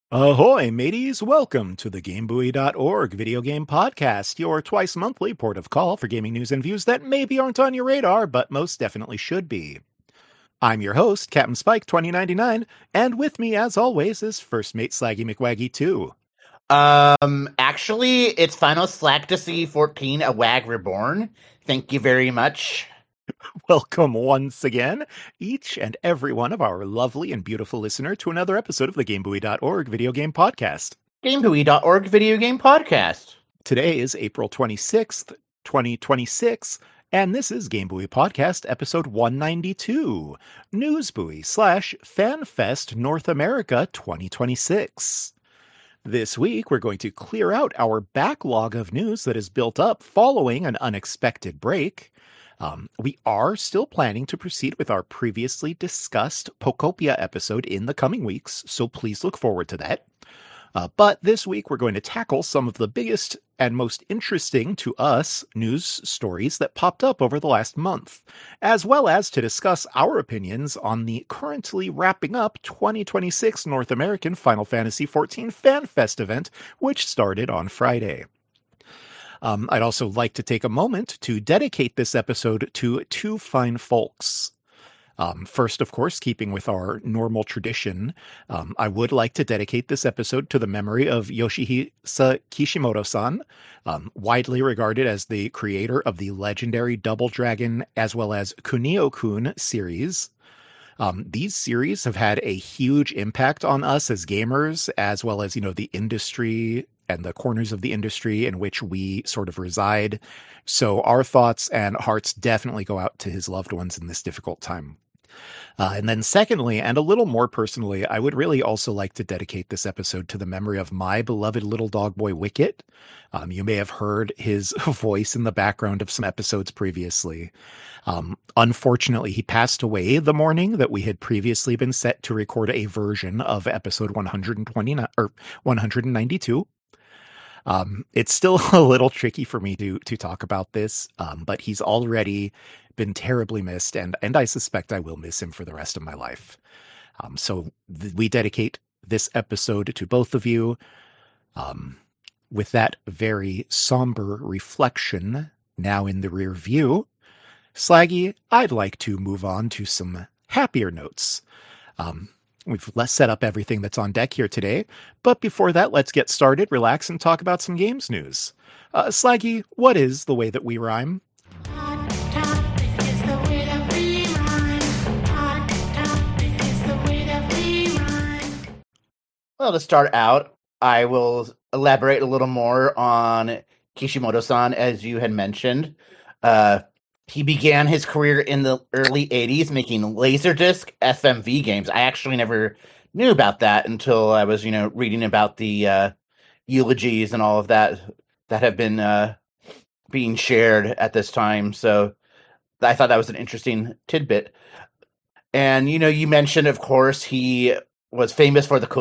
Ahoy, mateys! Welcome to the GameBuoy.org video game podcast, your twice monthly port of call for gaming news and views that maybe aren't on your radar, but most definitely should be. I'm your host, Captain Spike 2099, and with me, as always, is First Mate Slaggy McWaggy 2. Actually, it's Final Slacktasy 14, a WAG Reborn. Thank you very much. Welcome once again, each and every one of our lovely and beautiful listener to another episode of the GameBuoy.org video game podcast. GameBuoy.org video game podcast. Today is April 26th, 2026, and this is Game Buoy Podcast episode 192, News Buoy / FanFest North America 2026. This week, we're going to clear out our backlog of news that is built up following an unexpected break. We are still planning to proceed with our previously discussed Pokopia episode in the coming weeks, so please look forward to that. But this week, we're going to tackle some of the biggest and most interesting to us news stories that popped up over the last month, as well as to discuss our opinions on the currently wrapping up 2026 North American Final Fantasy XIV FanFest event, which started on Friday. I'd also like to take a moment to dedicate this episode to two fine folks. First, of course, keeping with our normal tradition, I would like to dedicate this episode to the memory of Yoshihisa Kishimoto-san, widely regarded as the creator of the legendary Double Dragon as well as Kunio-kun series. These series have had a huge impact on us as gamers, as well as, the industry and the corners of the industry in which we sort of reside. So our thoughts and hearts definitely go out to his loved ones in this difficult time. And then secondly, and a little more personally, I would really also like to dedicate this episode to the memory of my beloved little dog boy, Wicket. You may have heard his voice in the background of some episodes previously. Unfortunately, he passed away the morning that we had previously been set to record a version of episode 129 or 192. It's still a little tricky for me to talk about this, but he's already been terribly missed, and I suspect I will miss him for the rest of my life. So we dedicate this episode to both of you. With that very somber reflection now in the rear view, Slaggy, I'd like to move on to some happier notes. We've set up everything that's on deck here today, but before that, let's get started, relax, and talk about some games news. Slaggy, what is the way that we rhyme? Well, to start out, I will elaborate a little more on Kishimoto-san, as you had mentioned. He began his career in the early 80s making Laserdisc FMV games. I actually never knew about that until I was, reading about the eulogies and all of that have been being shared at this time. So I thought that was an interesting tidbit. And, you mentioned, of course, he was famous for the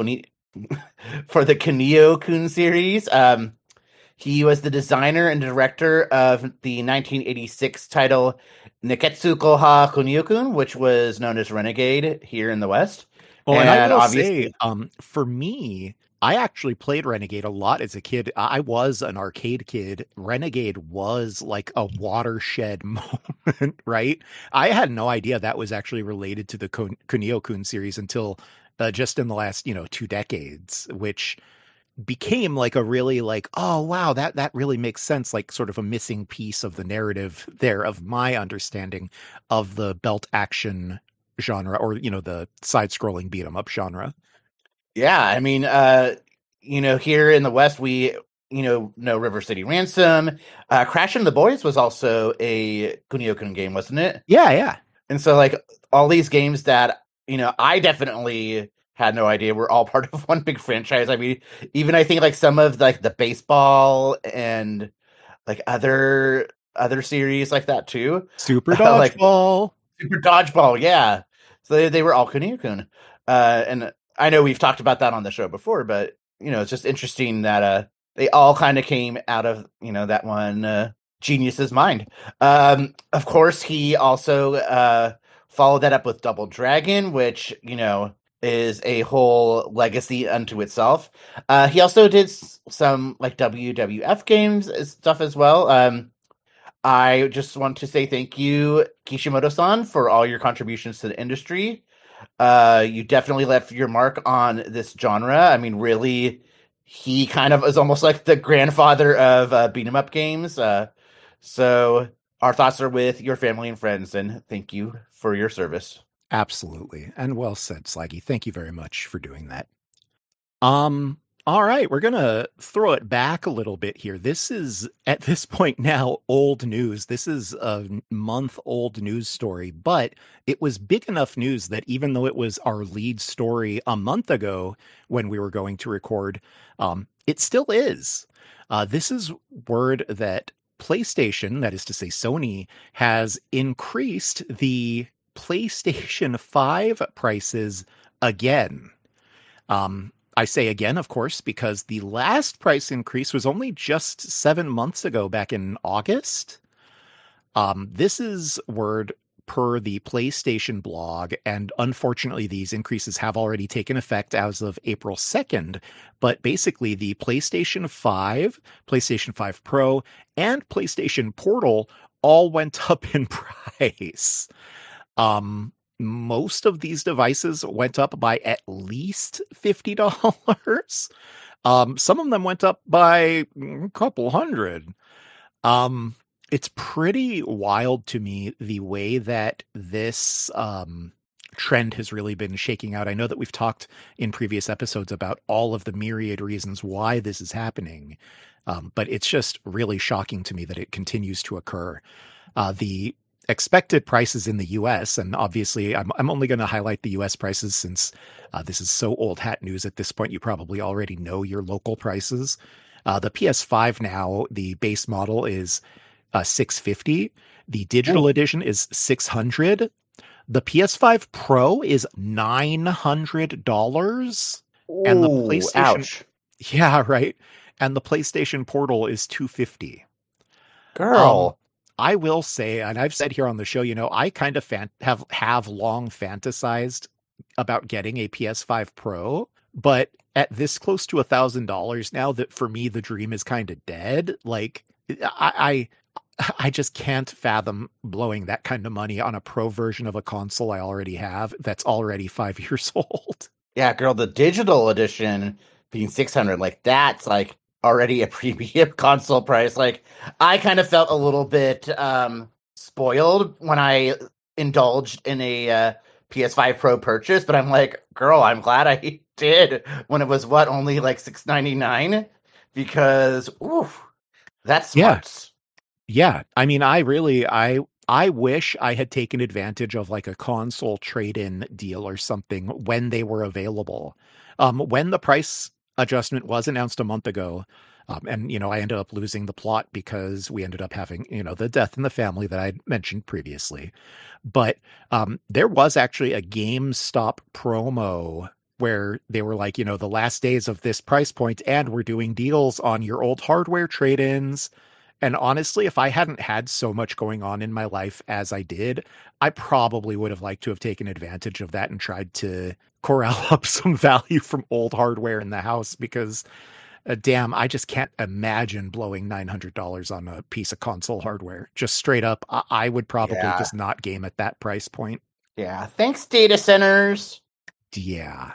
Kunio-kun series. He was the designer and director of the 1986 title Neketsu Koha Kunio-kun, which was known as Renegade here in the West. Well, and I will say, for me, I actually played Renegade a lot as a kid. I was an arcade kid. Renegade was like a watershed moment, right? I had no idea that was actually related to the Kunio-kun series until just in the last, 2 decades, which became like a really oh wow, that really makes sense, like sort of a missing piece of the narrative there of my understanding of the belt action genre, or the side-scrolling beat 'em up genre. Yeah, I mean, here in the West, we know River City Ransom. Crash and the Boys was also a Kunio-kun game, wasn't it? Yeah. And so like all these games that I definitely had no idea we're all part of one big franchise. I mean, even I think like some of like the baseball and like other series like that too. Super Dodgeball. Super Dodgeball, yeah. So they were all Kunio-kun. And I know we've talked about that on the show before, but it's just interesting that they all kind of came out of that one genius's mind. Of course, he also followed that up with Double Dragon, which is a whole legacy unto itself. He also did some like WWF games and stuff as well. I just want to say thank you, Kishimoto-san, for all your contributions to the industry. You definitely left your mark on this genre. I mean, really, he kind of is almost like the grandfather of beat 'em up games. So our thoughts are with your family and friends, and thank you for your service. Absolutely. And well said, Slaggy. Thank you very much for doing that. All right, we're gonna throw it back a little bit here. This is at this point now old news. This is a month-old news story, but it was big enough news that even though it was our lead story a month ago when we were going to record, it still is. This is word that PlayStation, that is to say Sony, has increased the PlayStation 5 prices again. I say again, of course, because the last price increase was only just 7 months ago, back in August. This is word per the PlayStation blog, and unfortunately, these increases have already taken effect as of April 2nd. But basically, the PlayStation 5, PlayStation 5 Pro, and PlayStation Portal all went up in price. Most of these devices went up by at least $50. Some of them went up by a couple hundred. It's pretty wild to me the way that this trend has really been shaking out. I know that we've talked in previous episodes about all of the myriad reasons why this is happening, but it's just really shocking to me that it continues to occur. The expected prices in the US, and obviously I'm only going to highlight the US prices since this is so old hat news at this point. You probably already know your local prices. The PS5 now, the base model is $650. The digital edition is $600. The PS5 Pro is $900. And the PlayStation, ouch. Yeah, right. And the PlayStation Portal is $250. Girl. I will say, and I've said here on the show, I kind of have long fantasized about getting a PS5 Pro, but at this close to $1,000 now, that for me the dream is kind of dead. Like I just can't fathom blowing that kind of money on a Pro version of a console I already have that's already 5 years old. Yeah, girl, the digital edition being 600, like that's like already a premium console price. Like I kind of felt a little bit spoiled when I indulged in a PS5 Pro purchase, but I'm like, girl, I'm glad I did when it was only like $699, because oof, that's smart. Yeah. I mean, I wish I had taken advantage of like a console trade-in deal or something when they were available. When the price adjustment was announced a month ago, and I ended up losing the plot because we ended up having the death in the family that I mentioned previously. But there was actually a GameStop promo where they were like, the last days of this price point, and we're doing deals on your old hardware trade-ins. And honestly, if I hadn't had so much going on in my life as I did, I probably would have liked to have taken advantage of that and tried to corral up some value from old hardware in the house, because damn, I just can't imagine blowing $900 on a piece of console hardware. Just straight up, I would probably just not game at that price point. Yeah, thanks, data centers. Yeah.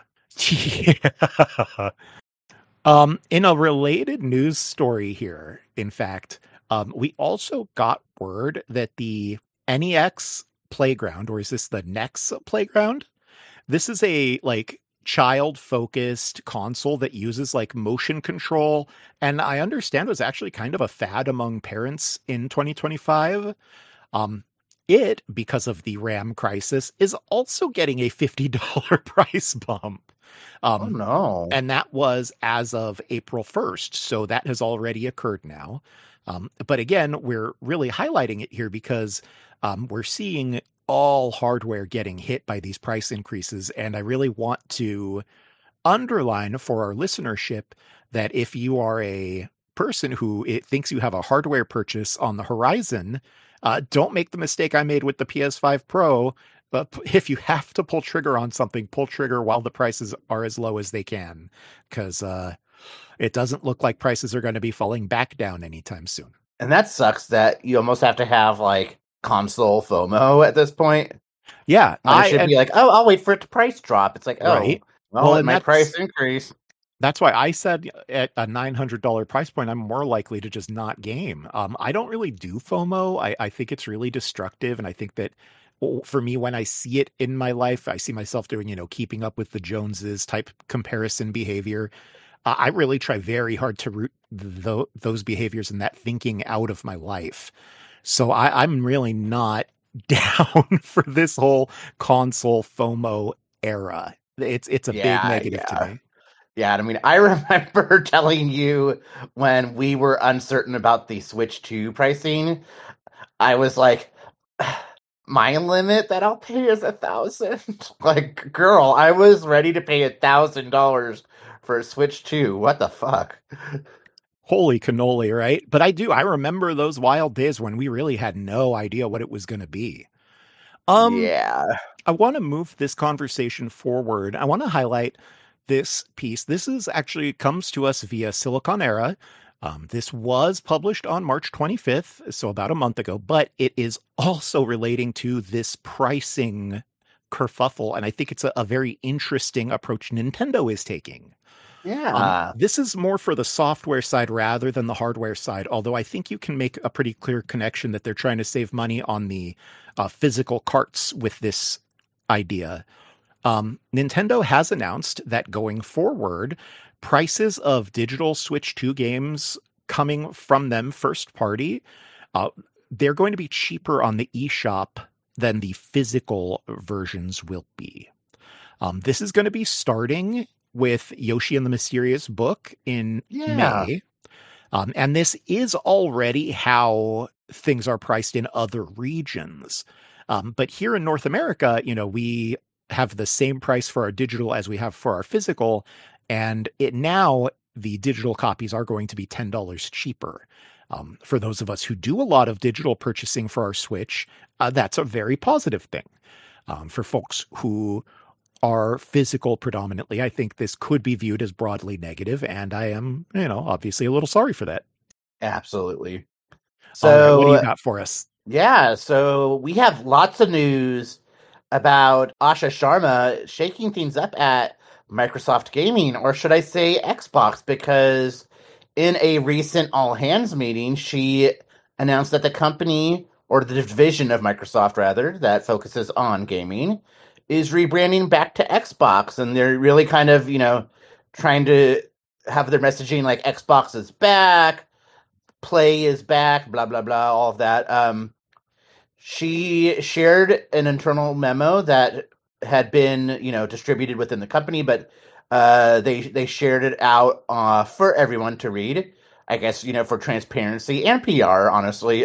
In a related news story here, in fact, we also got word that the NEX Playground, or is this the NEX Playground? This is a child-focused console that uses motion control, and I understand was actually kind of a fad among parents in 2025. It, because of the RAM crisis, is also getting a $50 price bump. Oh no. And that was as of April 1st. So that has already occurred now. But again, we're really highlighting it here because we're seeing all hardware getting hit by these price increases. And I really want to underline for our listenership that if you are a person who thinks you have a hardware purchase on the horizon, don't make the mistake I made with the PS5 Pro. But if you have to pull trigger on something, pull trigger while the prices are as low as they can, because it doesn't look like prices are going to be falling back down anytime soon. And that sucks that you almost have to have like console FOMO at this point. Yeah, it should be like, oh, I'll wait for it to price drop. It's like, oh, right. Well, it might price increase. That's why I said at a $900 price point, I'm more likely to just not game. I don't really do FOMO. I think it's really destructive. And I think that for me, when I see it in my life, I see myself doing, keeping up with the Joneses type comparison behavior. I really try very hard to root those behaviors and that thinking out of my life. So I'm really not down for this whole console FOMO era. It's a big negative to me. Yeah, I mean, I remember telling you when we were uncertain about the Switch 2 pricing, I was like, my limit that I'll pay is $1,000. Like, girl, I was ready to pay $1,000 for a Switch 2. What the fuck? Holy cannoli, right? But I remember those wild days when we really had no idea what it was going to be. Yeah. I want to move this conversation forward. I want to highlight this piece. This is actually comes to us via Siliconera. This was published on March 25th, so about a month ago, but it is also relating to this pricing kerfuffle, and I think it's a very interesting approach Nintendo is taking. Yeah. This is more for the software side rather than the hardware side, although I think you can make a pretty clear connection that they're trying to save money on the physical carts with this idea. Nintendo has announced that going forward, prices of digital Switch 2 games coming from them first party, they're going to be cheaper on the eShop than the physical versions will be. This is going to be starting with Yoshi and the Mysterious Book in May. And this is already how things are priced in other regions. But here in North America, we have the same price for our digital as we have for our physical. And now the digital copies are going to be $10 cheaper. For those of us who do a lot of digital purchasing for our Switch, that's a very positive thing. For folks who are physical predominantly, I think this could be viewed as broadly negative, and I am, obviously a little sorry for that. Absolutely. So, what do you got for us? Yeah, so we have lots of news about Asha Sharma shaking things up at Microsoft Gaming, or should I say Xbox, because in a recent all-hands meeting, she announced that the company, or the division of Microsoft, rather, that focuses on gaming, is rebranding back to Xbox, and they're really kind of, trying to have their messaging like Xbox is back, Play is back, blah, blah, blah, all of that. She shared an internal memo that had been, distributed within the company, but they shared it out for everyone to read, I guess, for transparency and PR, honestly.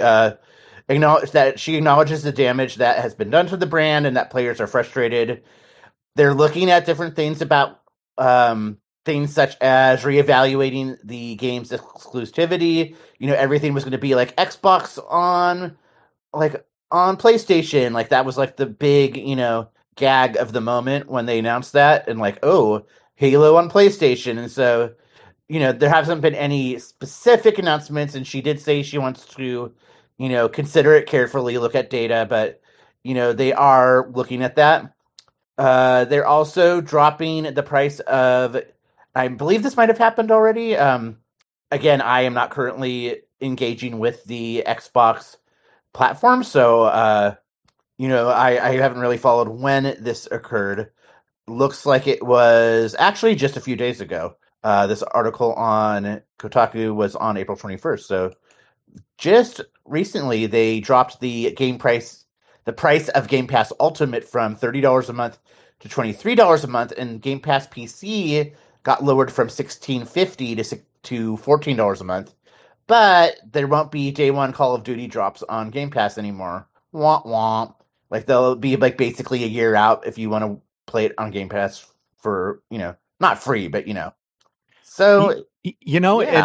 She acknowledges the damage that has been done to the brand and that players are frustrated. They're looking at different things about things such as reevaluating the game's exclusivity. Everything was going to be like Xbox on PlayStation. Like that was like the big, gag of the moment when they announced that, and like, oh, Halo on PlayStation. And so, there hasn't been any specific announcements, and she did say she wants to consider it carefully, look at data, but, they are looking at that. They're also dropping the price of, I believe this might have happened already. Again, I am not currently engaging with the Xbox platform, so, I haven't really followed when this occurred. Looks like it was actually just a few days ago. This article on Kotaku was on April 21st, so just recently they dropped the price of Game Pass Ultimate from $30 a month to $23 a month, and Game Pass PC got lowered from $16.50 to $14 a month. But there won't be day one Call of Duty drops on Game Pass anymore. Womp womp. Like they'll be like basically a year out if you want to play it on Game Pass for, not free, but So, yeah.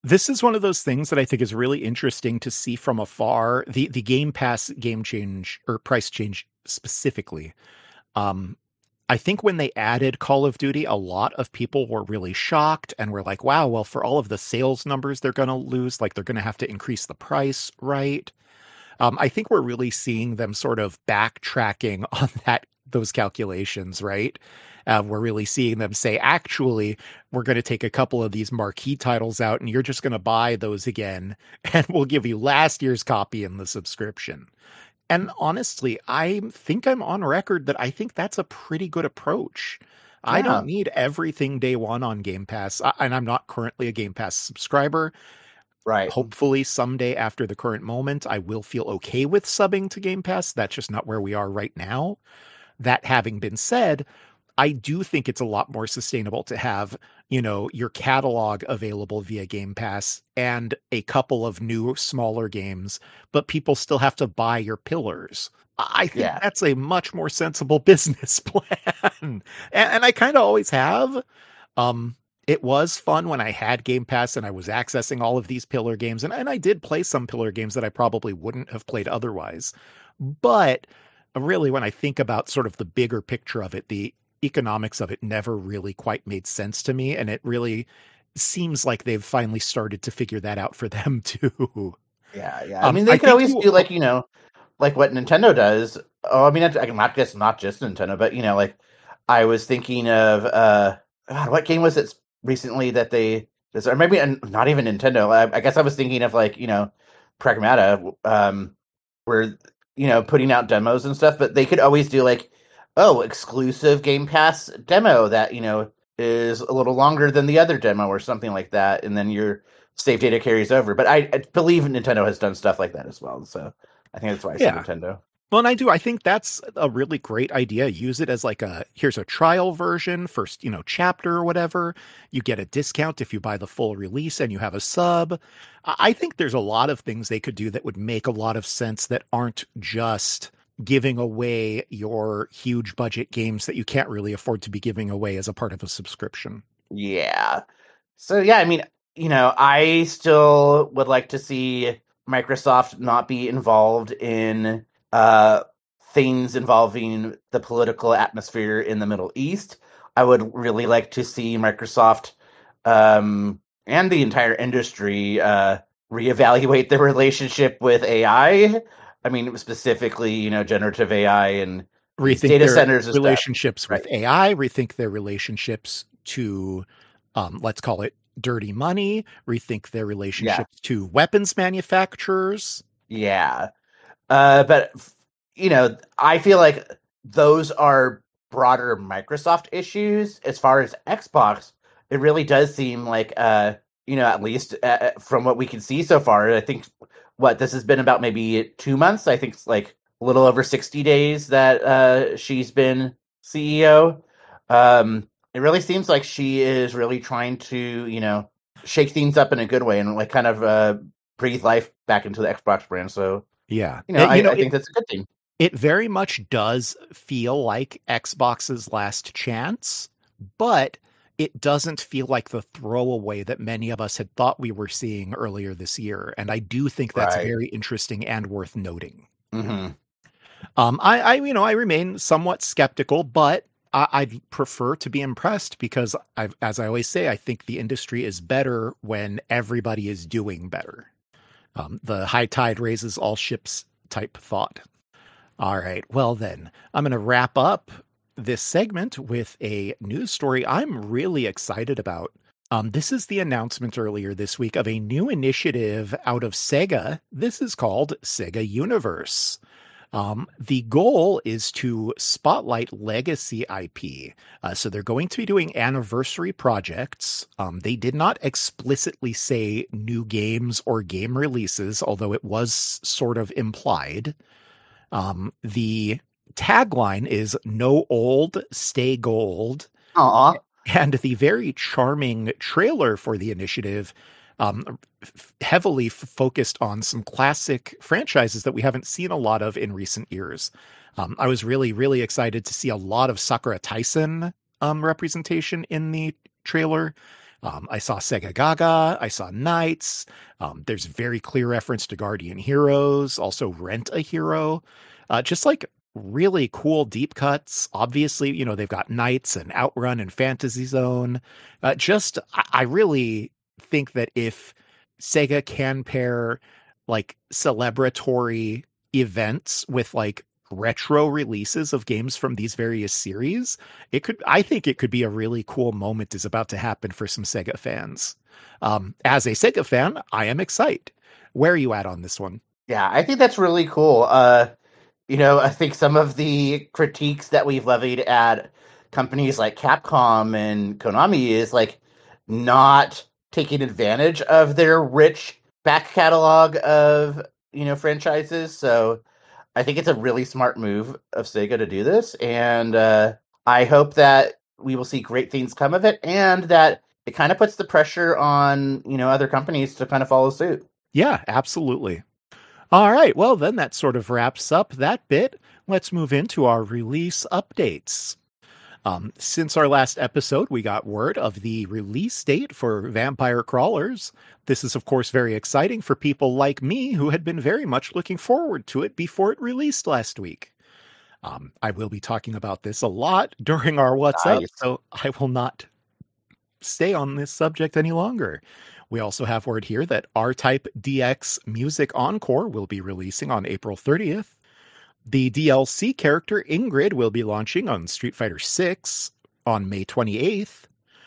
This is one of those things that I think is really interesting to see from afar. The Game Pass game change or price change specifically. Um, I think when they added Call of Duty, a lot of people were really shocked and were like, wow, well, for all of the sales numbers they're going to lose, like they're going to have to increase the price, right? I think we're really seeing them sort of backtracking on those calculations, right? We're really seeing them say, actually, we're going to take a couple of these marquee titles out and you're just going to buy those again, and we'll give you last year's copy in the subscription. And honestly, I think I'm on record that I think that's a pretty good approach. I don't Yeah. need everything day one on Game Pass, and I'm not currently a Game Pass subscriber. Right. Hopefully someday after the current moment, I will feel okay with subbing to Game Pass. That's just not where we are right now. That having been said, I do think it's a lot more sustainable to have, your catalog available via Game Pass and a couple of new smaller games, but people still have to buy your pillars. I think Yeah. that's a much more sensible business plan. And I kind of always have. It was fun when I had Game Pass and I was accessing all of these pillar games, and I did play some pillar games that I probably wouldn't have played otherwise. But really, when I think about sort of the bigger picture of it, the economics of it never really quite made sense to me, and it really seems like they've finally started to figure that out for them too. Yeah. I mean, they could always do like like what Nintendo does. Oh, I mean, not just Nintendo, but like I was thinking of God, what game was it recently that they or maybe not even Nintendo. I guess I was thinking of like Pragmata, where putting out demos and stuff, but they could always do like exclusive Game Pass demo that is a little longer than the other demo or something like that, and then your save data carries over. But I believe Nintendo has done stuff like that as well, so I think that's why I said Nintendo. Well, and I do. I think that's a really great idea. Use it as like here's a trial version, first, chapter or whatever. You get a discount if you buy the full release and you have a sub. I think there's a lot of things they could do that would make a lot of sense that aren't just giving away your huge budget games that you can't really afford to be giving away as a part of a subscription. Yeah. So, yeah, I mean, I still would like to see Microsoft not be involved in things involving the political atmosphere in the Middle East. I would really like to see Microsoft and the entire industry reevaluate their relationship with AI. I mean, specifically, generative AI and rethink data their centers relationships with right. AI, rethink their relationships to, let's call it dirty money, rethink their relationships to weapons manufacturers. Yeah. But, I feel like those are broader Microsoft issues. As far as Xbox, it really does seem like, at least from what we can see so far, I think this has been about maybe 2 months. I think it's like a little over 60 days that she's been CEO. It really seems like she is really trying to, shake things up in a good way and like kind of breathe life back into the Xbox brand. So, yeah, I think that's a good thing. It very much does feel like Xbox's last chance, but it doesn't feel like the throwaway that many of us had thought we were seeing earlier this year. And I do think that's very interesting and worth noting. Mm-hmm. I remain somewhat skeptical, but I'd prefer to be impressed because as I always say, I think the industry is better when everybody is doing better. The high tide raises all ships type thought. All right. Well, then I'm going to wrap up this segment with a news story I'm really excited about. This is the announcement earlier this week of a new initiative out of Sega. This is called Sega Universe. The goal is to spotlight legacy IP. So they're going to be doing anniversary projects. They did not explicitly say new games or game releases, although it was sort of implied. The tagline is "No old, stay gold." Aww. And the very charming trailer for the initiative heavily focused on some classic franchises that we haven't seen a lot of in recent years. I was really, really excited to see a lot of Sakura Taisen representation in the trailer. I saw Sega Gaga. I saw Knights. There's very clear reference to Guardian Heroes, also Rent a Hero. Just like really cool deep cuts. Obviously, they've got Knights and Outrun and Fantasy Zone. I really think that if Sega can pair like celebratory events with like retro releases of games from these various series, I think it could be a really cool moment is about to happen for some Sega fans. As a Sega fan, I am excited. Where are you at on this one? Yeah, I think that's really cool. I think some of the critiques that we've levied at companies like Capcom and Konami is like not taking advantage of their rich back catalog of, franchises. So I think it's a really smart move of Sega to do this. And I hope that we will see great things come of it and that it kind of puts the pressure on, other companies to kind of follow suit. Yeah, absolutely. All right, well, then that sort of wraps up that bit. Let's move into our release updates. Since our last episode, we got word of the release date for Vampire Crawlers. This is, of course, very exciting for people like me who had been very much looking forward to it before it released last week. I will be talking about this a lot during our What's Up, so I will not stay on this subject any longer. We also have word here that R-Type DX Music Encore will be releasing on April 30th. The DLC character Ingrid will be launching on Street Fighter VI on May 28th.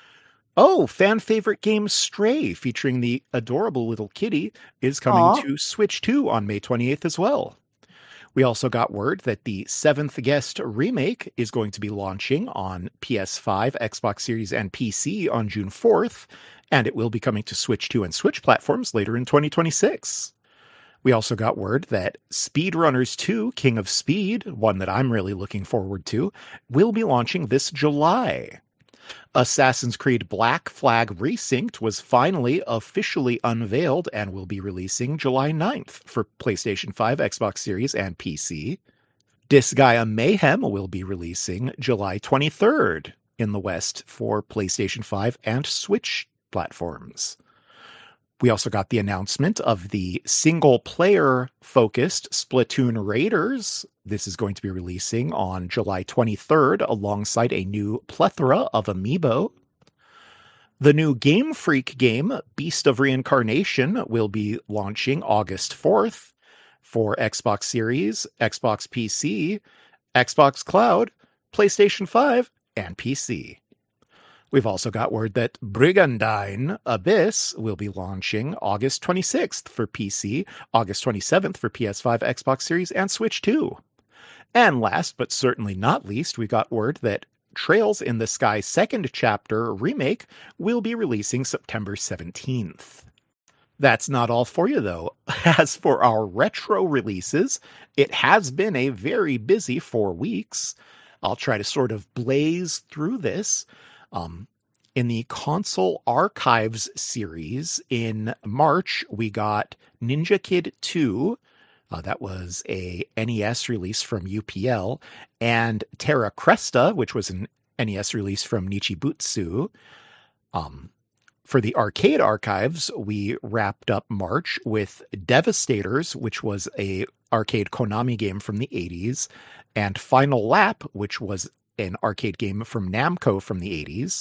Oh, fan favorite game Stray, featuring the adorable little kitty, is coming to Switch 2 on May 28th as well. We also got word that the Seventh Guest remake is going to be launching on PS5, Xbox Series, and PC on June 4th, and it will be coming to Switch 2 and Switch platforms later in 2026. We also got word that Speedrunners 2 King of Speed, one that I'm really looking forward to, will be launching this July. Assassin's Creed Black Flag Resynced was finally officially unveiled and will be releasing July 9th for PlayStation 5, Xbox Series, and PC. Disgaea Mayhem will be releasing July 23rd in the West for PlayStation 5 and Switch platforms. We also got the announcement of the single-player-focused Splatoon Raiders. This is going to be releasing on July 23rd alongside a new plethora of amiibo. The new Game Freak game, Beast of Reincarnation, will be launching August 4th for Xbox Series, Xbox PC, Xbox Cloud, PlayStation 5, and PC. We've also got word that Brigandine Abyss will be launching August 26th for PC, August 27th for PS5, Xbox Series, and Switch 2. And last but certainly not least, we got word that Trails in the Sky Second Chapter remake will be releasing September 17th. That's not all for you, though. As for our retro releases, it has been a very busy 4 weeks. I'll try to sort of blaze through this. In the Console Archives series in March, we got Ninja Kid 2. That was a NES release from UPL, and Terra Cresta, which was an NES release from Nichibutsu. For the Arcade Archives, we wrapped up March with Devastators, which was a arcade Konami game from the 80s, and Final Lap, which was an arcade game from Namco from the 80s.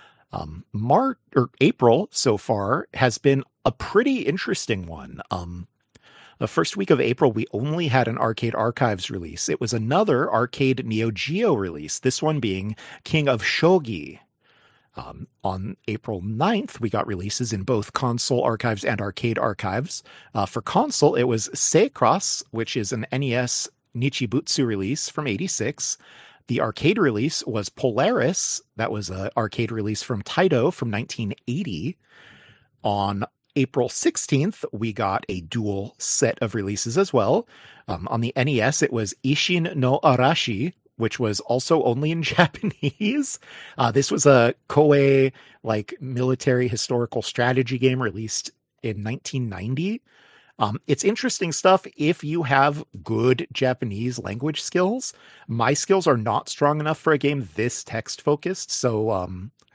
April so far has been a pretty interesting one. The first week of April, we only had an Arcade Archives release. It was another arcade Neo Geo release, this one being King of Shogi. On April 9th, we got releases in both Console Archives and Arcade Archives. For console, it was Seicross, which is an NES Nichibutsu release from 86. The arcade release was Polaris. That was an arcade release from Taito from 1980. On April 16th, we got a dual set of releases as well. On the NES, it was Ishin no Arashi, which was also only in Japanese. This was a Koei military historical strategy game released in 1990. It's interesting stuff if you have good Japanese language skills. My skills are not strong enough for a game this text focused, so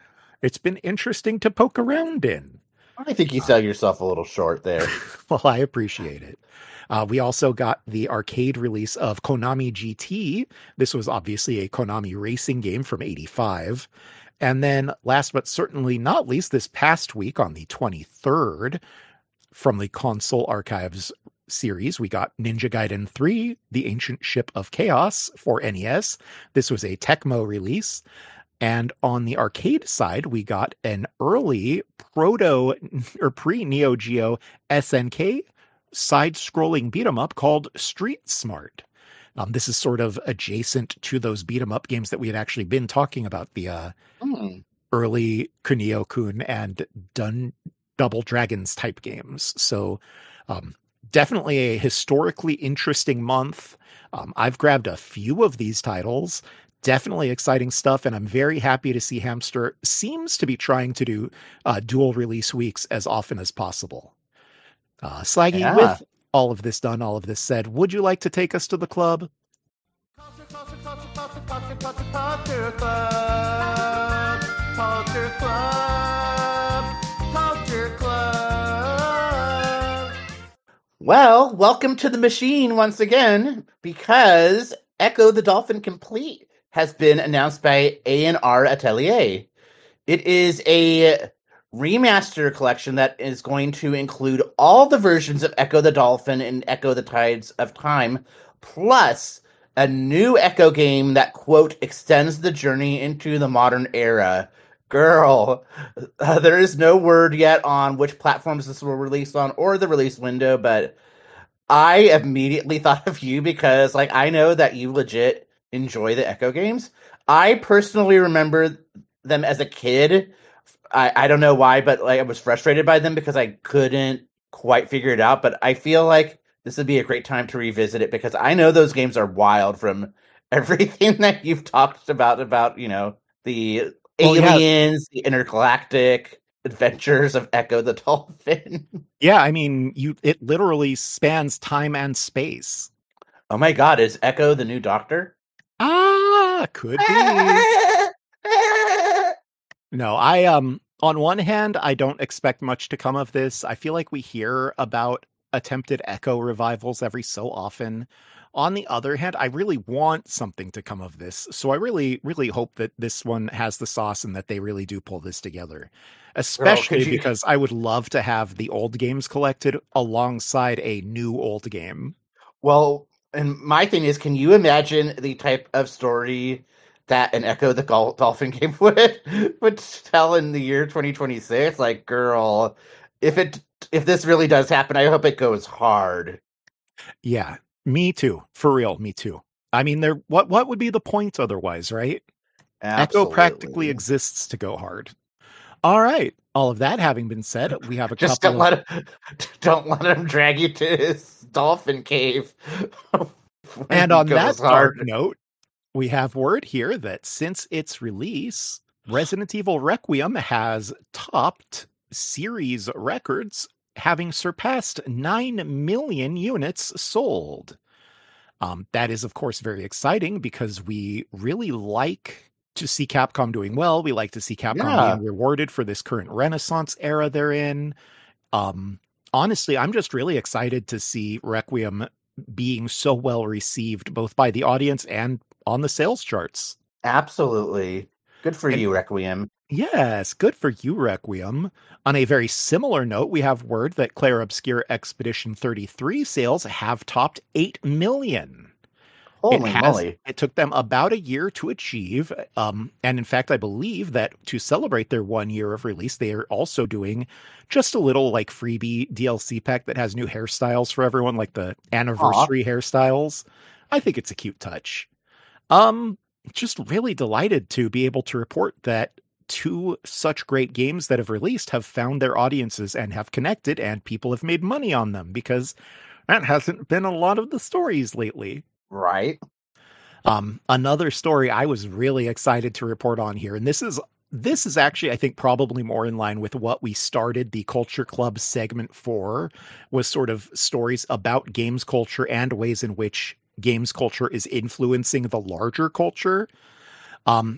It's been interesting to poke around in. I think you sell yourself a little short there. Well, I appreciate it. We also got the arcade release of Konami GT. This was obviously a Konami racing game from '85. And then, last but certainly not least, this past week on the 23rd, from the Console Archives series, we got Ninja Gaiden 3, The Ancient Ship of Chaos for NES. This was a Tecmo release. And on the arcade side, we got an early proto or pre-Neo Geo SNK side-scrolling beat 'em up called Street Smart. This is sort of adjacent to those beat 'em up games that we had actually been talking about, the early Kunio-kun and Double Dragons type games. So definitely a historically interesting month. I've grabbed a few of these titles. Definitely exciting stuff, and I'm very happy to see Hamster seems to be trying to do dual release weeks as often as possible. Slaggy, with all of this done, all of this said, would you like to take us to the club? Well, welcome to the machine once again, because Echo the Dolphin Complete has been announced by A&R Atelier. It is a remaster collection that is going to include all the versions of Echo the Dolphin and Echo the Tides of Time, plus a new Echo game that, quote, extends the journey into the modern era. Girl, there is no word yet on which platforms this will release on or the release window, but I immediately thought of you because, like, I know that you legit enjoy the Echo games. I personally remember them as a kid. I don't know why, but like I was frustrated by them because I couldn't quite figure it out. But I feel like this would be a great time to revisit it because I know those games are wild from everything that you've talked about, you know, the aliens, the intergalactic adventures of Echo the Dolphin. Yeah, I mean, it literally spans time and space. Oh my god, is Echo the new Doctor? Could be. No, on one hand, I don't expect much to come of this. I feel like we hear about attempted Echo revivals every so often. On the other hand, I really want something to come of this. So I really, really hope that this one has the sauce and that they really do pull this together. Especially because I would love to have the old games collected alongside a new old game. Well, and my thing is, can you imagine the type of story that an Echo the Dolphin game would tell in the year 2026? Like, girl, if this really does happen, I hope it goes hard. Yeah, me too. For real, me too. I mean, what would be the point otherwise, right? Absolutely. Echo practically exists to go hard. All right. All of that having been said, we have a just couple. Don't let him drag you to his dolphin cave. And on that dark note, we have word here that since its release, Resident Evil Requiem has topped series records, having surpassed 9 million units sold. That is, of course, very exciting because we really like to see Capcom doing well. We like to see Capcom being rewarded for this current Renaissance era they're in. Honestly, I'm just really excited to see Requiem being so well received, both by the audience and on the sales charts. Absolutely. Good for you, Requiem. Yes, good for you, Requiem. On a very similar note, we have word that Clair Obscur Expedition 33 sales have topped 8 million. Holy moly. It took them about a year to achieve. And in fact, I believe that to celebrate their 1 year of release, they are also doing just a little like freebie DLC pack that has new hairstyles for everyone, like the anniversary hairstyles. I think it's a cute touch. Just really delighted to be able to report that 2 such great games that have released have found their audiences and have connected, and people have made money on them, because that hasn't been a lot of the stories lately. Right. Another story I was really excited to report on here, and this is actually, I think, probably more in line with what we started the Culture Club segment for, was sort of stories about games culture and ways in which games culture is influencing the larger culture.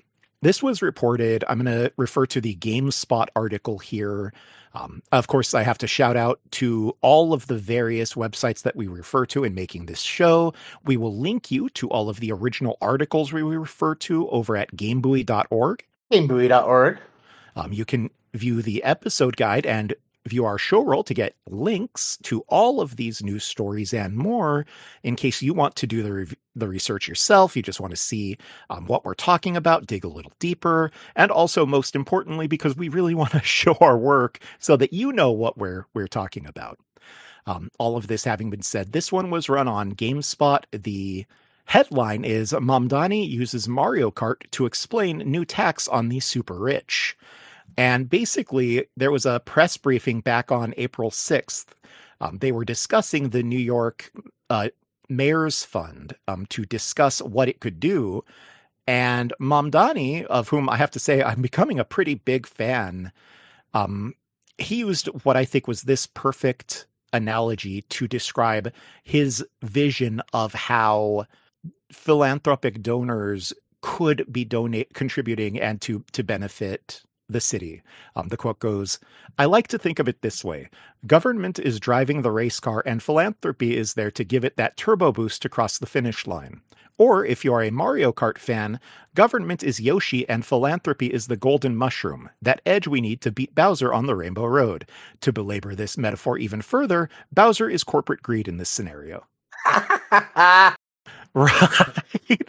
This was reported, I'm going to refer to the GameSpot article here. Of course, I have to shout out to all of the various websites that we refer to in making this show. We will link you to all of the original articles we refer to over at GameBuoy.org. GameBuoy.org. You can view the episode guide and view our show roll to get links to all of these news stories and more in case you want to do the research yourself. You just want to see what we're talking about, dig a little deeper, and also, most importantly, because we really want to show our work so that you know what we're talking about. All of this having been said, this one was run on GameSpot. The headline is Mamdani uses Mario Kart to explain new tax on the super rich. And basically, there was a press briefing back on April 6th. They were discussing the New York Mayor's Fund to discuss what it could do. And Mamdani, of whom I have to say I'm becoming a pretty big fan, he used what I think was this perfect analogy to describe his vision of how philanthropic donors could be contributing and to benefit the city. The quote goes, "I like to think of it this way. Government is driving the race car and philanthropy is there to give it that turbo boost to cross the finish line. Or if you are a Mario Kart fan, government is Yoshi and philanthropy is the golden mushroom, that edge we need to beat Bowser on the Rainbow Road. To belabor this metaphor even further, Bowser is corporate greed in this scenario." Right.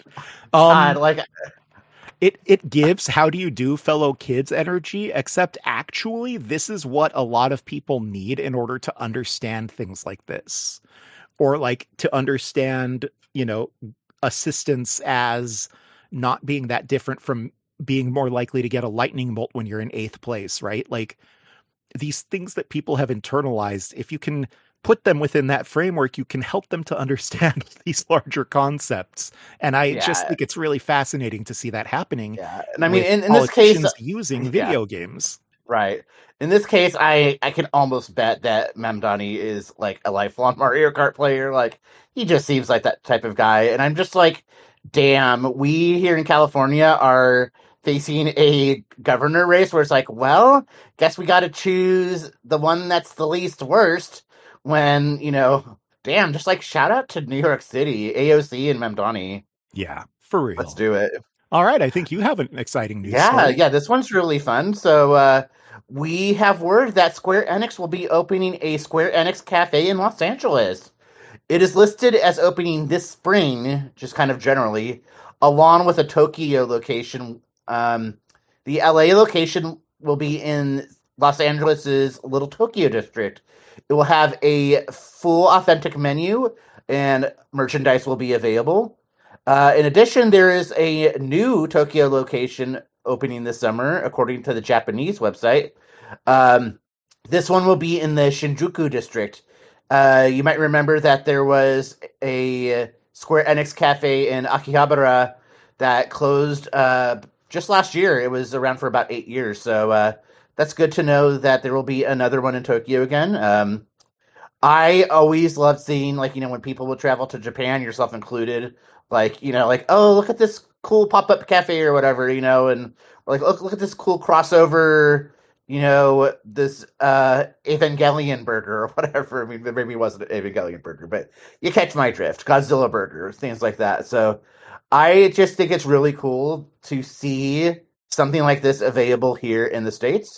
It gives how do you do fellow kids energy, except actually this is what a lot of people need in order to understand things like this. Or like to understand, assistance as not being that different from being more likely to get a lightning bolt when you're in 8th place, right? Like these things that people have internalized, if you can put them within that framework, you can help them to understand these larger concepts. And I just think it's really fascinating to see that happening. Yeah. And I mean, in this case, using video games. Right. In this case, I can almost bet that Mamdani is like a lifelong Mario Kart player. Like, he just seems like that type of guy. And I'm just like, damn, we here in California are facing a governor race where it's like, well, guess we got to choose the one that's the least worst. When, damn, just like shout out to New York City, AOC and Mamdani. Yeah, for real. Let's do it. All right, I think you have an exciting news story. Yeah, this one's really fun. So we have word that Square Enix will be opening a Square Enix cafe in Los Angeles. It is listed as opening this spring, just kind of generally, along with a Tokyo location. The LA location will be in Los Angeles' Little Tokyo district. It will have a full authentic menu and merchandise will be available. In addition, there is a new Tokyo location opening this summer, according to the Japanese website. This one will be in the Shinjuku district. You might remember that there was a Square Enix cafe in Akihabara that closed just last year. It was around for about 8 years. So that's good to know that there will be another one in Tokyo again. I always love seeing, when people will travel to Japan, yourself included, oh, look at this cool pop-up cafe or whatever, and look at this cool crossover, this Evangelion burger or whatever. I mean, maybe it wasn't an Evangelion burger, but you catch my drift. Godzilla burger, things like that. So I just think it's really cool to see something like this available here in the States.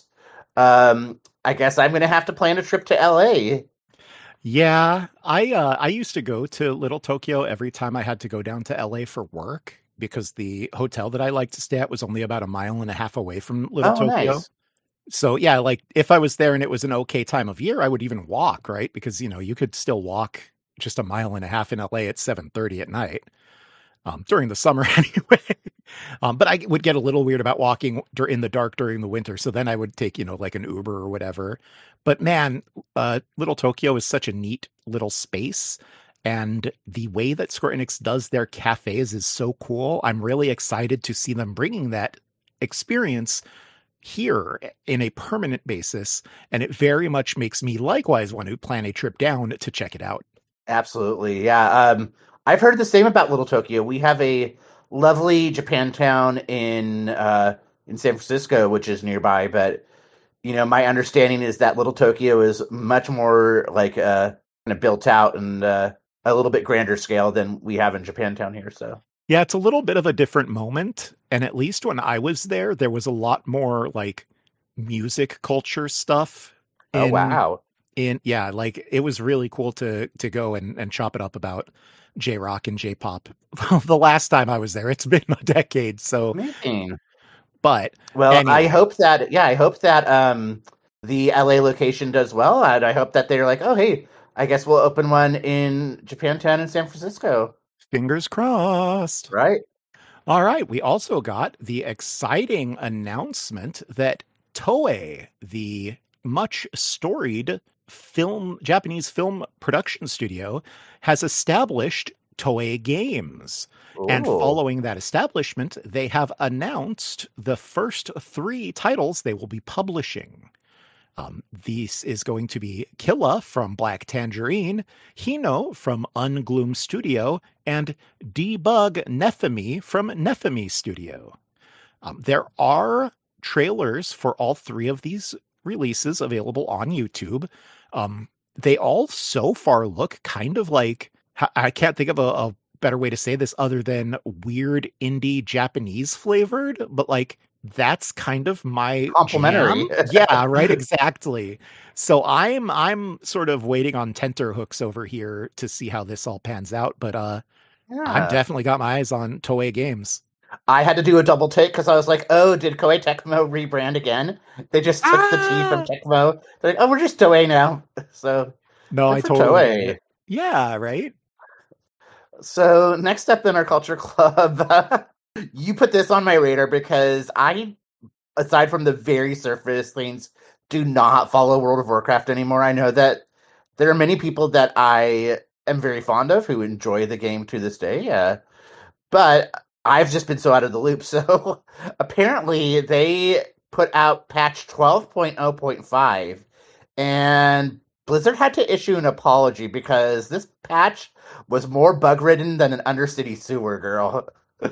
I guess I'm going to have to plan a trip to LA. Yeah, I used to go to Little Tokyo every time I had to go down to LA for work because the hotel that I liked to stay at was only about 1.5 miles away from Little Tokyo. Nice. So yeah, if I was there and it was an okay time of year, I would even walk, right? Because, you could still walk just 1.5 miles in LA at 7:30 at night. During the summer anyway. But I would get a little weird about walking in the dark during the winter. So then I would take, like an Uber or whatever. But man, Little Tokyo is such a neat little space. And the way that Square Enix does their cafes is so cool. I'm really excited to see them bringing that experience here in a permanent basis. And it very much makes me likewise want to plan a trip down to check it out. Absolutely. Yeah. I've heard the same about Little Tokyo. We have a lovely Japantown in San Francisco, which is nearby. But my understanding is that Little Tokyo is much more like kind of built out and a little bit grander scale than we have in Japantown here. So Yeah, it's a little bit of a different moment. And at least when I was there was a lot more like music culture stuff oh in wow. yeah, like it was really cool to go and chop it up about J-rock and J-pop. The last time I was there, it's been a decade. So, Amazing. but Well, I anyway, hope that the LA location does well, and I hope that they're like, oh hey, I guess we'll open one in Japantown and San Francisco, fingers crossed. right? All right, we also got the exciting announcement that Toei, the much storied Japanese film production studio, has established Toei Games. And Ooh. following that establishment, they have announced the first 3 titles they will be publishing. This is going to be Killa from Black Tangerine, Hino from Ungloom Studio, and Debug Nephemy from Nephemy Studio. There are trailers for all 3 of these releases available on YouTube. They all so far look kind of like, I can't think of a better way to say this other than weird indie Japanese flavored, but like that's kind of my jam. Complimentary. Yeah, right, exactly. So I'm sort of waiting on tenterhooks over here to see how this all pans out, but I've Yeah. definitely got my eyes on Toei Games. I had to do a double take because I was like, oh, did Koei Tecmo rebrand again? They just took the T from Ah! Tecmo. They're like, oh, we're just Toei now. So No, good I for totally get Toei. it. Yeah, right? So next up in our culture club, you put this on my radar because I, aside from the very surface things, do not follow World of Warcraft anymore. I know that there are many people that I am very fond of who enjoy the game to this day. But I've just been so out of the loop. So apparently they put out patch 12.0.5 and Blizzard had to issue an apology because this patch was more bug ridden than an Undercity sewer, girl.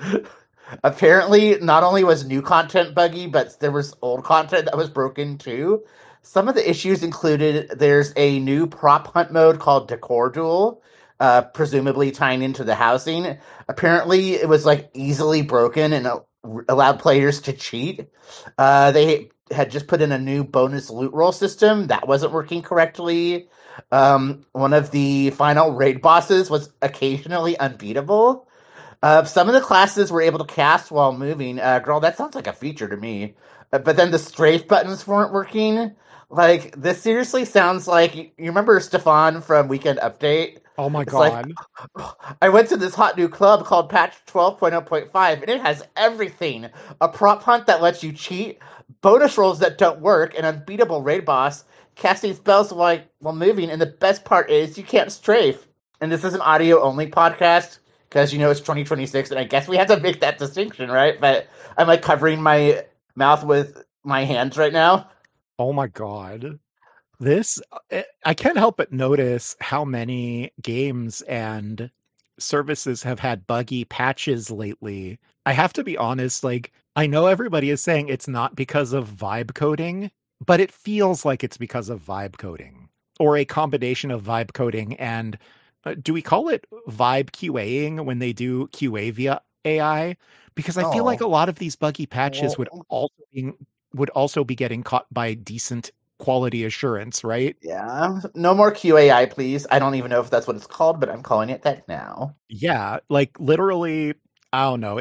Apparently, not only was new content buggy, but there was old content that was broken too. Some of the issues included there's a new prop hunt mode called Decor Duel, presumably tying into the housing. Apparently, it was like easily broken and allowed players to cheat. They had just put in a new bonus loot roll system that wasn't working correctly. One of the final raid bosses was occasionally unbeatable. Some of the classes were able to cast while moving. Girl, that sounds like a feature to me. But then the strafe buttons weren't working. Like, this seriously sounds like you remember Stefan from Weekend Update? Oh my It's like, god. I went to this hot new club called Patch 12.0.5, and it has everything. A prop hunt that lets you cheat, bonus rolls that don't work, an unbeatable raid boss, casting spells while moving, and the best part is you can't strafe. And this is an audio-only podcast, because it's 2026, and I guess we have to make that distinction, right? But I'm like covering my mouth with my hands right now. Oh my god. This, I can't help but notice how many games and services have had buggy patches lately. I have to be honest, like, I know everybody is saying it's not because of vibe coding, but it feels like it's because of vibe coding or a combination of vibe coding and do we call it vibe QAing when they do QA via AI? Because I feel like Oh. a lot of these buggy patches Well, would also be getting caught by decent quality assurance, right? yeah. No more QAI, please. I don't even know if that's what it's called, but I'm calling it that now. Yeah, like literally, I don't know.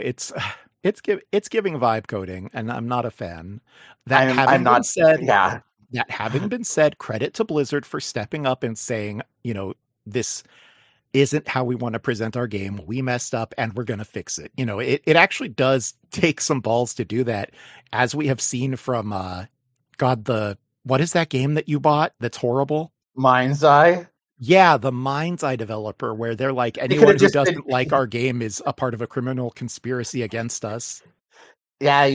It's giving vibe coding, and I'm not a fan. That I'm having been not. said, Yeah. credit to Blizzard for stepping up and saying, this isn't how we want to present our game. We messed up and we're going to fix it. It actually does take some balls to do that, as we have seen from what is that game that you bought that's horrible? Mind's Eye. Yeah, the Mind's Eye developer, where they're like, It could anyone have who just been. doesn't like our game is a part of a criminal conspiracy against us. Yeah,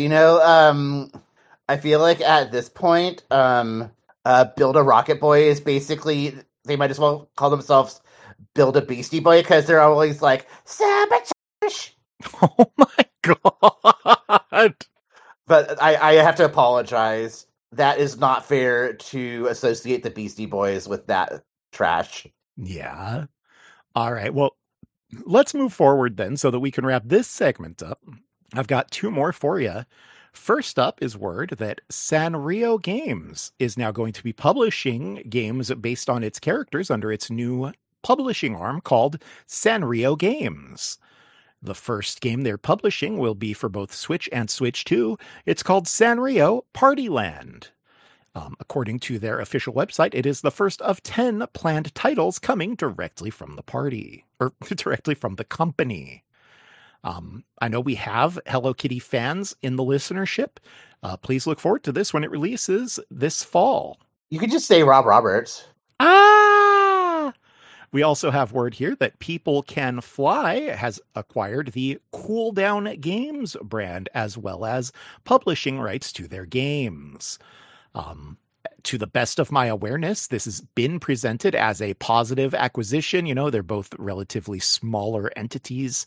I feel like at this point, Build a Rocket Boy is basically, they might as well call themselves Build a Beastie Boy because they're always like, sabotage! Oh my god. But I have to apologize. That is not fair to associate the Beastie Boys with that trash. Yeah. All right. Well, let's move forward then so that we can wrap this segment up. I've got two more for you. First up is word that Sanrio Games is now going to be publishing games based on its characters under its new publishing arm called Sanrio Games. The first game they're publishing will be for both Switch and Switch 2. It's called Sanrio Party Land. According to their official website, it is the first of 10 planned titles coming directly from the party, or directly from the company. I know we have Hello Kitty fans in the listenership. Please look forward to this when it releases this fall. You could just say Rob Roberts. Ah! We also have word here that People Can Fly has acquired the Cool Down Games brand, as well as publishing rights to their games. To the best of my awareness, this has been presented as a positive acquisition. You know, they're both relatively smaller entities.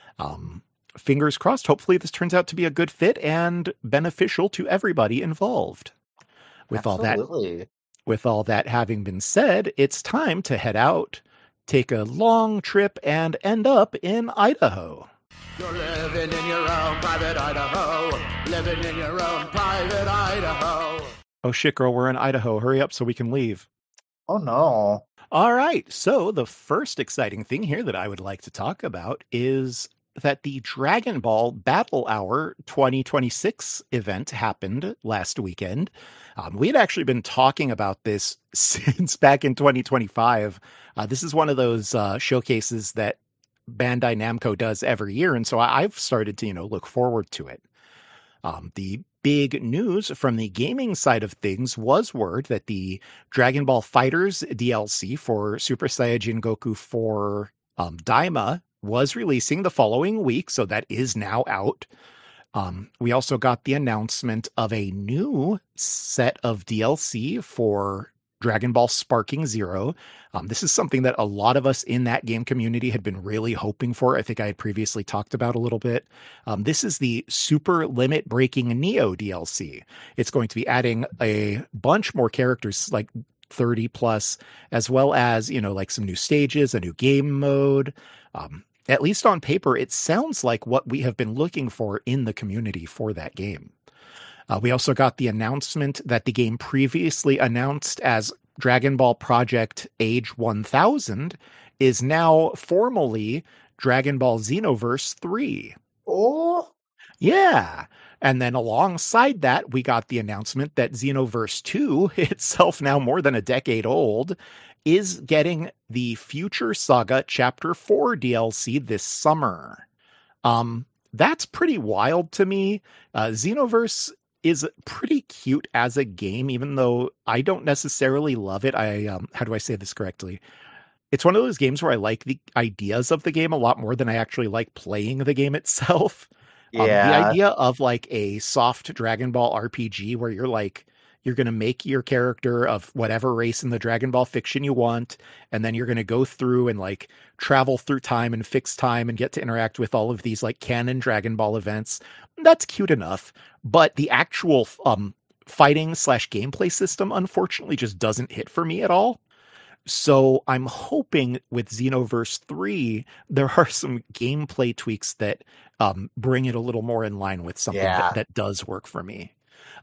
Fingers crossed. Hopefully this turns out to be a good fit and beneficial to everybody involved. With Absolutely. all that having been said, it's time to head out, take a long trip, and end up in Idaho. You're living in your own private Idaho. Living in your own private Idaho. Oh shit, girl, we're in Idaho. Hurry up so we can leave. Oh no. All right. So the first exciting thing here that I would like to talk about is that the Dragon Ball Battle Hour 2026 event happened last weekend. We had actually been talking about this since back in 2025. This is one of those showcases that Bandai Namco does every year, and so I've started to, look forward to it. The big news from the gaming side of things was word that the Dragon Ball FighterZ DLC for Super Saiyajin Goku 4 Daima was releasing the following week, so that is now out. We also got the announcement of a new set of DLC for Dragon Ball Sparking Zero. This is something that a lot of us in that game community had been really hoping for. I think I had previously talked about a little bit. This is the Super Limit Breaking Neo DLC. It's going to be adding a bunch more characters, like 30 plus, as well as, like some new stages, a new game mode. At least on paper, it sounds like what we have been looking for in the community for that game. We also got the announcement that the game previously announced as Dragon Ball Project Age 1000 is now formally Dragon Ball Xenoverse 3. Oh. Yeah. And then alongside that, we got the announcement that Xenoverse 2, itself now more than a decade old, is getting the Future Saga Chapter 4 DLC this summer. That's pretty wild to me. Xenoverse is pretty cute as a game, even though I don't necessarily love it. How do I say this correctly? It's one of those games where I like the ideas of the game a lot more than I actually like playing the game itself. The idea of like a soft Dragon Ball RPG where you're going to make your character of whatever race in the Dragon Ball fiction you want, and then you're going to go through and like travel through time and fix time and get to interact with all of these like canon Dragon Ball events. That's cute enough, but the actual fighting / gameplay system unfortunately just doesn't hit for me at all. So I'm hoping with Xenoverse 3, there are some gameplay tweaks that bring it a little more in line with something that does work for me.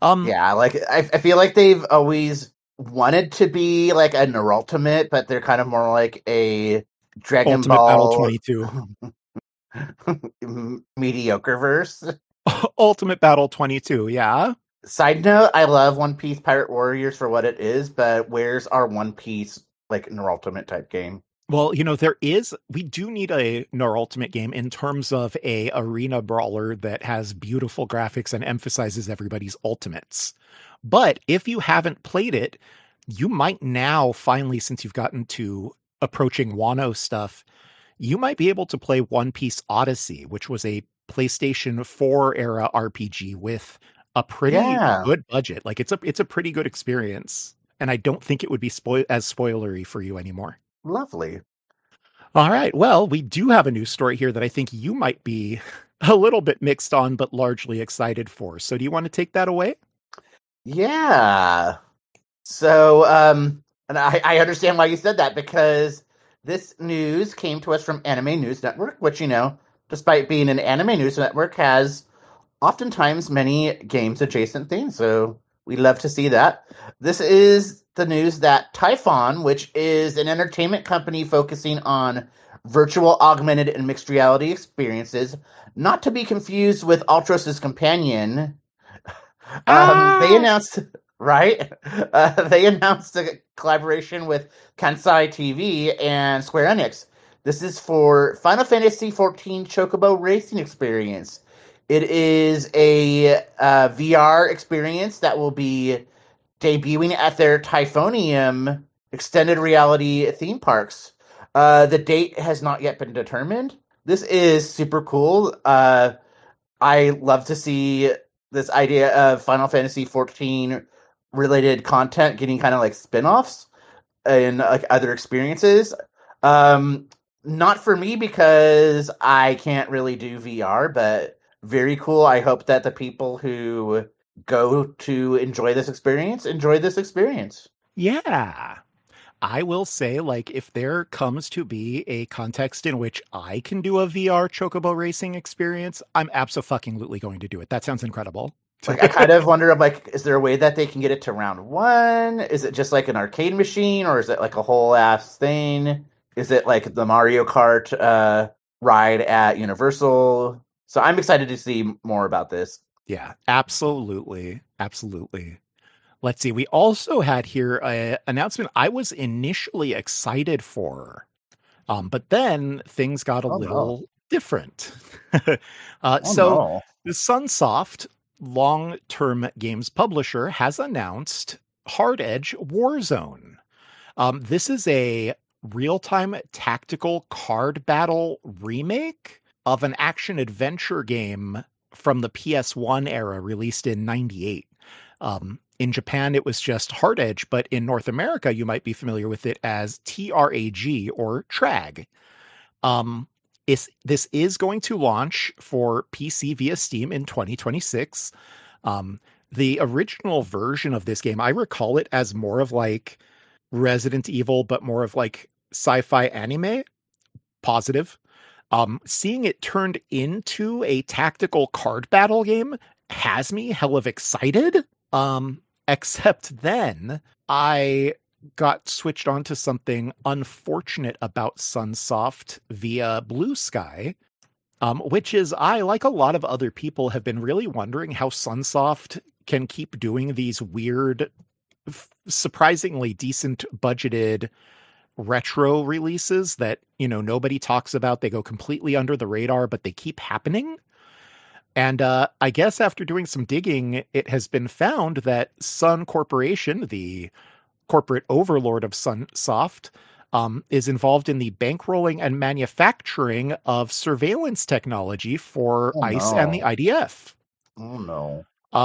I feel like they've always wanted to be like a Neurultimate, but they're kind of more like a Dragon Ultimate Ball Battle 22. mediocre verse. Ultimate Battle 22, yeah. Side note, I love One Piece Pirate Warriors for what it is, but where's our One Piece like Neurultimate type game? Well, we do need a Neurultimate game in terms of a arena brawler that has beautiful graphics and emphasizes everybody's ultimates. But if you haven't played it, you might now finally, since you've gotten to approaching Wano stuff, you might be able to play One Piece Odyssey, which was a PlayStation 4 era RPG with a pretty good budget. Like it's a pretty good experience. And I don't think it would be as spoilery for you anymore. Lovely. All right. Well, we do have a news story here that I think you might be a little bit mixed on, but largely excited for. So do you want to take that away? Yeah. So, and I understand why you said that, because this news came to us from Anime News Network, which, despite being an anime news network, has oftentimes many games adjacent themes. So we love to see that. This is the news that Typhon, which is an entertainment company focusing on virtual, augmented, and mixed reality experiences, not to be confused with Ultros' companion. They announced, right? They announced a collaboration with Kansai TV and Square Enix. This is for Final Fantasy XIV Chocobo Racing Experience. It is a VR experience that will be debuting at their Typhonium extended reality theme parks. The date has not yet been determined. This is super cool. I love to see this idea of Final Fantasy XIV related content getting kind of like spin-offs and like other experiences. Not for me, because I can't really do VR, but very cool. I hope that the people who go to enjoy this experience. Yeah. I will say, like, if there comes to be a context in which I can do a VR Chocobo racing experience, I'm absolutely going to do it. That sounds incredible. Like, I kind of wonder, like, is there a way that they can get it to round one? Is it just like an arcade machine, or is it like a whole ass thing? Is it like the Mario Kart ride at Universal? So I'm excited to see more about this. Yeah, absolutely. Let's see. We also had here an announcement I was initially excited for, but then things got a little different. The Sunsoft long-term games publisher has announced Hard Edge Warzone. This is a real-time tactical card battle remake of an action-adventure game from the PS1 era, released in 98. In Japan, it was just Hard Edge, but in North America, you might be familiar with it as TRAG or TRAG. This is going to launch for PC via Steam in 2026. The original version of this game, I recall it as more of like Resident Evil, but more of like sci-fi anime. Positive. Seeing it turned into a tactical card battle game has me hell of excited. Except then I got switched on to something unfortunate about Sunsoft via Blue Sky, which is I, like a lot of other people, have been really wondering how Sunsoft can keep doing these weird, surprisingly decent budgeted retro releases that, nobody talks about. They go completely under the radar, but they keep happening. And I guess after doing some digging, it has been found that Sun Corporation, the corporate overlord of Sunsoft, is involved in the bankrolling and manufacturing of surveillance technology for ICE and the IDF. Oh, no.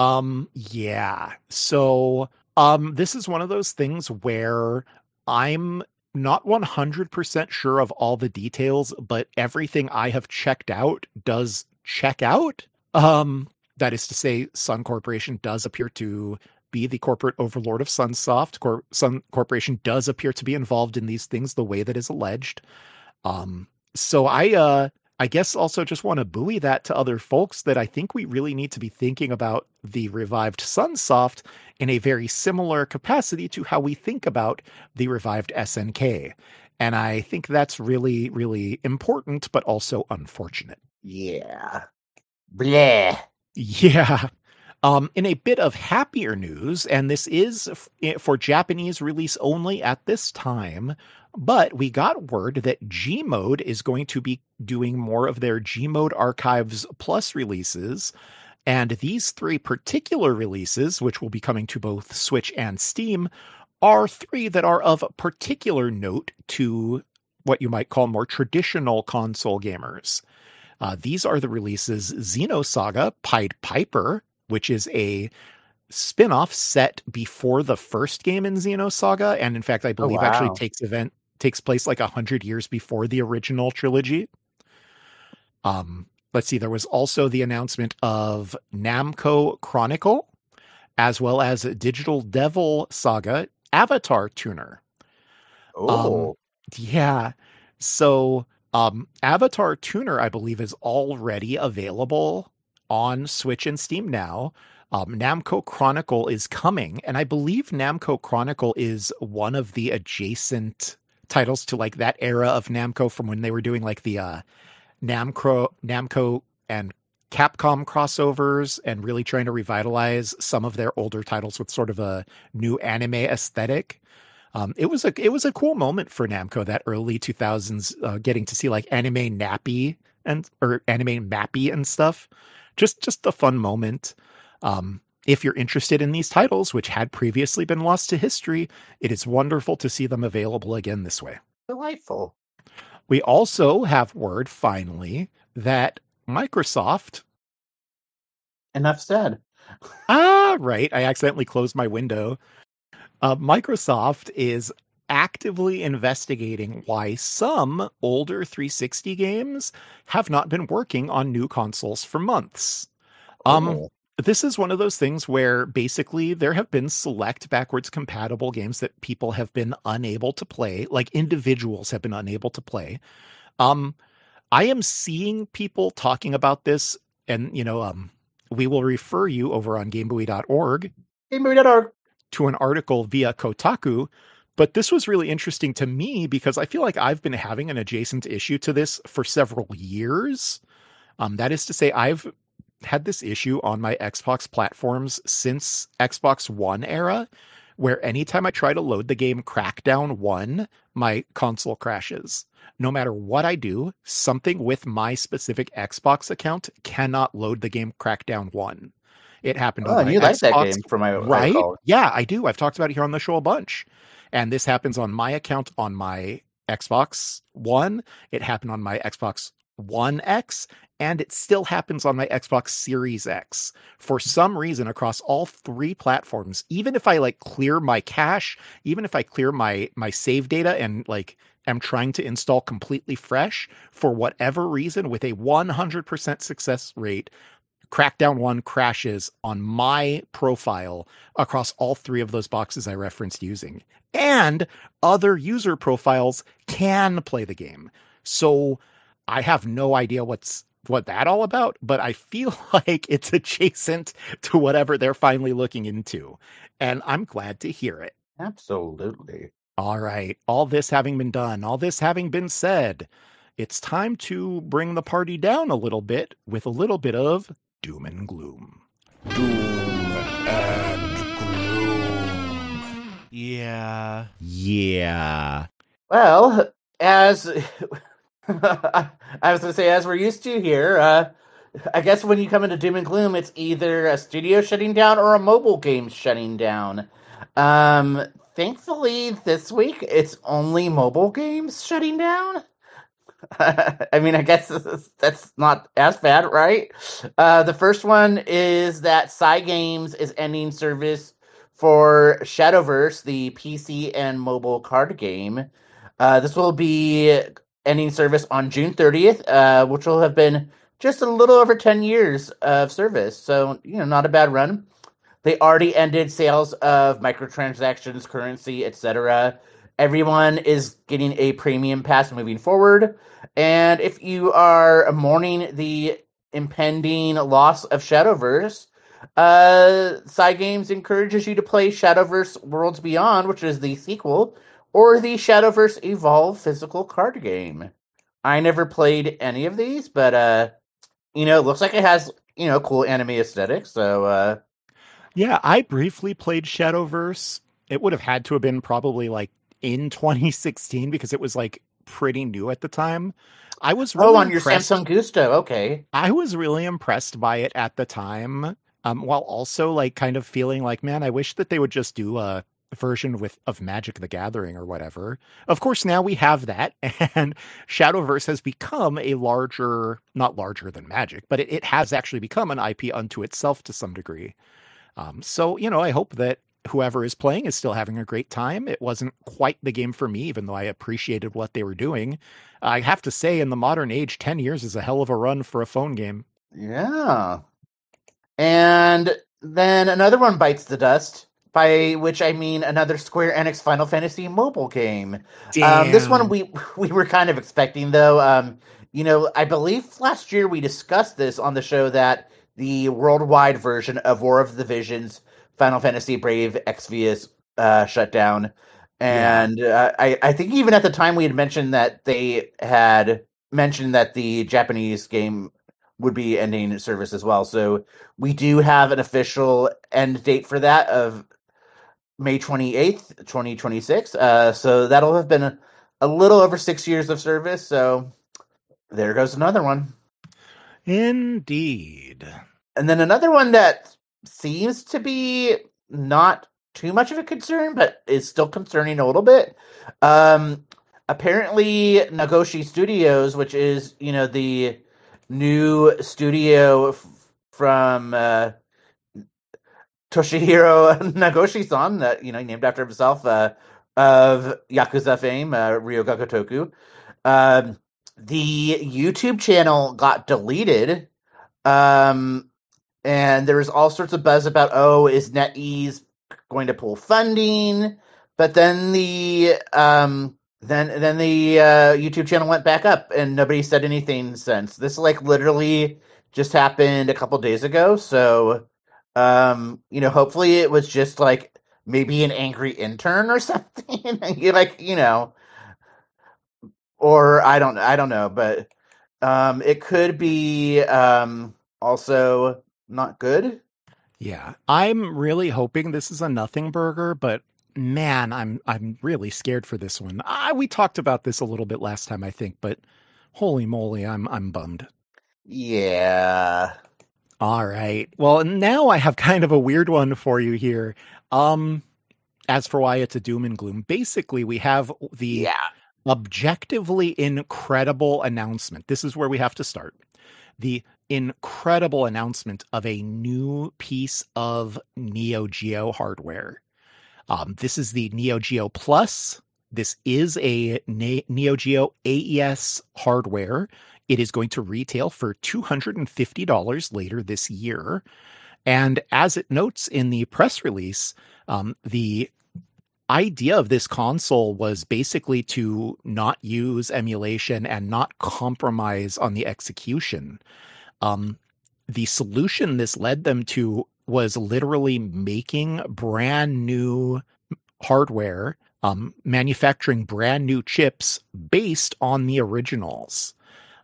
Yeah. So this is one of those things where I'm not 100% sure of all the details, but everything I have checked out does check out. That is to say, Sun Corporation does appear to be the corporate overlord of Sunsoft. Sun Corporation does appear to be involved in these things the way that is alleged. So I guess also just want to buoy that to other folks that I think we really need to be thinking about the revived Sunsoft in a very similar capacity to how we think about the revived SNK. And I think that's really, really important, but also unfortunate. Yeah. Bleh. Yeah. In a bit of happier news, and this is for Japanese release only at this time, but we got word that Gmod is going to be doing more of their Gmod Archives Plus releases. And these 3 particular releases, which will be coming to both Switch and Steam, are 3 that are of particular note to what you might call more traditional console gamers. These are the releases Xenosaga Pied Piper, which is a spin-off set before the first game in Xenosaga, and in fact, I believe actually takes place like 100 years before the original trilogy. Let's see, there was also the announcement of Namco Chronicle, as well as Digital Devil Saga Avatar Tuner. Oh, Yeah. So Avatar Tuner, I believe, is already available on Switch and Steam now. Namco Chronicle is coming, and I believe Namco Chronicle is one of the adjacent titles to like that era of Namco from when they were doing like the Namco and Capcom crossovers and really trying to revitalize some of their older titles with sort of a new anime aesthetic. It was a cool moment for Namco, that early 2000s, getting to see like anime nappy or anime mappy and stuff. Just a fun moment. If you're interested in these titles, which had previously been lost to history, it is wonderful to see them available again this way. delightful. We also have word finally that Microsoft. Enough said. Right. I accidentally closed my window. Microsoft is actively investigating why some older 360 games have not been working on new consoles for months. Oh. This is one of those things where basically there have been select backwards compatible games that people have been unable to play, like individuals have been unable to play. I am seeing people talking about this, and we will refer you over on GameBuoy.org to an article via Kotaku. But this was really interesting to me because I feel like I've been having an adjacent issue to this for several years. That is to say, I've had this issue on my Xbox platforms since Xbox One era, where anytime I try to load the game Crackdown 1, my console crashes. No matter what I do, something with my specific Xbox account cannot load the game Crackdown 1. It happened on my you like that Xbox, game for my right? recall. Yeah, I do. I've talked about it here on the show a bunch. And this happens on my account on my Xbox One. It happened on my Xbox One X, and it still happens on my Xbox Series X. For some reason, across all three platforms, even if I like clear my cache, even if I clear my save data and like am trying to install completely fresh, for whatever reason, with a 100% success rate, Crackdown 1 crashes on my profile across all three of those boxes I referenced using. And other user profiles can play the game. So I have no idea what that all about, but I feel like it's adjacent to whatever they're finally looking into. And I'm glad to hear it. Absolutely. All right. All this having been done, all this having been said, it's time to bring the party down a little bit with a little bit of doom and gloom. Doom and gloom. Yeah. Well, as I was going to say, as we're used to here, I guess when you come into doom and gloom, it's either a studio shutting down or a mobile game shutting down. Thankfully, this week, it's only mobile games shutting down. I mean, I guess that's not as bad, right? The first one is that Cygames is ending service for Shadowverse, the PC and mobile card game. This will be ending service on June 30th, which will have been just a little over 10 years of service. So, not a bad run. They already ended sales of microtransactions, currency, etc. Everyone is getting a premium pass moving forward. And if you are mourning the impending loss of Shadowverse, Cygames encourages you to play Shadowverse Worlds Beyond, which is the sequel, or the Shadowverse Evolve physical card game. I never played any of these, but, it looks like it has, cool anime aesthetics, so... Yeah, I briefly played Shadowverse. It would have had to have been probably like in 2016 because it was like pretty new at the time. I was really on impressed. Your Samsung Gusto, okay. I was really impressed by it at the time, while also like kind of feeling like, man, I wish that they would just do a version of Magic the Gathering or whatever. Of course, now we have that, and Shadowverse has become a not larger than Magic, but it has actually become an IP unto itself to some degree. So, I hope that whoever is playing is still having a great time. It wasn't quite the game for me, even though I appreciated what they were doing. I have to say, in the modern age, 10 years is a hell of a run for a phone game. Yeah. And then another one bites the dust, by which I mean another Square Enix Final Fantasy mobile game. This one we were kind of expecting, though. I believe last year we discussed this on the show that the worldwide version of War of the Visions Final Fantasy Brave Exvius shut down. And I think even at the time we had mentioned that they had mentioned that the Japanese game would be ending service as well. So we do have an official end date for that of May 28th, 2026. So that'll have been a little over 6 years of service. So there goes another one. Indeed. And then another one that seems to be not too much of a concern, but is still concerning a little bit. Apparently, Nagoshi Studios, which is, the new studio from Toshihiro Nagoshi-san, that named after himself, of Yakuza fame, Ryoga Gotoku. The YouTube channel got deleted, and there was all sorts of buzz about, is NetEase going to pull funding? But then the YouTube channel went back up, and nobody said anything since. This literally just happened a couple days ago. So, hopefully it was just maybe an angry intern or something. Or I don't know, but it could be also not good. Yeah, I'm really hoping this is a nothing burger, but man, I'm really scared for this one. We talked about this a little bit last time, I think, but holy moly, I'm bummed. Yeah. All right. Well, now I have kind of a weird one for you here. As for why it's a doom and gloom, basically we have the objectively incredible announcement. This is where we have to start. The incredible announcement of a new piece of Neo Geo hardware. This is the Neo Geo Plus. This is a Neo Geo AES hardware. It is going to retail for $250 later this year. And as it notes in the press release, the idea of this console was basically to not use emulation and not compromise on the execution. The solution this led them to was literally making brand new hardware, manufacturing brand new chips based on the originals.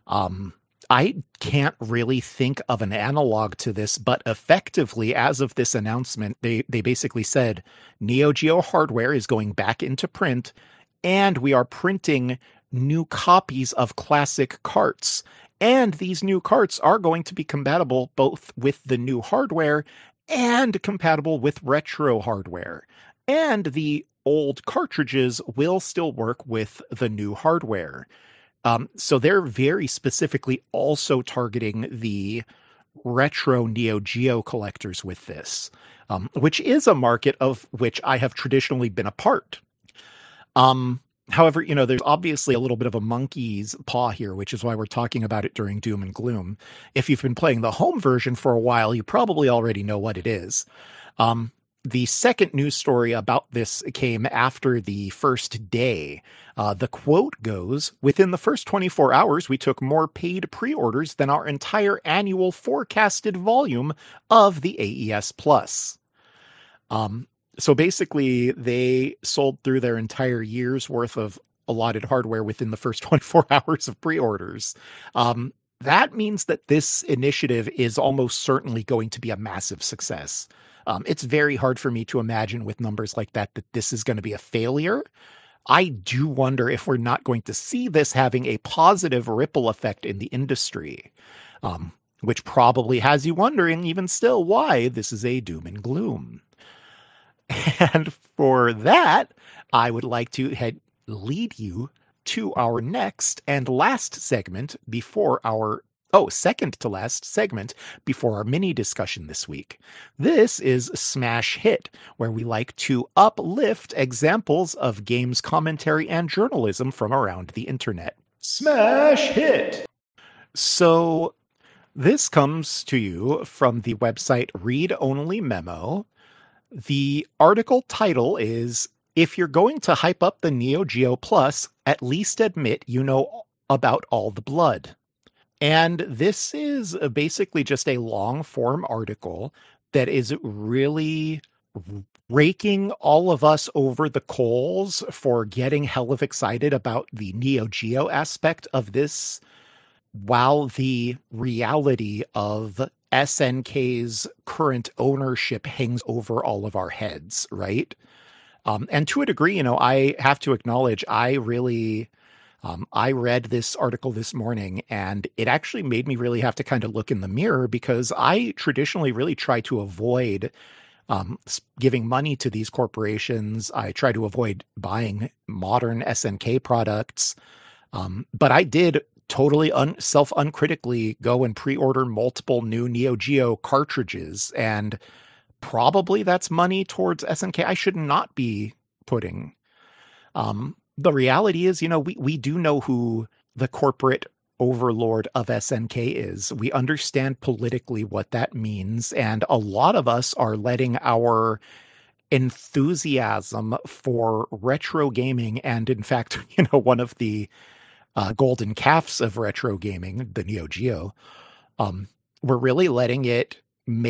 I can't really think of an analog to this, but effectively, as of this announcement, they basically said Neo Geo hardware is going back into print, and we are printing new copies of classic carts. And these new carts are going to be compatible both with the new hardware and compatible with retro hardware. And the old cartridges will still work with the new hardware. So they're very specifically also targeting the retro Neo Geo collectors with this, which is a market of which I have traditionally been a part. However, there's obviously a little bit of a monkey's paw here, which is why we're talking about it during Doom and Gloom. If you've been playing the home version for a while, you probably already know what it is. The second news story about this came after the first day. The quote goes, "Within the first 24 hours, we took more paid pre-orders than our entire annual forecasted volume of the AES Plus." So basically, they sold through their entire year's worth of allotted hardware within the first 24 hours of pre-orders. That means that this initiative is almost certainly going to be a massive success. It's very hard for me to imagine with numbers like that this is going to be a failure. I do wonder if we're not going to see this having a positive ripple effect in the industry, which probably has you wondering even still why this is a doom and gloom. And for that, I would like to lead you to our next and last segment before our second to last segment before our mini discussion this week. This is Smash Hit, where we like to uplift examples of games commentary and journalism from around the internet. Smash Hit! So this comes to you from the website Read Only Memo. The article title is, "If you're going to hype up the Neo Geo Plus, at least admit you know about all the blood." And this is basically just a long form article that is really raking all of us over the coals for getting hell of excited about the Neo Geo aspect of this, while the reality of SNK's current ownership hangs over all of our heads, right? And to a degree, I have to acknowledge, I read this article this morning, and it actually made me really have to kind of look in the mirror, because I traditionally really try to avoid giving money to these corporations. I try to avoid buying modern SNK products. But I did totally self-uncritically go and pre-order multiple new Neo Geo cartridges, and probably that's money towards SNK I should not be putting. The reality is, we do know who the corporate overlord of SNK is. We understand politically what that means, and a lot of us are letting our enthusiasm for retro gaming, and in fact, one of the golden calves of retro gaming, the Neo Geo, we're really letting it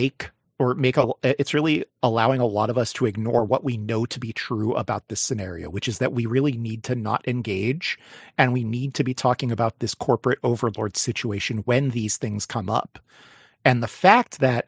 it's really allowing a lot of us to ignore what we know to be true about this scenario, which is that we really need to not engage, and we need to be talking about this corporate overlord situation when these things come up. And the fact that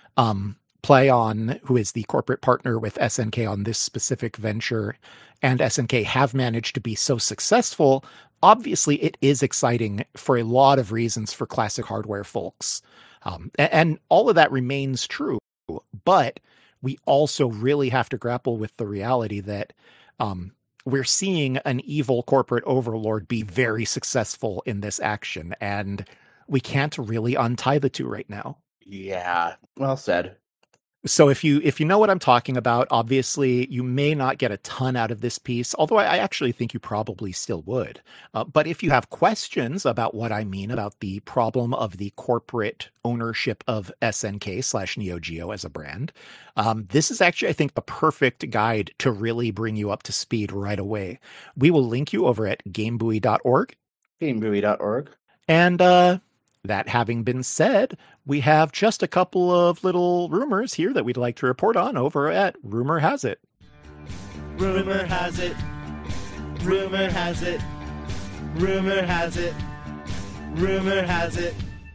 PlayOn, who is the corporate partner with SNK on this specific venture, and SNK have managed to be so successful, obviously it is exciting for a lot of reasons for classic hardware folks. And all of that remains true, but we also really have to grapple with the reality that we're seeing an evil corporate overlord be very successful in this action, and we can't really untie the two right now. Yeah, well said. So if you know what I'm talking about, obviously you may not get a ton out of this piece, although I actually think you probably still would. But if you have questions about what I mean about the problem of the corporate ownership of SNK/Neo Geo as a brand, this is actually, I think, the perfect guide to really bring you up to speed right away. We will link you over at GameBuoy.org. GameBuoy.org. And that having been said, we have just a couple of little rumors here that we'd like to report on over at Rumor Has It. Rumor has it. Rumor has it. Rumor has it. Rumor has it.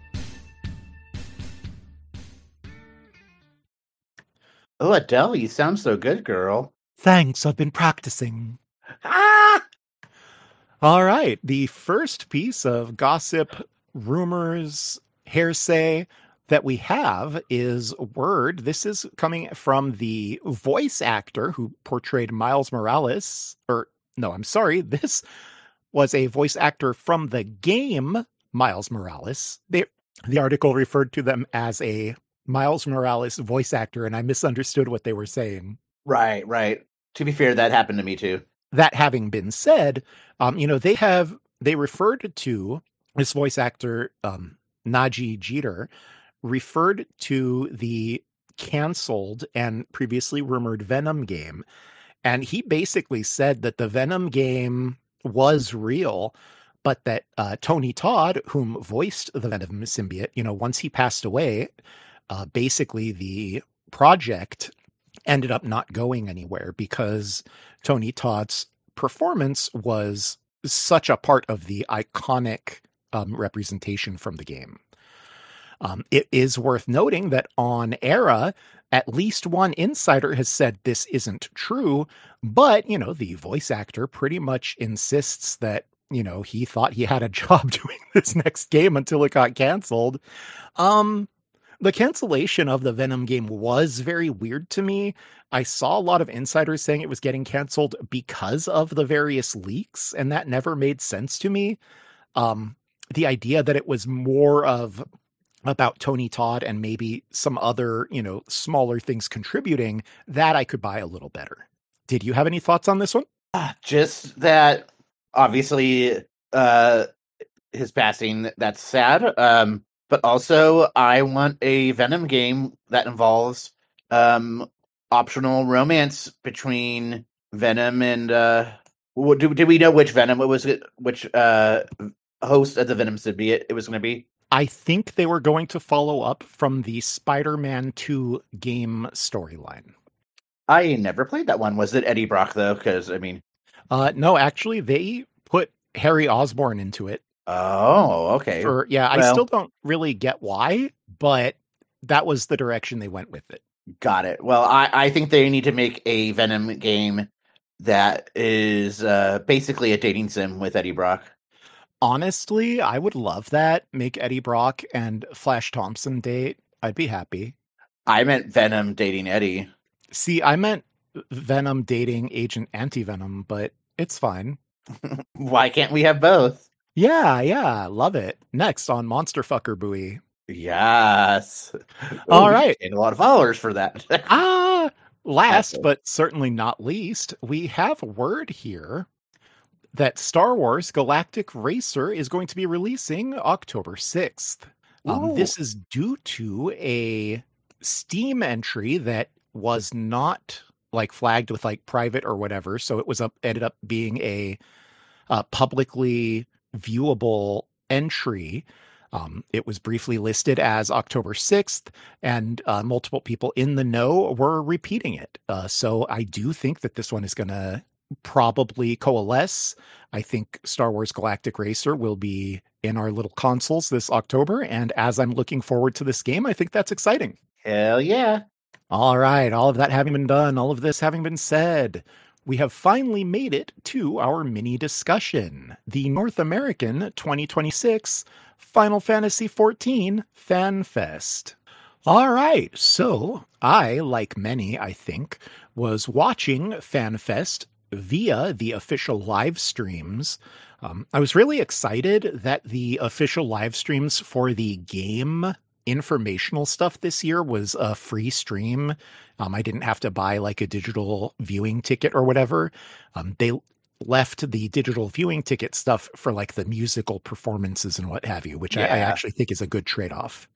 Oh, Adele, you sound so good, girl. Thanks, I've been practicing. Ah! All right, the first piece of gossip, rumors, hearsay that we have is word. This is coming from the voice actor who portrayed Miles Morales. This was a voice actor from the game Miles Morales. The article referred to them as a Miles Morales voice actor, and I misunderstood what they were saying. Right. To be fair, that happened to me too. That having been said, they referred to this voice actor, Naji Jeter, referred to the canceled and previously rumored Venom game. And he basically said that the Venom game was real, but that Tony Todd, whom voiced the Venom symbiote, once he passed away, basically the project ended up not going anywhere because Tony Todd's performance was such a part of the iconic representation from the game. It is worth noting that on Era, at least one insider has said this isn't true, but, the voice actor pretty much insists that, he thought he had a job doing this next game until it got canceled. The cancellation of the Venom game was very weird to me. I saw a lot of insiders saying it was getting canceled because of the various leaks, and that never made sense to me. the idea that it was more of about Tony Todd and maybe some other, smaller things contributing, that I could buy a little better. Did you have any thoughts on this one? Just that, obviously, his passing, that's sad. But also, I want a Venom game that involves optional romance between Venom and did we know which Venom it was? Which host of the Venom symbiote it was going to be? I think they were going to follow up from the Spider-Man 2 game storyline. I never played that one. Was it Eddie Brock though? Because no, actually, they put Harry Osborn into it. Oh, okay. I still don't really get why, but that was the direction they went with it. Got it. Well, I think they need to make a Venom game that is basically a dating sim with Eddie Brock. Honestly, I would love that. Make Eddie Brock and Flash Thompson date. I'd be happy. I meant Venom dating Eddie. See, I meant Venom dating Agent Anti-Venom, but it's fine. Why can't we have both? Yeah, love it. Next on Monster Fucker Buoy. Yes. All right. And a lot of followers for that. Last but certainly not least, we have word here that Star Wars Galactic Racer is going to be releasing October 6th. This is due to a Steam entry that was not flagged with private or whatever. So it was ended up being a publicly viewable entry. It was briefly listed as October 6th, and multiple people in the know were repeating it. So I do think that this one is going to probably coalesce. I think Star Wars Galactic Racer will be in our little consoles this October, and as I'm looking forward to this game, I think that's exciting. Hell yeah. All right, all of that having been done, all of this having been said, we have finally made it to our mini discussion, the North American 2026 Final Fantasy XIV Fan Fest. All right, so I, like many, I think, was watching FanFest via the official live streams. I was really excited that the official live streams for the game informational stuff this year was a free stream. I didn't have to buy a digital viewing ticket or whatever. They left the digital viewing ticket stuff for the musical performances and what have you, which I actually think is a good trade-off.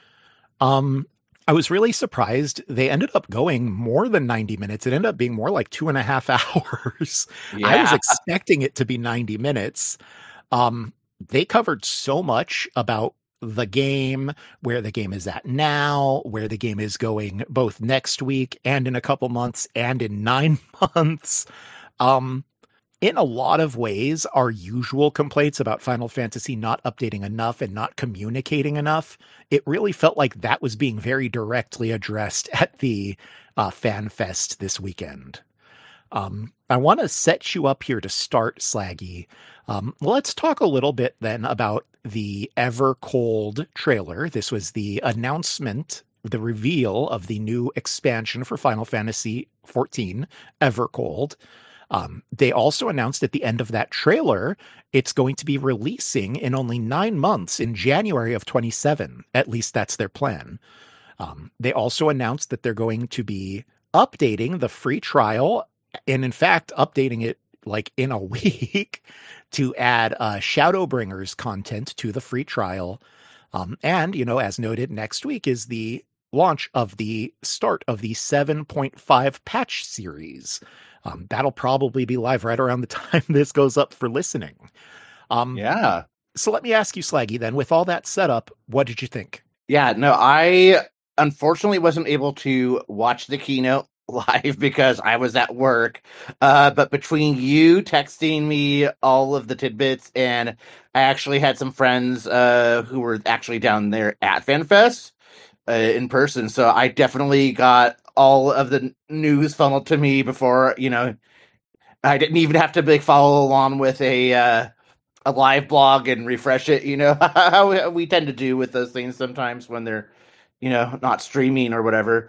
I was really surprised. They ended up going more than 90 minutes. It ended up being more like 2.5 hours. Yeah. I was expecting it to be 90 minutes. They covered so much about the game, where the game is at now, where the game is going both next week and in a couple months and in 9 months. In a lot of ways, our usual complaints about Final Fantasy not updating enough and not communicating enough, it really felt like that was being very directly addressed at the Fan Fest this weekend. I want to set you up here to start, Slaggy. Let's talk a little bit then about the Evercold trailer. This was the announcement, the reveal of the new expansion for Final Fantasy XIV, Evercold. They also announced at the end of that trailer, it's going to be releasing in only 9 months in January of 2027. At least that's their plan. They also announced that they're going to be updating the free trial, and in fact, updating it in a week to add Shadowbringers content to the free trial. And, as noted, next week is the launch of the start of the 7.5 patch series. That'll probably be live right around the time this goes up for listening. Yeah. So let me ask you, Slaggy, then, with all that set up, what did you think? Yeah, no, I unfortunately wasn't able to watch the keynote live because I was at work. But between you texting me all of the tidbits, and I actually had some friends who were actually down there at FanFest in person. So I definitely got all of the news funneled to me before, I didn't even have to follow along with a live blog and refresh it, how we tend to do with those things sometimes when they're, not streaming or whatever.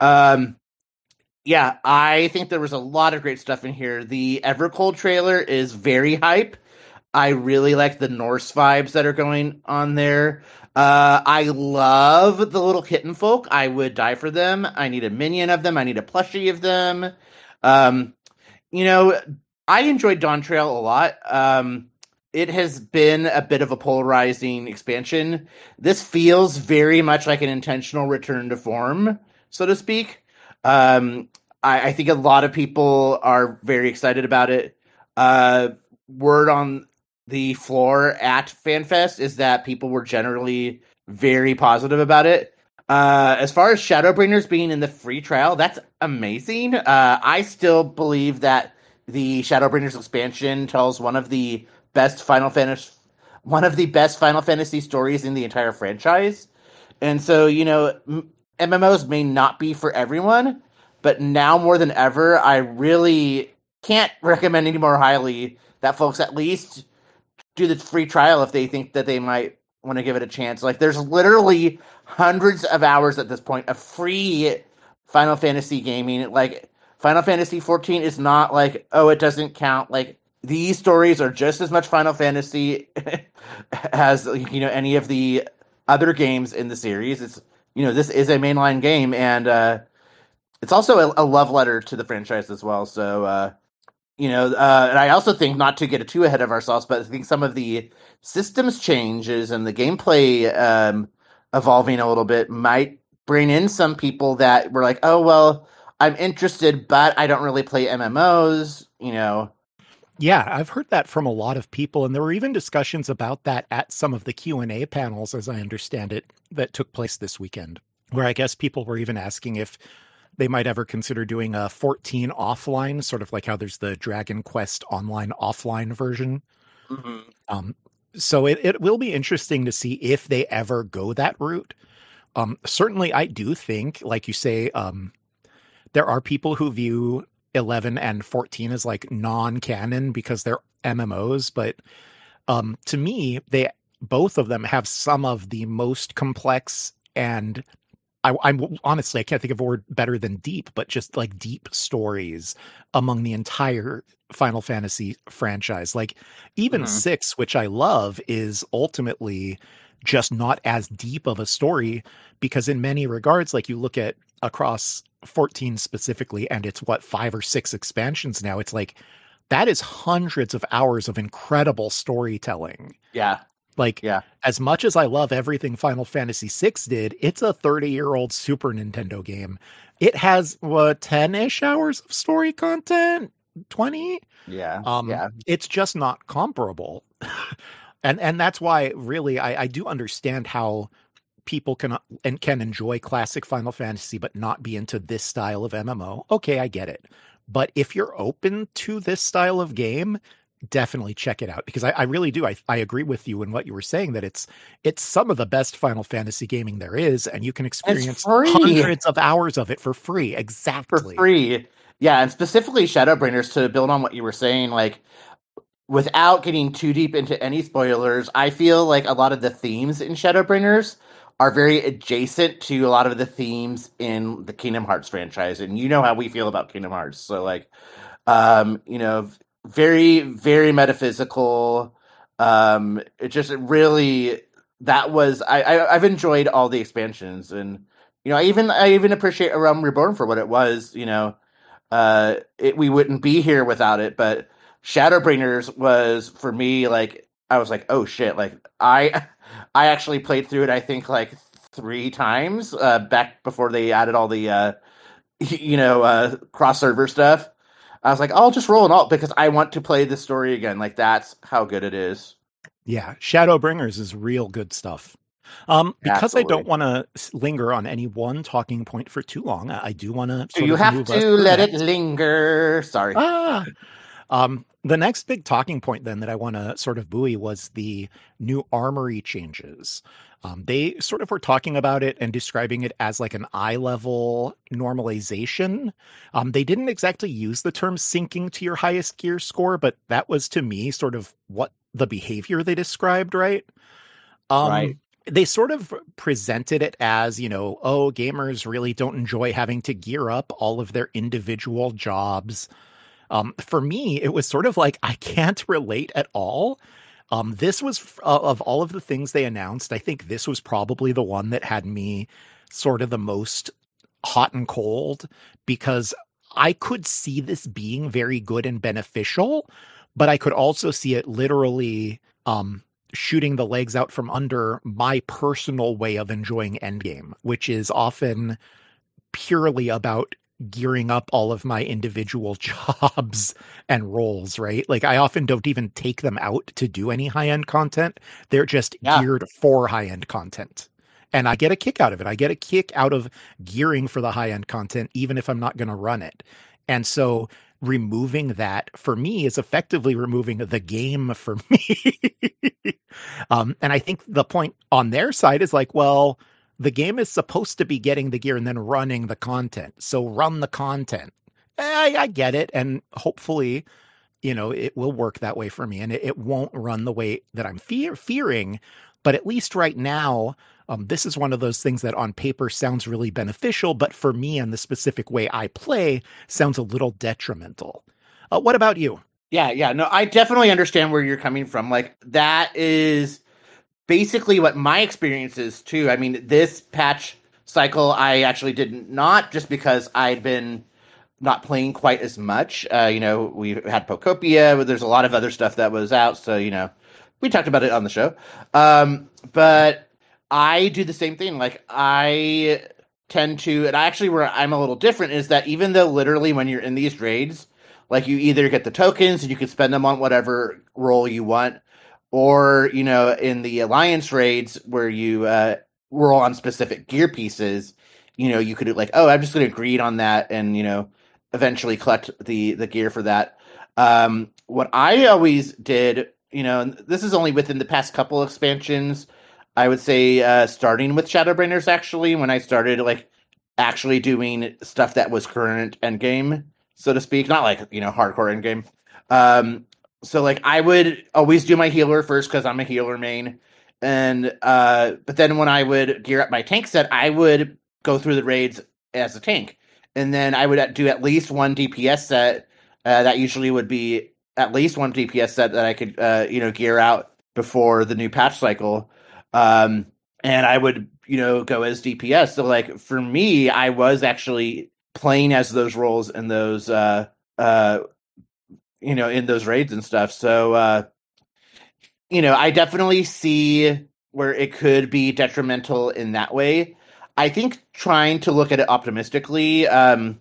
Yeah, I think there was a lot of great stuff in here. The Evercold trailer is very hype. I really like the Norse vibes that are going on there. I love the little kitten folk. I would die for them. I need a minion of them. I need a plushie of them. You know, I enjoyed Dawntrail a lot. It has been a bit of a polarizing expansion. This feels very much like an intentional return to form, so to speak. I think a lot of people are very excited about it. Word on the floor at FanFest is that people were generally very positive about it. As far as Shadowbringers being in the free trial, that's amazing. I still believe that the Shadowbringers expansion tells one of the best Final Fantasy stories in the entire franchise. And so, you know, MMOs may not be for everyone, but now more than ever, I really can't recommend any more highly that folks at least do the free trial if they think that they might want to give it a chance. Like, there's literally hundreds of hours at this point of free Final Fantasy gaming. Like, Final Fantasy 14 is not like, oh, it doesn't count. Like, these stories are just as much Final Fantasy as, you know, any of the other games in the series. It's, you know, this is a mainline game, and it's also a love letter to the franchise as well. So, you know, and I also think, not to get too ahead of ourselves, but I think some of the systems changes and the gameplay evolving a little bit might bring in some people that were like, oh, well, I'm interested, but I don't really play MMOs, you know. Yeah, I've heard that from a lot of people, and there were even discussions about that at some of the Q&A panels, as I understand it, that took place this weekend, where I guess people were even asking if they might ever consider doing a 14 offline, sort of like how there's the Dragon Quest online offline version. Mm-hmm. So it will be interesting to see if they ever go that route. Certainly, I do think, like you say, there are people who view 11 and 14 as like non-canon because they're MMOs, but to me, both of them have some of the most complex and I'm honestly, I can't think of a word better than deep, but just like deep stories among the entire Final Fantasy franchise. Like even 6, which I love, is ultimately just not as deep of a story because in many regards, like you look at across 14 specifically, and it's 5 or 6 expansions now. It's like that is hundreds of hours of incredible storytelling. Yeah. As much as I love everything Final Fantasy VI did, it's a 30-year-old Super Nintendo game. It has 10-ish hours of story content, 20. Yeah. It's just not comparable. and that's why really I do understand how people can enjoy classic Final Fantasy but not be into this style of MMO. Okay, I get it. But if you're open to this style of game, definitely check it out, because I really do. I agree with you in what you were saying, that it's some of the best Final Fantasy gaming there is, and you can experience hundreds of hours of it for free. Exactly. For free. Yeah, and specifically Shadowbringers, to build on what you were saying, like, without getting too deep into any spoilers, I feel like a lot of the themes in Shadowbringers are very adjacent to a lot of the themes in the Kingdom Hearts franchise, and you know how we feel about Kingdom Hearts. So, like, you know, very, very metaphysical. It just really, that was, I've enjoyed all the expansions, and you know, I even appreciate A Realm Reborn for what it was. You know, we wouldn't be here without it. But Shadowbringers was, for me, like, I was like, oh shit, like I actually played through it, I think, like 3 times back before they added all the cross server stuff. I was like, I'll just roll an alt because I want to play this story again. Like, that's how good it is. Yeah, Shadowbringers is real good stuff. Because Absolutely. I don't want to linger on any one talking point for too long, I do want to. You have to let it linger. Sorry. The next big talking point then that I want to sort of buoy was the new armory changes. They sort of were talking about it and describing it as like an eye-level normalization. They didn't exactly use the term sinking to your highest gear score, but that was, to me, sort of what the behavior they described, right? Right. They sort of presented it as, you know, oh, gamers really don't enjoy having to gear up all of their individual jobs. For me, it was sort of like, I can't relate at all. This was of all of the things they announced, I think this was probably the one that had me sort of the most hot and cold, because I could see this being very good and beneficial, but I could also see it literally shooting the legs out from under my personal way of enjoying Endgame, which is often purely about gearing up all of my individual jobs and roles, right? Like I often don't even take them out to do any high-end content. They're just geared for high-end content. And I get a kick out of it. I get a kick out of gearing for the high-end content, even if I'm not going to run it. And so removing that for me is effectively removing the game for me. And I think the point on their side is like, well, the game is supposed to be getting the gear and then running the content. So run the content. I get it. And hopefully, it will work that way for me. And it won't run the way that I'm fearing. But at least right now, this is one of those things that on paper sounds really beneficial, but for me and the specific way I play sounds a little detrimental. What about you? Yeah. No, I definitely understand where you're coming from. Like, that is basically what my experience is too. I mean, this patch cycle, I actually did not, just because I'd been not playing quite as much. We had Pocopia, there's a lot of other stuff that was out, so, we talked about it on the show. But I do the same thing. Like, I tend to, and actually where I'm a little different is that even though literally when you're in these raids, like, you either get the tokens and you can spend them on whatever role you want, or, in the Alliance raids where you roll on specific gear pieces, you could like, oh, I'm just going to greed on that and, eventually collect the gear for that. What I always did, and this is only within the past couple expansions, I would say starting with Shadowbringers, actually, when I started like actually doing stuff that was current endgame, so to speak, not like, hardcore endgame. So like I would always do my healer first because I'm a healer main. And but then when I would gear up my tank set, I would go through the raids as a tank. And then I would do at least one DPS set. That usually would be at least one DPS set that I could gear out before the new patch cycle. And I would, go as DPS. So like for me, I was actually playing as those roles in those in those raids and stuff. So, I definitely see where it could be detrimental in that way. I think trying to look at it optimistically, that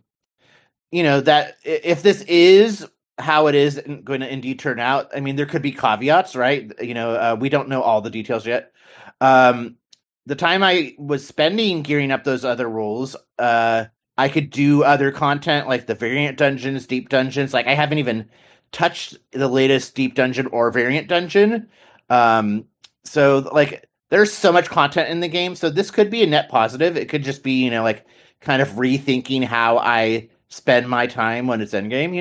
if this is how it is going to indeed turn out, I mean, there could be caveats, right? We don't know all the details yet. The time I was spending gearing up those other roles, I could do other content like the variant dungeons, deep dungeons. Like I haven't even touched the latest deep dungeon or variant dungeon. So like there's so much content in the game. So this could be a net positive. It could just be, like kind of rethinking how I spend my time when it's endgame,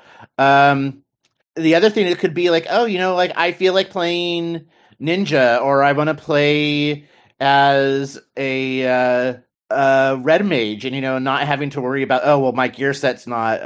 The other thing, it could be like, oh, like I feel like playing ninja, or I want to play as a red mage and, not having to worry about, oh, well, my gear set's not,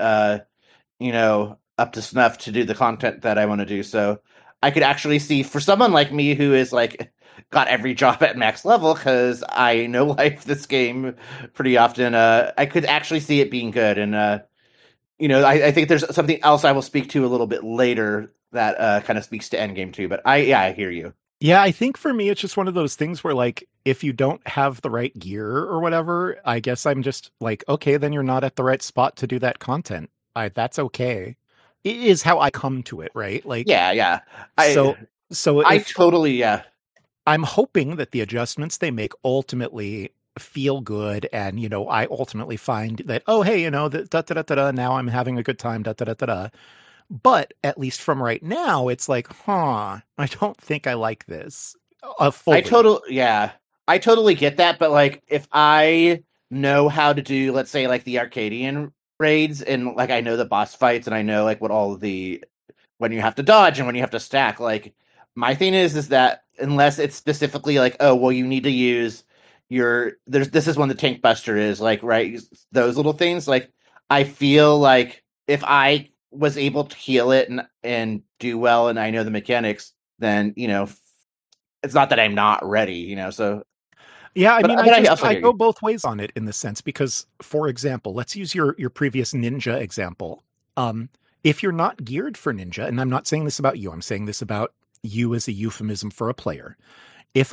up to snuff to do the content that I want to do. So I could actually see, for someone like me who is like got every job at max level, because I know life this game pretty often, I could actually see it being good. And I think there's something else I will speak to a little bit later that kind of speaks to endgame too. But I hear you. Yeah, I think for me, it's just one of those things where, like, if you don't have the right gear or whatever, I guess I'm just like, okay, then you're not at the right spot to do that content. That's okay. It is how I come to it, right? Like, yeah. So I totally, yeah. I'm hoping that the adjustments they make ultimately feel good, and I ultimately find that, oh, hey, now I'm having a good time, But at least from right now, it's like, I don't think I like this. I totally get that. But like, if I know how to do, let's say, like the Arcadian raids, and like I know the boss fights, and I know like what all of the when you have to dodge and when you have to stack. Like, my thing is that unless it's specifically like, oh, well, you need to use this is when the tank buster is, like, right, those little things. Like, I feel like if I was able to heal it and do well, and I know the mechanics, then, it's not that I'm not ready, so. Yeah, I But- mean, but I also I hear go you. both ways on it in the sense because, for example, let's use your previous ninja example. If you're not geared for ninja, and I'm not saying this about you, I'm saying this about you as a euphemism for a player. If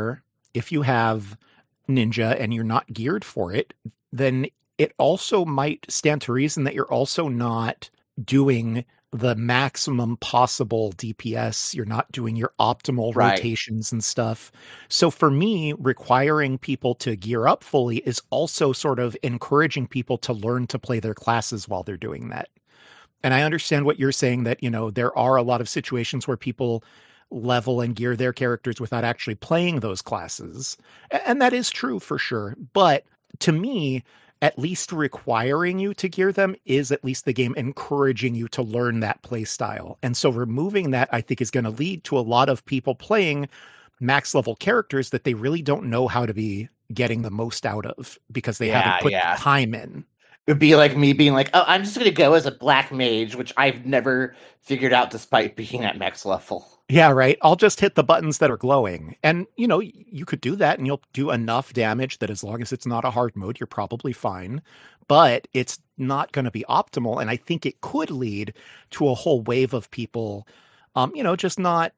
you have ninja and you're not geared for it, then it also might stand to reason that you're also not doing the maximum possible DPS. You're not doing your optimal Right. rotations and stuff. So for me, requiring people to gear up fully is also sort of encouraging people to learn to play their classes while they're doing that. And I understand what you're saying that, there are a lot of situations where people level and gear their characters without actually playing those classes. And that is true for sure. But to me, at least requiring you to gear them is at least the game encouraging you to learn that play style. And so removing that, I think, is going to lead to a lot of people playing max level characters that they really don't know how to be getting the most out of because they haven't put the time in. It would be like me being like, oh, I'm just going to go as a black mage, which I've never figured out despite being at max level. Yeah, right. I'll just hit the buttons that are glowing. And, you could do that and you'll do enough damage that as long as it's not a hard mode, you're probably fine. But it's not going to be optimal. And I think it could lead to a whole wave of people, just not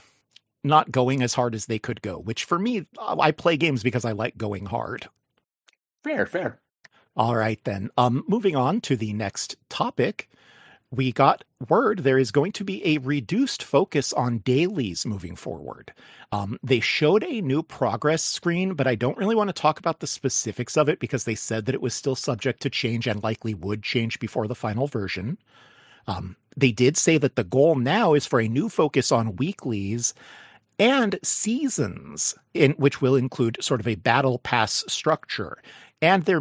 going as hard as they could go, which for me, I play games because I like going hard. Fair. All right, then. Moving on to the next topic. We got word there is going to be a reduced focus on dailies moving forward. They showed a new progress screen, but I don't really want to talk about the specifics of it because they said that it was still subject to change and likely would change before the final version. They did say that the goal now is for a new focus on weeklies and seasons, which will include sort of a battle pass structure. And they're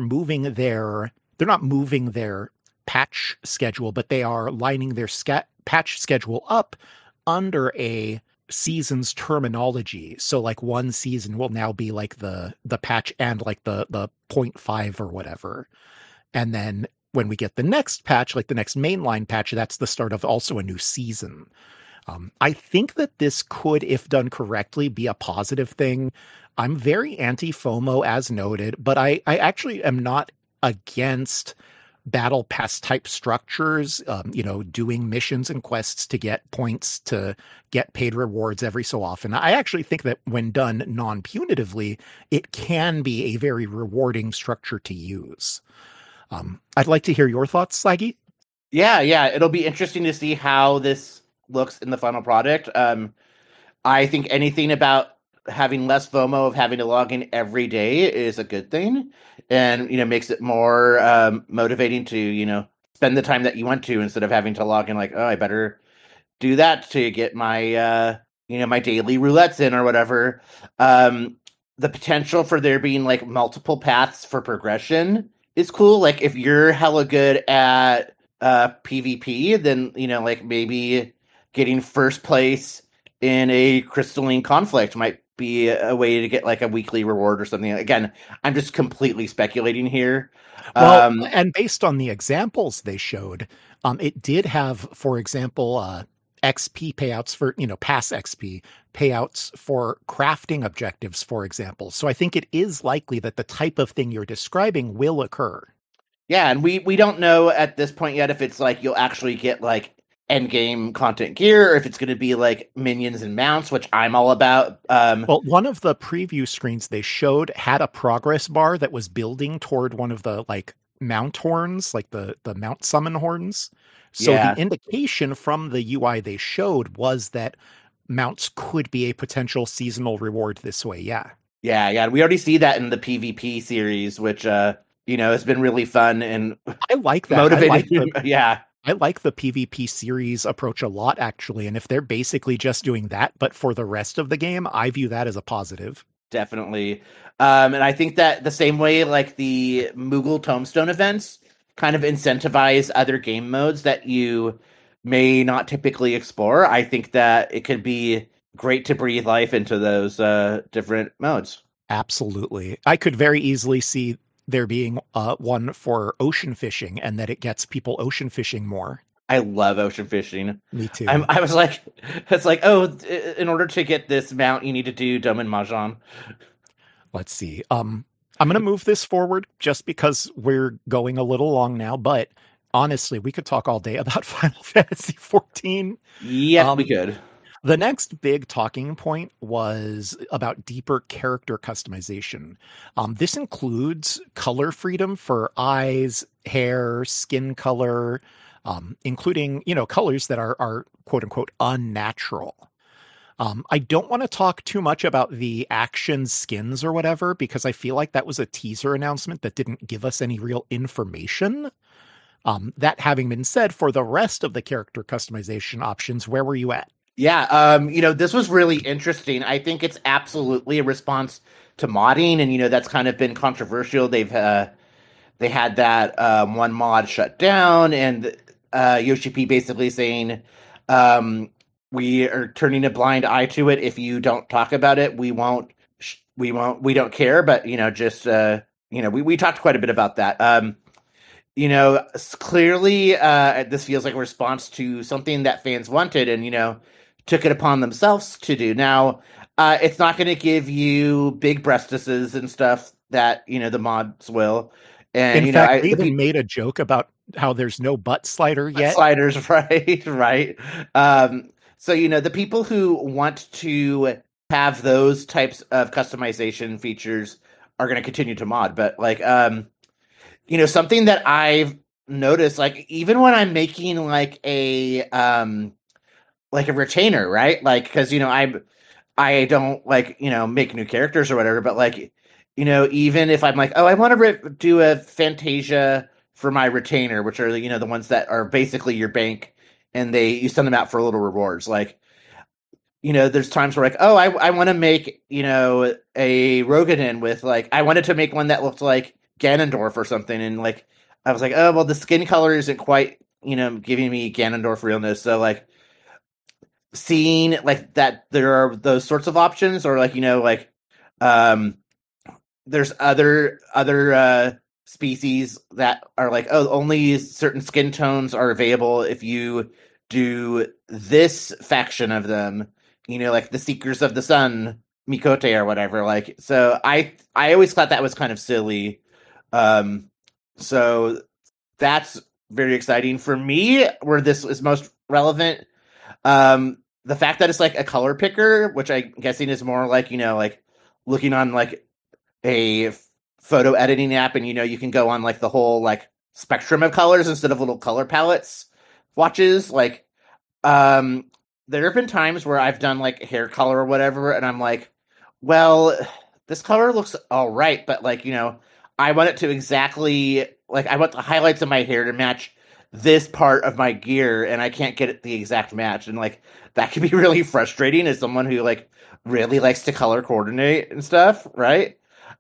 not moving their patch schedule, but they are lining their patch schedule up under a seasons terminology. So like one season will now be like the patch and like the 0.5 or whatever. And then when we get the next patch, like the next mainline patch, that's the start of also a new season. I think that this could, if done correctly, be a positive thing. I'm very anti-FOMO, as noted, but I actually am not against battle pass type structures, doing missions and quests to get points to get paid rewards every so often. I actually think that when done non-punitively, it can be a very rewarding structure to use. I'd like to hear your thoughts, Slaggy. Yeah. It'll be interesting to see how this looks in the final product. I think anything about having less FOMO of having to log in every day is a good thing, and makes it more motivating to spend the time that you want to instead of having to log in like, oh, I better do that to get my my daily roulettes in or whatever. The potential for there being like multiple paths for progression is cool. Like if you're hella good at PvP, then like maybe getting first place in a crystalline conflict might be a way to get like a weekly reward or something. Again, I'm just completely speculating here. Well, and based on the examples they showed, it did have, for example, XP payouts for, pass XP payouts for crafting objectives, for example. So I think it is likely that the type of thing you're describing will occur. Yeah, and we don't know at this point yet if it's like you'll actually get like end game content gear, or if it's going to be like minions and mounts, which I'm all about. Well, one of the preview screens they showed had a progress bar that was building toward one of the like mount horns, like the mount summon horns. So the indication from the UI they showed was that mounts could be a potential seasonal reward this way. Yeah. We already see that in the PvP series, which has been really fun and I like that. Motivating. I like the PvP series approach a lot, actually. And if they're basically just doing that, but for the rest of the game, I view that as a positive. Definitely. And I think that the same way, like the Moogle Tombstone events kind of incentivize other game modes that you may not typically explore, I think that it could be great to breathe life into those different modes. Absolutely. I could very easily see there being one for ocean fishing and that it gets people ocean fishing more. I love ocean fishing. Me too. I was like, it's like, oh, in order to get this mount, you need to do Domain Mahjong. Let's see. I'm going to move this forward just because we're going a little long now, but honestly, we could talk all day about Final Fantasy XIV. Yeah, we could. The next big talking point was about deeper character customization. This includes color freedom for eyes, hair, skin color, including, colors that are quote unquote unnatural. I don't want to talk too much about the action skins or whatever, because I feel like that was a teaser announcement that didn't give us any real information. That having been said, for the rest of the character customization options, where were you at? Yeah, this was really interesting. I think it's absolutely a response to modding, and that's kind of been controversial. They had that one mod shut down, and Yoshi P basically saying, we are turning a blind eye to it. If you don't talk about it, we don't care. But we talked quite a bit about that. Clearly, this feels like a response to something that fans wanted, and took it upon themselves to do. Now, it's not going to give you big breastises and stuff that the mods will. And in fact, they even made a joke about how there's no butt slider yet. Sliders, right. So the people who want to have those types of customization features are going to continue to mod. But something that I've noticed, like even when I'm making like a retainer, right? Like, because I don't make new characters or whatever, but even if I'm like, oh, I want to do a Fantasia for my retainer, which are the ones that are basically your bank, and you send them out for little rewards. There's times where oh, I want to make a Rogadin with I wanted to make one that looked like Ganondorf or something, and I was like, oh well, the skin color isn't quite giving me Ganondorf realness, so seeing that there are those sorts of options, or there's other species that are oh, only certain skin tones are available if you do this faction of them, the Seekers of the Sun, Mikote or whatever. So I always thought that was kind of silly. So that's very exciting for me. Where this is most relevant, the fact that it's a color picker, which I'm guessing is more looking on a photo editing app, and you can go on the whole spectrum of colors instead of little color palettes watches. There have been times where I've done hair color or whatever, and I'm well, this color looks all right, but I want it to exactly I want the highlights of my hair to match this part of my gear, and I can't get it the exact match, and that can be really frustrating as someone who really likes to color coordinate and stuff, right?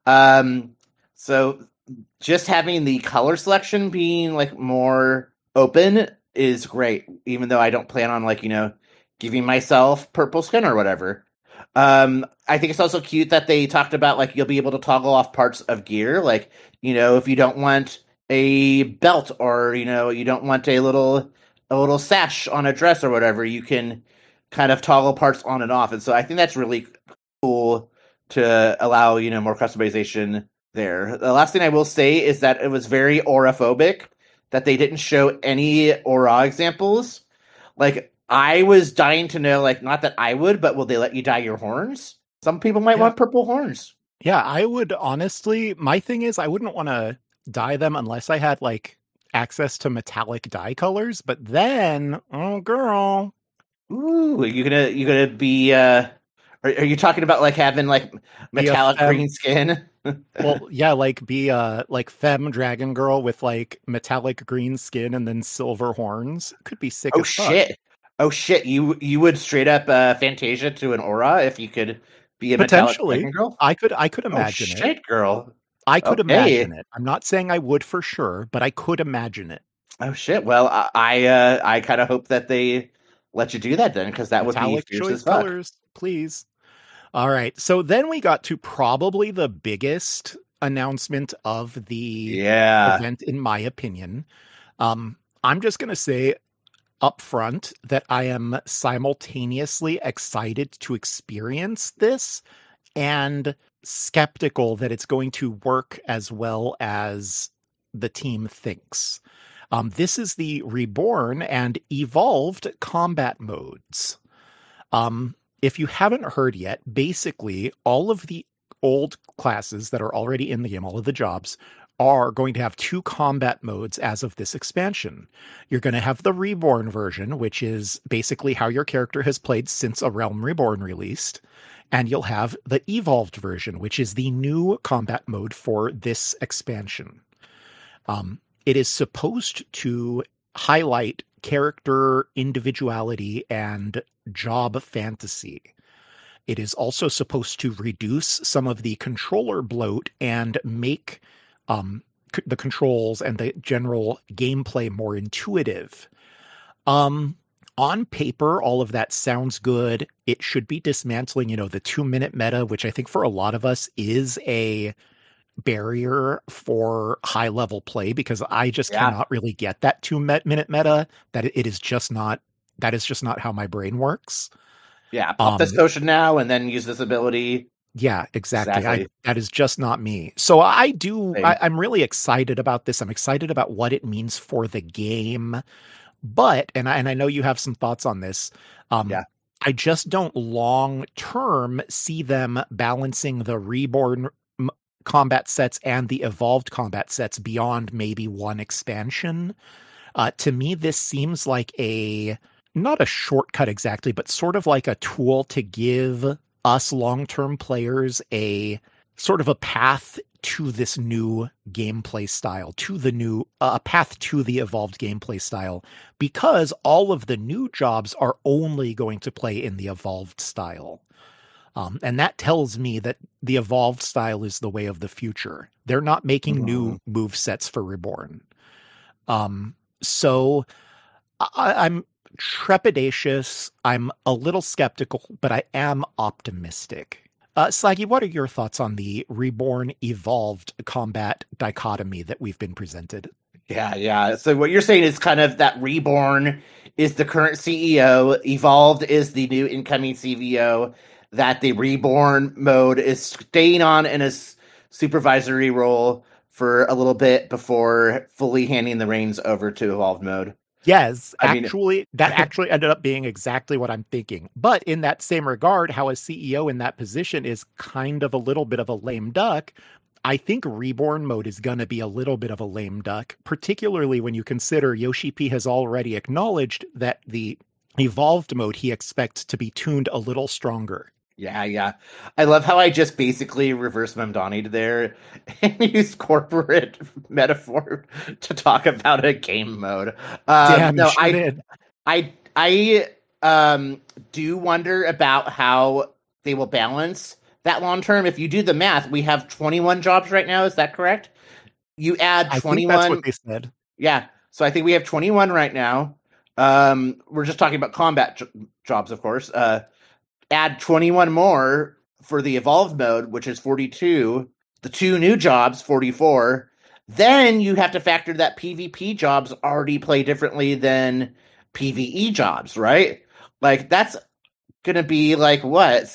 So just having the color selection being more open is great, even though I don't plan on giving myself purple skin or whatever. I think it's also cute that they talked about you'll be able to toggle off parts of gear, if you don't want a belt, or you don't want a little sash on a dress or whatever, you can kind of toggle parts on and off. And so I think that's really cool to allow more customization there. The last thing I will say is that it was very aura-phobic, that they didn't show any aura examples. I was dying to know, not that I would, but will they let you dye your horns? Some people might want purple horns. Yeah, I would honestly, my thing is I wouldn't want to dye them unless I had access to metallic dye colors, but then, oh girl. Ooh, are you gonna be are you talking about having metallic green skin? Well, yeah, be femme dragon girl with metallic green skin and then silver horns. Could be sick as fuck. Oh shit! You would straight up Fantasia to an aura if you could be a potentially metallic girl? I could imagine it. Shit, girl. I could imagine it. I'm not saying I would for sure, but I could imagine it. Oh shit! Well, I kind of hope that they let you do that then, because that would be fierce as fuck. Colors, please. All right, so then we got to probably the biggest announcement of the event, in my opinion. I'm just gonna say, upfront that I am simultaneously excited to experience this and skeptical that it's going to work as well as the team thinks. This is the Reborn and Evolved combat modes. If you haven't heard yet, basically all of the old classes that are already in the game, all of the jobs, are going to have 2 combat modes as of this expansion. You're going to have the Reborn version, which is basically how your character has played since A Realm Reborn released. And you'll have the Evolved version, which is the new combat mode for this expansion. It is supposed to highlight character individuality and job fantasy. It is also supposed to reduce some of the controller bloat and make the controls and the general gameplay more intuitive. On paper, all of that sounds good. It should be dismantling, the 2-minute meta, which I think for a lot of us is a barrier for high level play, because I just cannot really get that 2-minute meta. That is just not how my brain works. Yeah, pop this potion now and then use this ability. Yeah, exactly. That is just not me. So I'm really excited about this. I'm excited about what it means for the game. But, and I know you have some thoughts on this. I just don't long term see them balancing the Reborn combat sets and the Evolved combat sets beyond maybe one expansion. To me, this seems like not a shortcut exactly, but sort of like a tool to give us long-term players a sort of a path to this new gameplay style, to the new path to the Evolved gameplay style, because all of the new jobs are only going to play in the Evolved style. And that tells me that the Evolved style is the way of the future. They're not making new move sets for Reborn. So I'm trepidatious. I'm a little skeptical, but I am optimistic. Slaggy, what are your thoughts on the Reborn Evolved combat dichotomy that we've been presented? Yeah. So what you're saying is kind of that Reborn is the current CEO, Evolved is the new incoming CVO, that the Reborn mode is staying on in a supervisory role for a little bit before fully handing the reins over to Evolved mode. Yes, that actually ended up being exactly what I'm thinking. But in that same regard, how a CEO in that position is kind of a little bit of a lame duck, I think Reborn mode is going to be a little bit of a lame duck, particularly when you consider Yoshi P has already acknowledged that the Evolved mode he expects to be tuned a little stronger. Yeah. I love how I just basically reverse Memdani'd there and use corporate metaphor to talk about a game mode. Damn, no, I did. I do wonder about how they will balance that long term. If you do the math, we have 21 jobs right now. Is that correct? You add 21. I think that's what they said. Yeah. So I think we have 21 right now. We're just talking about combat jobs, of course. Add 21 more for the Evolved mode, which is 42. The 2 new jobs, 44. Then you have to factor that PvP jobs already play differently than PvE jobs, right? Like, that's going to be like, what,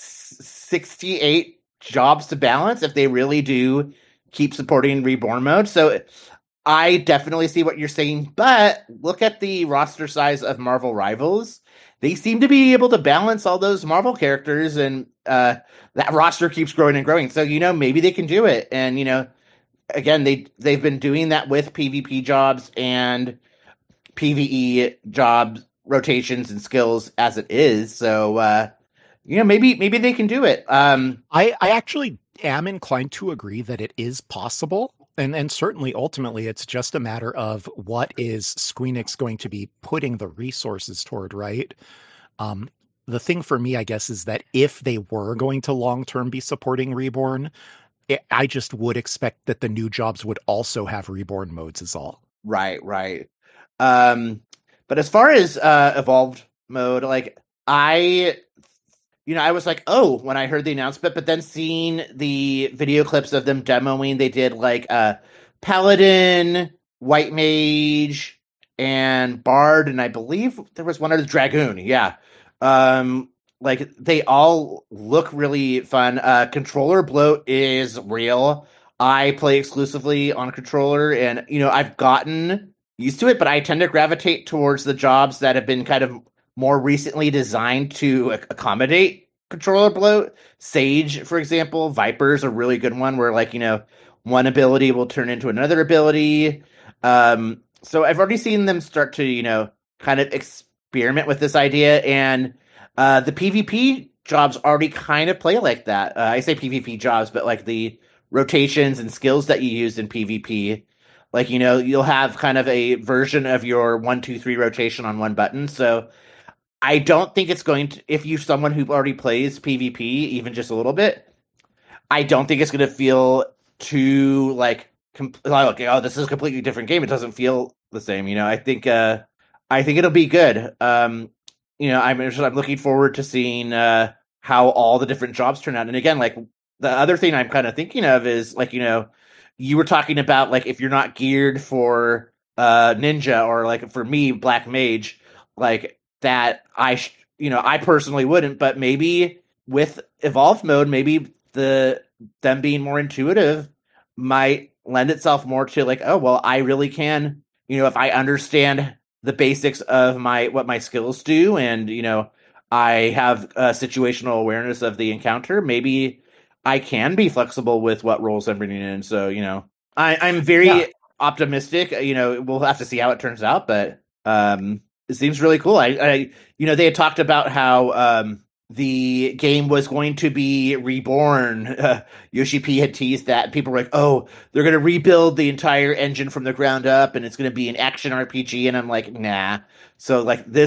68 jobs to balance if they really do keep supporting Reborn mode. So I definitely see what you're saying, but look at the roster size of Marvel Rivals. They seem to be able to balance all those Marvel characters, and that roster keeps growing and growing. So, maybe they can do it. And, again, they've been doing that with PvP jobs and PvE job rotations and skills as it is. So, maybe they can do it. I actually am inclined to agree that it is possible. And certainly, ultimately, it's just a matter of what is Squeenix going to be putting the resources toward, right? The thing for me, I guess, is that if they were going to long-term be supporting Reborn, I just would expect that the new jobs would also have Reborn modes is all. Right. But as far as Evolved mode, like, I was like, oh, when I heard the announcement, but then seeing the video clips of them demoing, they did like Paladin, White Mage, and Bard, and I believe there was one other Dragoon. Yeah. Like they all look really fun. Controller bloat is real. I play exclusively on controller, and I've gotten used to it, but I tend to gravitate towards the jobs that have been kind of more recently designed to accommodate controller bloat. Sage, for example, Viper's a really good one where one ability will turn into another ability. So I've already seen them start to, kind of experiment with this idea, and the PvP jobs already kind of play like that. I say PvP jobs, but like the rotations and skills that you use in PvP, you'll have kind of a version of your 1, 2, 3 rotation on one button. So I don't think it's going to, if you're someone who already plays PvP, even just a little bit, I don't think it's going to feel too this is a completely different game. It doesn't feel the same. I think it'll be good. I'm looking forward to seeing how all the different jobs turn out. And again, like the other thing I'm kind of thinking of is you were talking about if you're not geared for ninja or for me black mage, that I personally wouldn't, but maybe with evolved mode, maybe them being more intuitive might lend itself more to oh, well, I really can, if I understand the basics of what my skills do, and I have situational awareness of the encounter, maybe I can be flexible with what roles I'm bringing in. So I'm very optimistic. We'll have to see how it turns out, but it seems really cool. They had talked about how the game was going to be reborn. Yoshi P had teased that, and people were like, "Oh, they're going to rebuild the entire engine from the ground up, and it's going to be an action RPG." And I'm like, "Nah." So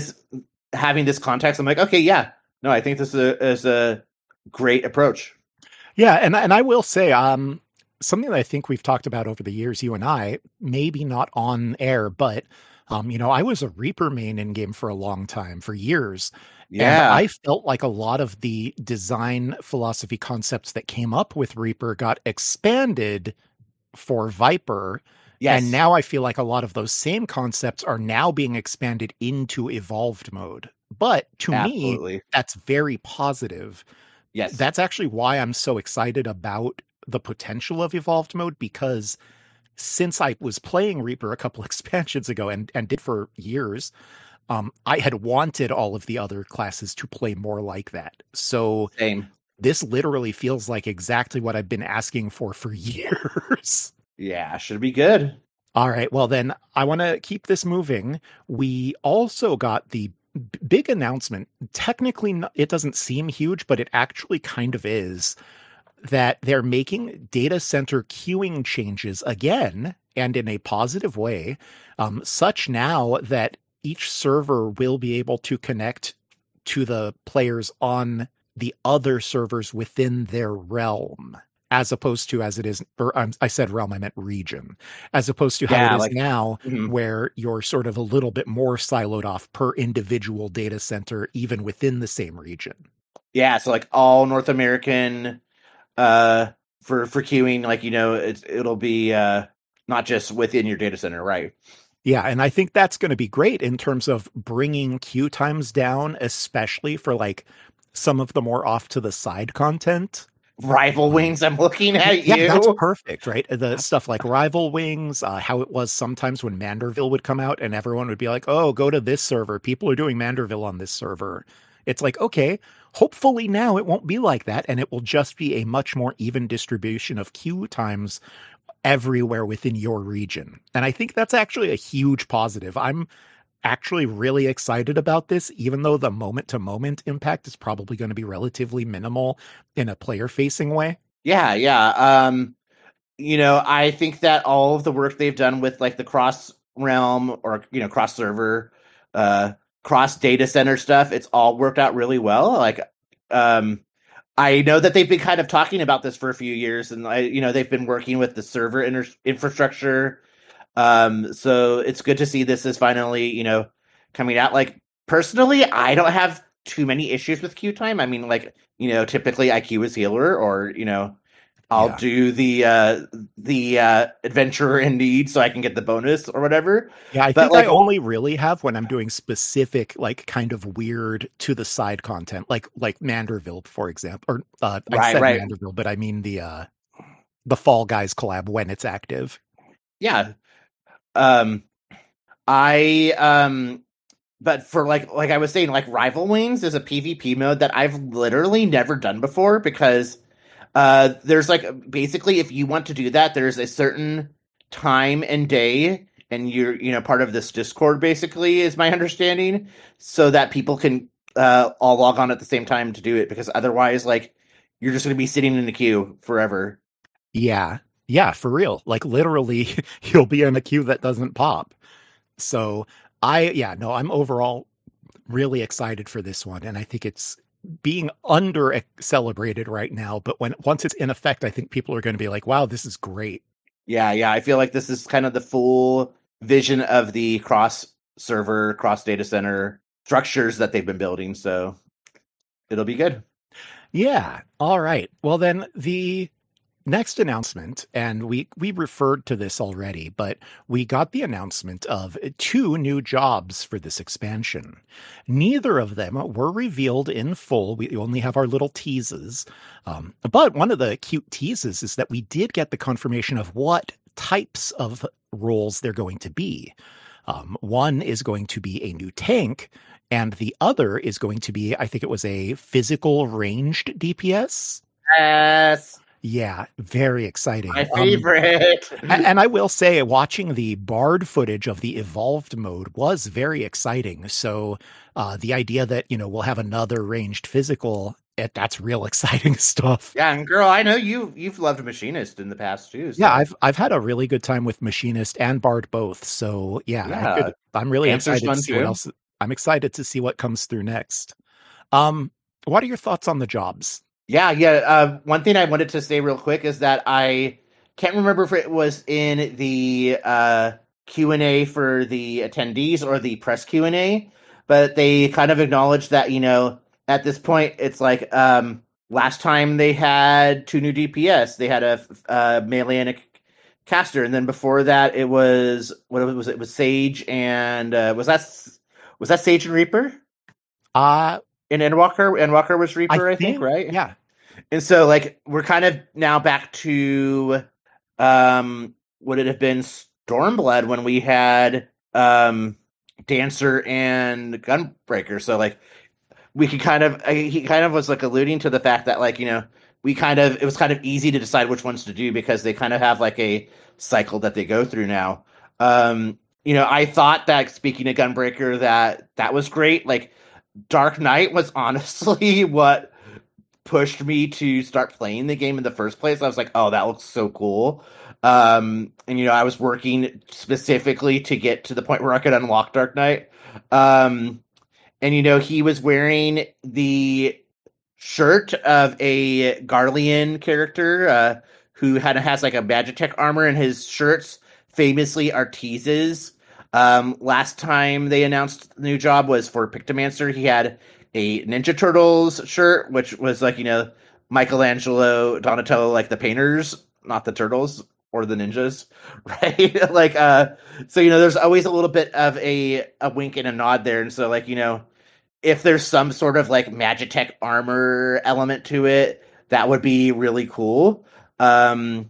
having this context, I'm like, "Okay, yeah, no, I think this is a great approach." Yeah, and I will say, something that I think we've talked about over the years, you and I, maybe not on air, but I was a Reaper main in game for a long time, for years. Yeah. And I felt like a lot of the design philosophy concepts that came up with Reaper got expanded for Viper. Yes. And now I feel like a lot of those same concepts are now being expanded into evolved mode. But to me, that's very positive. Yes. That's actually why I'm so excited about the potential of evolved mode, because since I was playing Reaper a couple expansions ago and did for years, I had wanted all of the other classes to play more like that. So Same. This literally feels like exactly what I've been asking for years. Yeah, should be good. All right. Well, then I want to keep this moving. We also got the big announcement. Technically, it doesn't seem huge, but it actually kind of is, that they're making data center queuing changes again, and in a positive way, such now that each server will be able to connect to the players on the other servers within their realm, as opposed to as it is, or I said realm, I meant region, as opposed to how it is now, where you're sort of a little bit more siloed off per individual data center, even within the same region. Yeah, so all North American for queuing, it'll be not just within your data center, right? Yeah, and I think that's going to be great in terms of bringing queue times down, especially for some of the more off to the side content. Rival Wings, I'm looking at you. Yeah, that's perfect, right? The stuff like Rival Wings, how it was sometimes when Manderville would come out and everyone would be like, "Oh, go to this server. People are doing Manderville on this server." It's like, okay, hopefully now it won't be like that, and it will just be a much more even distribution of queue times everywhere within your region. And I think that's actually a huge positive. I'm actually really excited about this, even though the moment-to-moment impact is probably going to be relatively minimal in a player-facing way. Yeah. I think that all of the work they've done with the cross-realm or, cross-server, cross-data center stuff, it's all worked out really well. I know that they've been kind of talking about this for a few years, and they've been working with the server infrastructure. So it's good to see this is finally, coming out. Personally, I don't have too many issues with queue time. I mean, typically I queue as healer, or, I'll Yeah. do the adventurer in need so I can get the bonus or whatever. Yeah, I But, think like- I only really have when I'm doing specific, like, kind of weird to the side content, like Manderville, for example. Or I said Right. Manderville, but I mean the Fall Guys collab when it's active. Yeah. But for like I was saying, like Rival Wings is a PvP mode that I've literally never done before because there's like basically if you want to do that, there's a certain time and day, and you're part of this Discord basically is my understanding, so that people can all log on at the same time to do it, because otherwise like you're just going to be sitting in the queue forever. Yeah, for real. Like literally, you'll be in a queue that doesn't pop. So I'm overall really excited for this one, and I think it's being under celebrated right now. But once it's in effect, I think people are going to be like, "Wow, this is great." Yeah, I feel like this is kind of the full vision of the cross server, cross data center structures that they've been building. So it'll be good. Yeah. All right. Well, then the next announcement, and we referred to this already, but we got the announcement of 2 new jobs for this expansion. Neither of them were revealed in full. We only have our little teases. But one of the cute teases is that we did get the confirmation of what types of roles they're going to be. One is going to be a new tank, and the other is going to be, I think it was a physical ranged DPS. Yes. Yeah, very exciting. My favorite. And I will say, watching the Bard footage of the evolved mode was very exciting. So the idea that, we'll have another ranged physical, that's real exciting stuff. Yeah, and girl, I know you've loved Machinist in the past too. So. Yeah, I've had a really good time with Machinist and Bard both. So yeah. I'm really excited to see what else. I'm excited to see what comes through next. What are your thoughts on the jobs? Yeah. One thing I wanted to say real quick is that I can't remember if it was in the Q&A for the attendees or the press Q&A, but they kind of acknowledged that, at this point, it's like last time they had 2 new DPS. They had a melee and a caster, and then before that it was it was Sage and was that Sage and Reaper? In Endwalker was Reaper, I think, right? Yeah. And so, like, we're kind of now back to would it have been Stormblood when we had Dancer and Gunbreaker. So, like, we could he kind of was, like, alluding to the fact that, like, it was kind of easy to decide which ones to do because they kind of have, like, a cycle that they go through now. I thought that, speaking of Gunbreaker, that was great. Like, Dark Knight was honestly what pushed me to start playing the game in the first place. I was like, oh, that looks so cool. And, I was working specifically to get to the point where I could unlock Dark Knight. And, he was wearing the shirt of a Garlean character who has like a Magitech armor, and his shirts famously are teases. Last time they announced the new job was for Pictomancer. He had a Ninja Turtles shirt, which was like, Michelangelo, Donatello, like the painters, not the turtles or the ninjas, right? Like, so, there's always a little bit of a wink and a nod there. And so, like, if there's some sort of like Magitech armor element to it, that would be really cool. The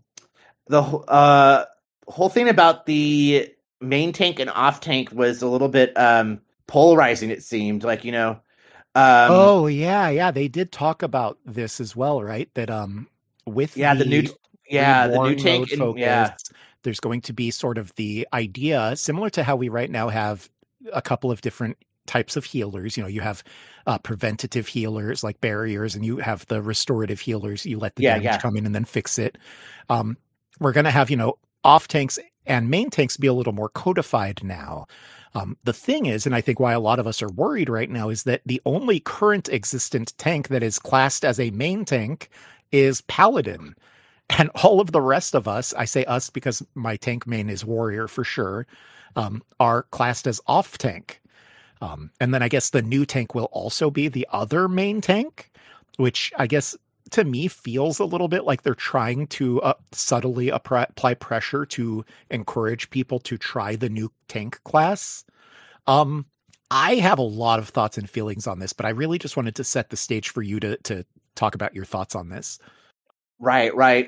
whole thing about the main tank and off tank was a little bit polarizing, it seemed. Like, oh yeah, they did talk about this as well, right? That with the new tank focus, there's going to be sort of the idea similar to how we right now have a couple of different types of healers. You have preventative healers like barriers, and you have the restorative healers. You let the damage come in and then fix it. We're going to have, off tanks and main tanks be a little more codified now. The thing is, and I think why a lot of us are worried right now, is that the only current existent tank that is classed as a main tank is Paladin. And all of the rest of us, I say us because my tank main is Warrior for sure, are classed as off tank. And then I guess the new tank will also be the other main tank, which I guess to me feels a little bit like they're trying to subtly apply pressure to encourage people to try the new tank class. I have a lot of thoughts and feelings on this, but I really just wanted to set the stage for you to talk about your thoughts on this. Right.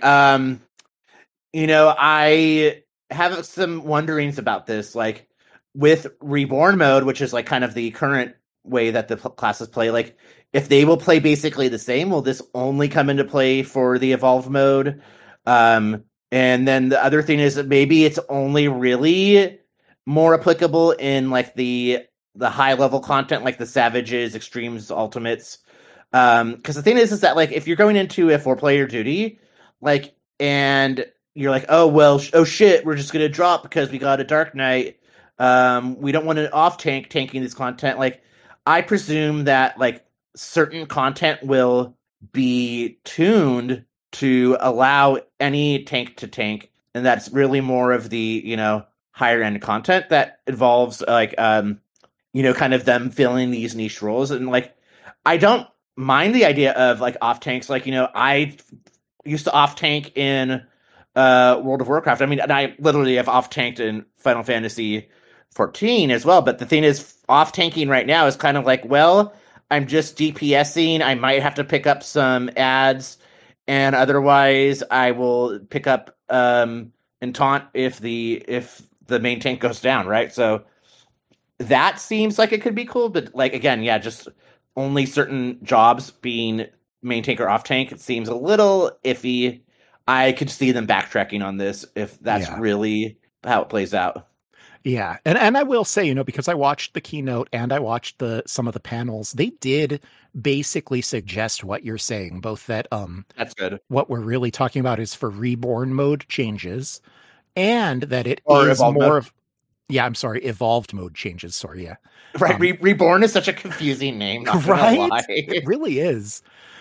I have some wonderings about this, like with Reborn mode, which is like kind of the current way that the classes play. Like, if they will play basically the same, will this only come into play for the Evolved mode? And then the other thing is that maybe it's only really more applicable in like the high level content, like the Savages, Extremes, Ultimates. Because the thing is that like if you're going into a 4-player duty, like, and you're like, oh shit, we're just gonna drop because we got a Dark Knight. We don't want an off tanking this content. Like, I presume that like certain content will be tuned to allow any tank to tank, and that's really more of the higher end content that involves like kind of them filling these niche roles. And like, I don't mind the idea of like off tanks. Like, I used to off tank in World of Warcraft. I mean, and I literally have off tanked in Final Fantasy 14 as well. But the thing is, off tanking right now is kind of like, well, I'm just DPSing. I might have to pick up some ads, and otherwise I will pick up and taunt if the main tank goes down, right? So that seems like it could be cool, but like, again, yeah, just only certain jobs being main tank or off tank, it seems a little iffy. I could see them backtracking on this if that's really how it plays out. Yeah. And I will say, because I watched the keynote and I watched some of the panels, they did basically suggest what you're saying, both that that's good. What we're really talking about is for Reborn mode changes, and that it or is Evolved more mode. of Evolved mode changes. Sorry, yeah. Right. Reborn is such a confusing name. Right? It really is.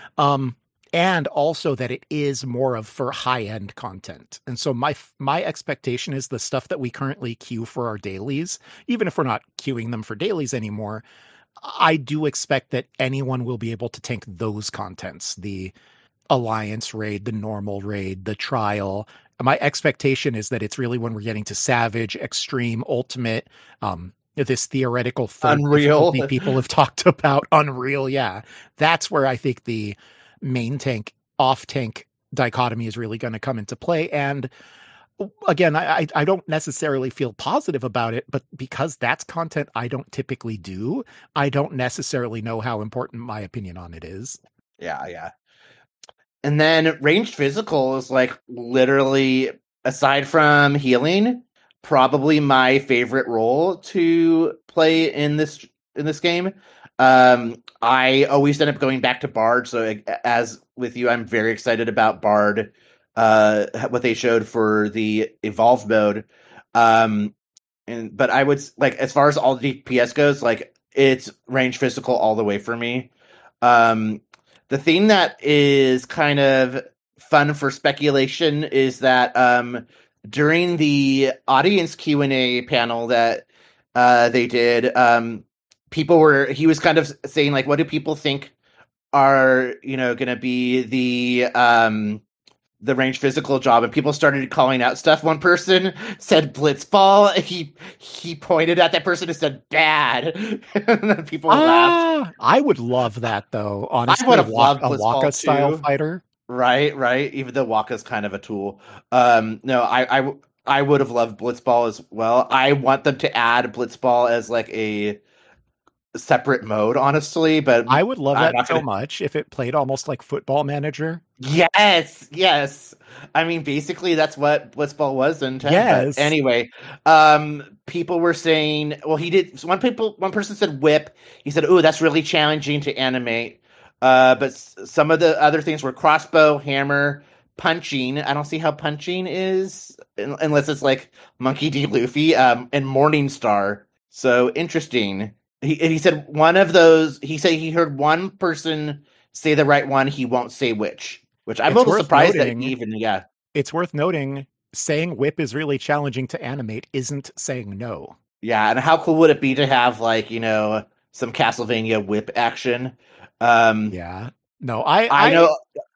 And also that it is more of for high-end content. And so my expectation is the stuff that we currently queue for our dailies, even if we're not queuing them for dailies anymore, I do expect that anyone will be able to tank those contents, the Alliance raid, the normal raid, the trial. My expectation is that it's really when we're getting to Savage, Extreme, Ultimate, this theoretical Unreal people have talked about, Unreal, yeah. That's where I think the main tank, off tank dichotomy is really going to come into play. And again, I don't necessarily feel positive about it, but because that's content I don't typically do, I don't necessarily know how important my opinion on it is. Yeah. And then ranged physical is like literally, aside from healing, probably my favorite role to play in this game. I always end up going back to Bard, so as with you, I'm very excited about Bard, what they showed for the Evolved mode. But I would, like, as far as all DPS goes, like, it's range physical all the way for me. The thing that is kind of fun for speculation is that during the audience Q&A panel that they did, he was kind of saying, like, what do people think are, going to be the range physical job, and people started calling out stuff. One person said Blitzball. He pointed at that person and said bad. And then people laughed. I would love that, though. Honestly, I would have loved a Blitzball Waka style too. fighter. Right. Even though Waka's kind of a tool. No, I would have loved Blitzball as well. I want them to add Blitzball as like a separate mode, honestly, but I would love that so much if it played almost like Football Manager. Yes. I mean, basically that's what Blitzball was in 10. Yes. But anyway, people were saying, well, he did. So one person said whip. He said, "Ooh, that's really challenging to animate." But some of the other things were crossbow, hammer, punching. I don't see how punching is unless it's like Monkey D. Luffy, and Morningstar. So interesting. He said one of those. He said he heard one person say the right one. He won't say which I'm a little surprised that even. Yeah, it's worth noting. Saying whip is really challenging to animate isn't saying no. Yeah, and how cool would it be to have like some Castlevania whip action? Yeah. No, I know.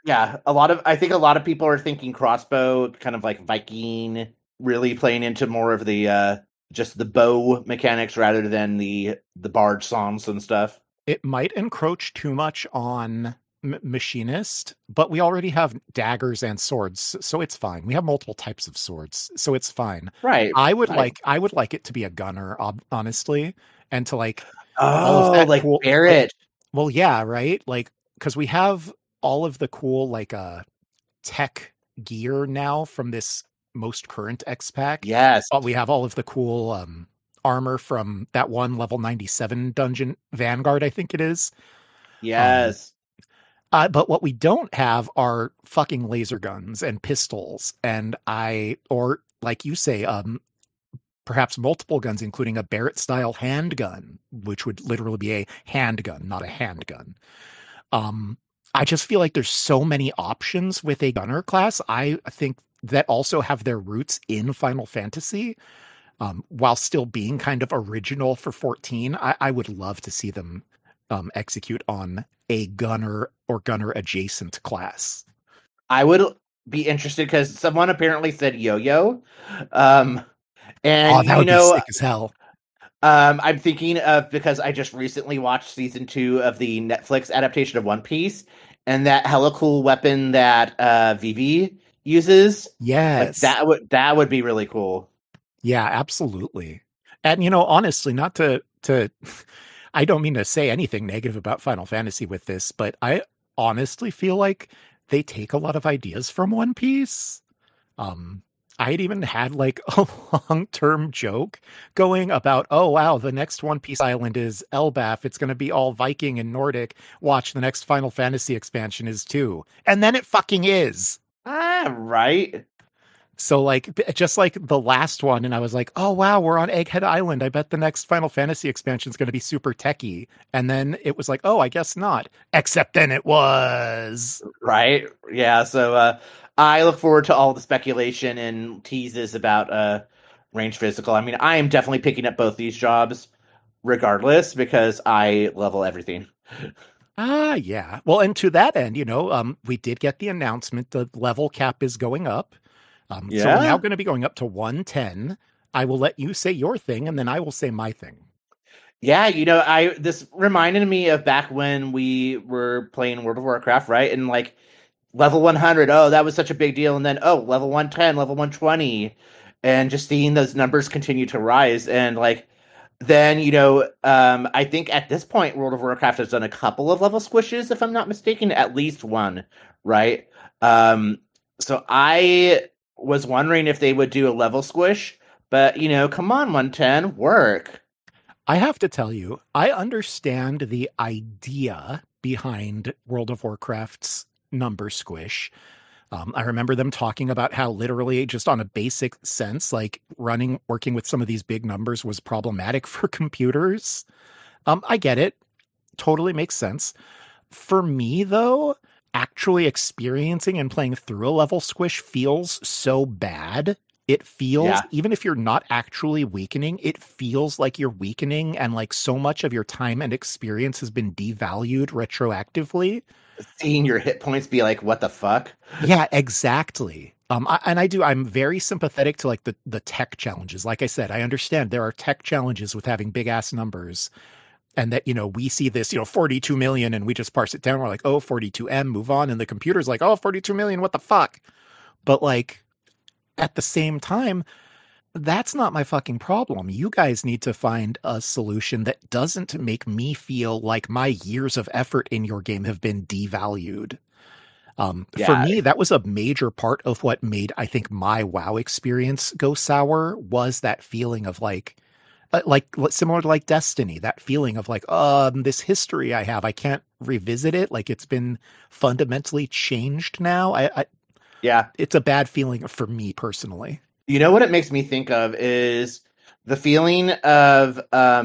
Yeah, I think a lot of people are thinking crossbow, kind of like Viking, really playing into more of the just the bow mechanics rather than the bard songs and stuff. It might encroach too much on machinist, but we already have daggers and swords, so it's fine. We have multiple types of swords, so it's fine. Right. I would right. like it to be a gunner, honestly, and to like all of Oh, that like cool. Barrett. Well, yeah, right. Like because we have all of the cool like tech gear now from this most current X pack. Yes. We have all of the cool armor from that one level 97 dungeon, Vanguard, I think it is. Yes. But what we don't have are fucking laser guns and pistols, and or like you say, perhaps multiple guns, including a Barrett-style handgun, which would literally be a handgun, not a handgun. I just feel like there's so many options with a gunner class. I think that also have their roots in Final Fantasy, while still being kind of original for 14. I would love to see them execute on a gunner or gunner adjacent class. I would be interested because someone apparently said yo-yo. And that would be sick as hell. I'm thinking of, because I just recently watched season 2 of the Netflix adaptation of One Piece, and that hella cool weapon that Vivi uses. Yes. Like, that would be really cool. Yeah, absolutely. And honestly, not to I don't mean to say anything negative about Final Fantasy with this, but I honestly feel like they take a lot of ideas from One Piece. I had even had like a long-term joke going about, oh wow, the next One Piece island is Elbaf. It's going to be all Viking and Nordic. Watch, the next Final Fantasy expansion is too. And then it fucking is. Right. So like, just like the last one, and I was like, oh wow, we're on Egghead Island. I bet the next Final Fantasy expansion is going to be super techy. And then it was like, oh, I guess not. Except then it was. Right. Yeah. So I look forward to all the speculation and teases about range physical. I mean, I am definitely picking up both these jobs regardless because I level everything. Yeah. Well, and to that end, we did get the announcement the level cap is going up. So we're now going to be going up to 110. I will let you say your thing, and then I will say my thing. Yeah, this reminded me of back when we were playing World of Warcraft, right? And like level 100, oh, that was such a big deal. And then, level 110, level 120, and just seeing those numbers continue to rise. And like, then, I think at this point, World of Warcraft has done a couple of level squishes, if I'm not mistaken, at least one, right? So I was wondering if they would do a level squish, but come on, 110, work. I have to tell you, I understand the idea behind World of Warcraft's number squish. I remember them talking about how literally just on a basic sense, like working with some of these big numbers was problematic for computers. I get it. Totally makes sense. For me, though, actually experiencing and playing through a level squish feels so bad. It feels, even if you're not actually weakening, it feels like you're weakening, and like so much of your time and experience has been devalued retroactively. Seeing your hit points be like, what the fuck? Yeah, exactly. I'm very sympathetic to like the tech challenges. Like I said, I understand there are tech challenges with having big ass numbers. And that, we see this, 42 million and we just parse it down. We're like, oh, 42M, move on. And the computer's like, oh, 42 million, what the fuck? But like, at the same time, that's not my fucking problem. You guys need to find a solution that doesn't make me feel like my years of effort in your game have been devalued. For me, that was a major part of what made, I think, my WoW experience go sour, was that feeling of like similar to like Destiny, that feeling of like, this history I have, I can't revisit it. Like it's been fundamentally changed now. It's a bad feeling for me personally. You know what it makes me think of is the feeling of,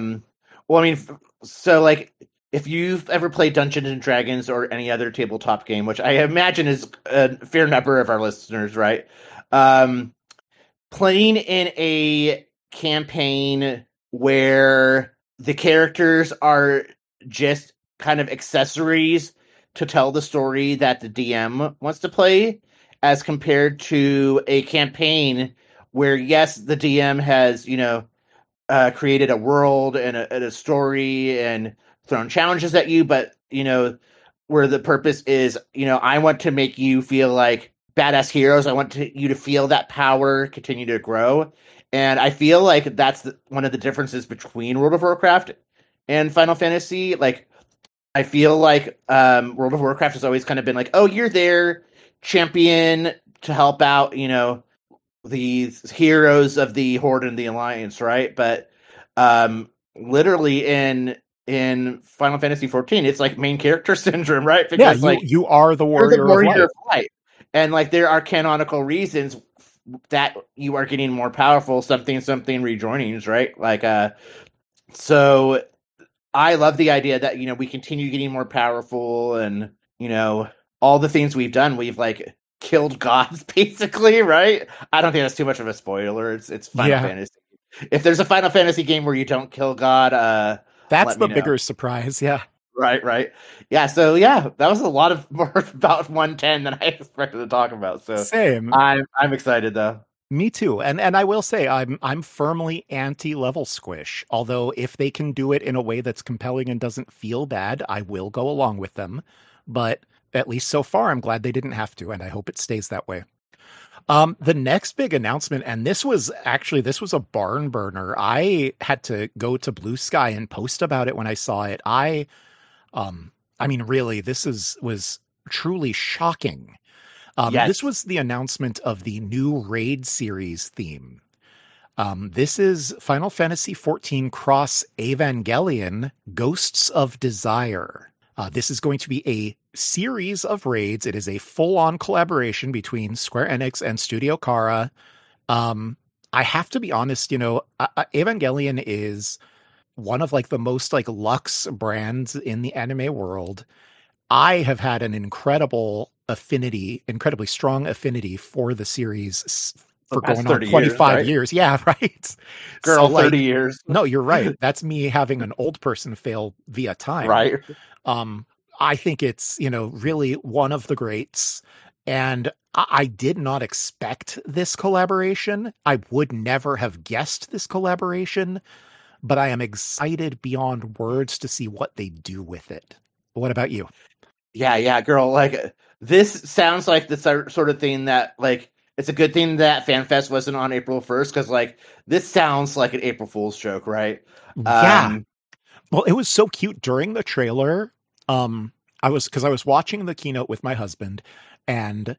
so like if you've ever played Dungeons and Dragons or any other tabletop game, which I imagine is a fair number of our listeners, right? Playing in a campaign where the characters are just kind of accessories to tell the story that the DM wants to play, as compared to a campaign where, yes, the DM has, created a world and a story and thrown challenges at you, but, where the purpose is, I want to make you feel like badass heroes. I want you to feel that power continue to grow. And I feel like that's one of the differences between World of Warcraft and Final Fantasy. Like, I feel like World of Warcraft has always kind of been like, oh, you're there, champion to help out, these heroes of the Horde and the Alliance, right? But literally in Final Fantasy 14, it's like main character syndrome, right? Because you are the warrior, of light. And like there are canonical reasons that you are getting more powerful, something rejoinings, right? Like so I love the idea that we continue getting more powerful, and all the things we've done, we've like killed gods basically, right? I don't think that's too much of a spoiler. It's Final Fantasy. If there's a Final Fantasy game where you don't kill God, that's the bigger surprise. Yeah. Right. Yeah. So that was a lot of more about 110 than I expected to talk about. So same. I'm excited though. Me too. And I will say I'm firmly anti-level squish. Although if they can do it in a way that's compelling and doesn't feel bad, I will go along with them. But at least so far, I'm glad they didn't have to, and I hope it stays that way. The next big announcement, and this was a barn burner. I had to go to Blue Sky and post about it when I saw it. Really, this was truly shocking. Yes. This was the announcement of the new Raid series theme. This is Final Fantasy XIV Cross Evangelion Ghosts of Desire. This is going to be a series of raids. It is a full-on collaboration between Square Enix and Studio Khara. I have to be honest, Evangelion is one of like the most like luxe brands in the anime world. I have had an incredibly strong affinity for the series for going on 25 years. Yeah, right. Girl, so, 30 years. No, you're right. That's me having an old person fail via time. Right. I think it's, really one of the greats. And I did not expect this collaboration. I would never have guessed this collaboration, but I am excited beyond words to see what they do with it. What about you? Yeah, girl. Like, this sounds like the sort of thing that, like, it's a good thing that FanFest wasn't on April 1st, because, like, this sounds like an April Fool's joke, right? Yeah. Well, it was so cute during the trailer. I was watching the keynote with my husband, and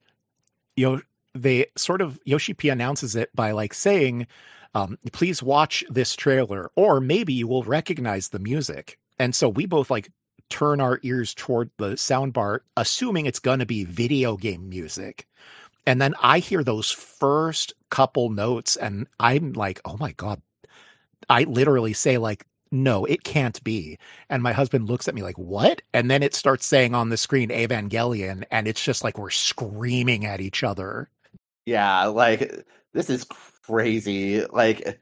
they sort of, Yoshi P announces it by like saying, please watch this trailer, or maybe you will recognize the music. And so we both like turn our ears toward the soundbar, assuming it's going to be video game music. And then I hear those first couple notes and I'm like, oh my God. I literally say like, no, it can't be. And my husband looks at me like, what? And then it starts saying on the screen Evangelion, and it's just like we're screaming at each other. Yeah, like, this is crazy. Like,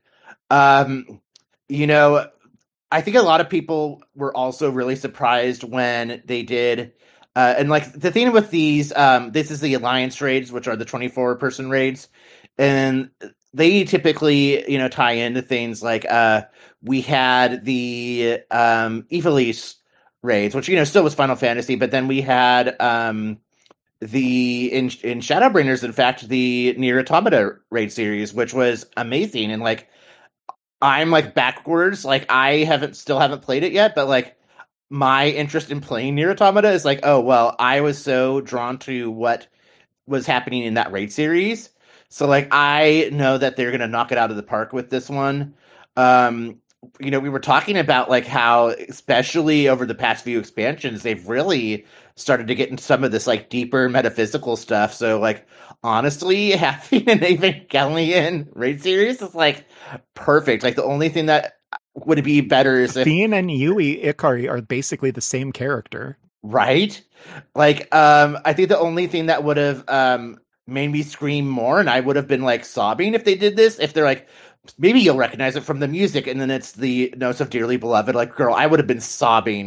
I think a lot of people were also really surprised when they did. And like the thing with these, this is the Alliance raids, which are the 24-person raids. And they typically, tie into things like we had the Ivalice raids, which, still was Final Fantasy. But then we had in Shadowbringers, in fact, the Nier Automata raid series, which was amazing. And like, I'm like backwards, like still haven't played it yet, but like my interest in playing Nier Automata is like, oh, well, I was so drawn to what was happening in that raid series. So like, I know that they're going to knock it out of the park with this one. We were talking about like how, especially over the past few expansions, they've really started to get into some of this like deeper metaphysical stuff. So like, honestly, having an Evangelion raid series is like perfect. Like, the only thing that would be better is if Fiend and Yui Ikari are basically the same character, right? Like, I think the only thing that would have made me scream more, and I would have been like sobbing if they did this, if they're like, maybe you'll recognize it from the music, and then it's the notes of Dearly Beloved. Like, girl, I would have been sobbing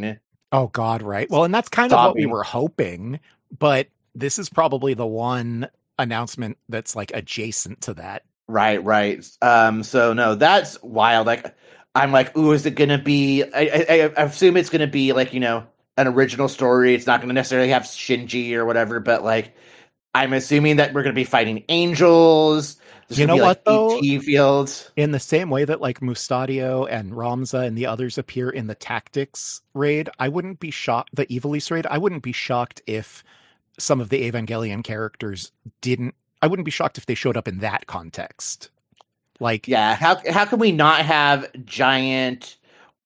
Oh God, right. Well, and that's kind of what we sobbing. were hoping, but this is probably the one announcement that's like adjacent to that. Right. So no, that's wild. Like, I'm like, ooh, is it gonna be? I assume it's gonna be like, an original story. It's not gonna necessarily have Shinji or whatever, but like, I'm assuming that we're gonna be fighting angels. There's You gonna know be like what, though? ET fields. In the same way that like Mustadio and Ramza and the others appear in the Tactics raid, I wouldn't be shocked. The Evilise raid, I wouldn't be shocked if some of the Evangelion characters didn't. I wouldn't be shocked if they showed up in that context. Like, Yeah, how can we not have giant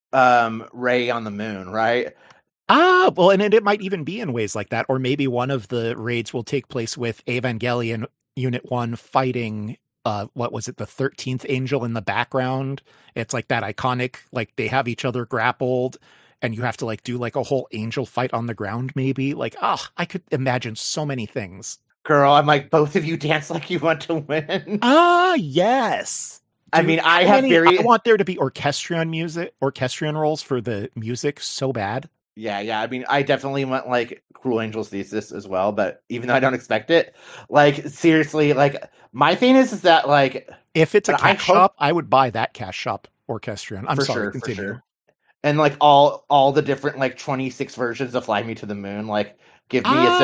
Ray on the moon, right? well, and it might even be in ways like that, or maybe one of the raids will take place with Evangelion Unit 1 fighting, what was it, the 13th Angel in the background. It's like that iconic, like they have each other grappled, and you have to like do like a whole angel fight on the ground, maybe. Like, I could imagine so many things. Girl, I'm like, both of you dance like you want to win. Yes. I Dude, mean, I want there to be orchestrion roles for the music so bad. Yeah. I mean, I definitely want like Cruel Angel's Thesis as well, but even though I don't expect it, like seriously, like my thing is that like if it's a but I cash hope- shop, I would buy that cash shop orchestrion. I'm for sorry, sure, continue. for sure. And like all the different like 26 versions of Fly Me to the Moon, like give me a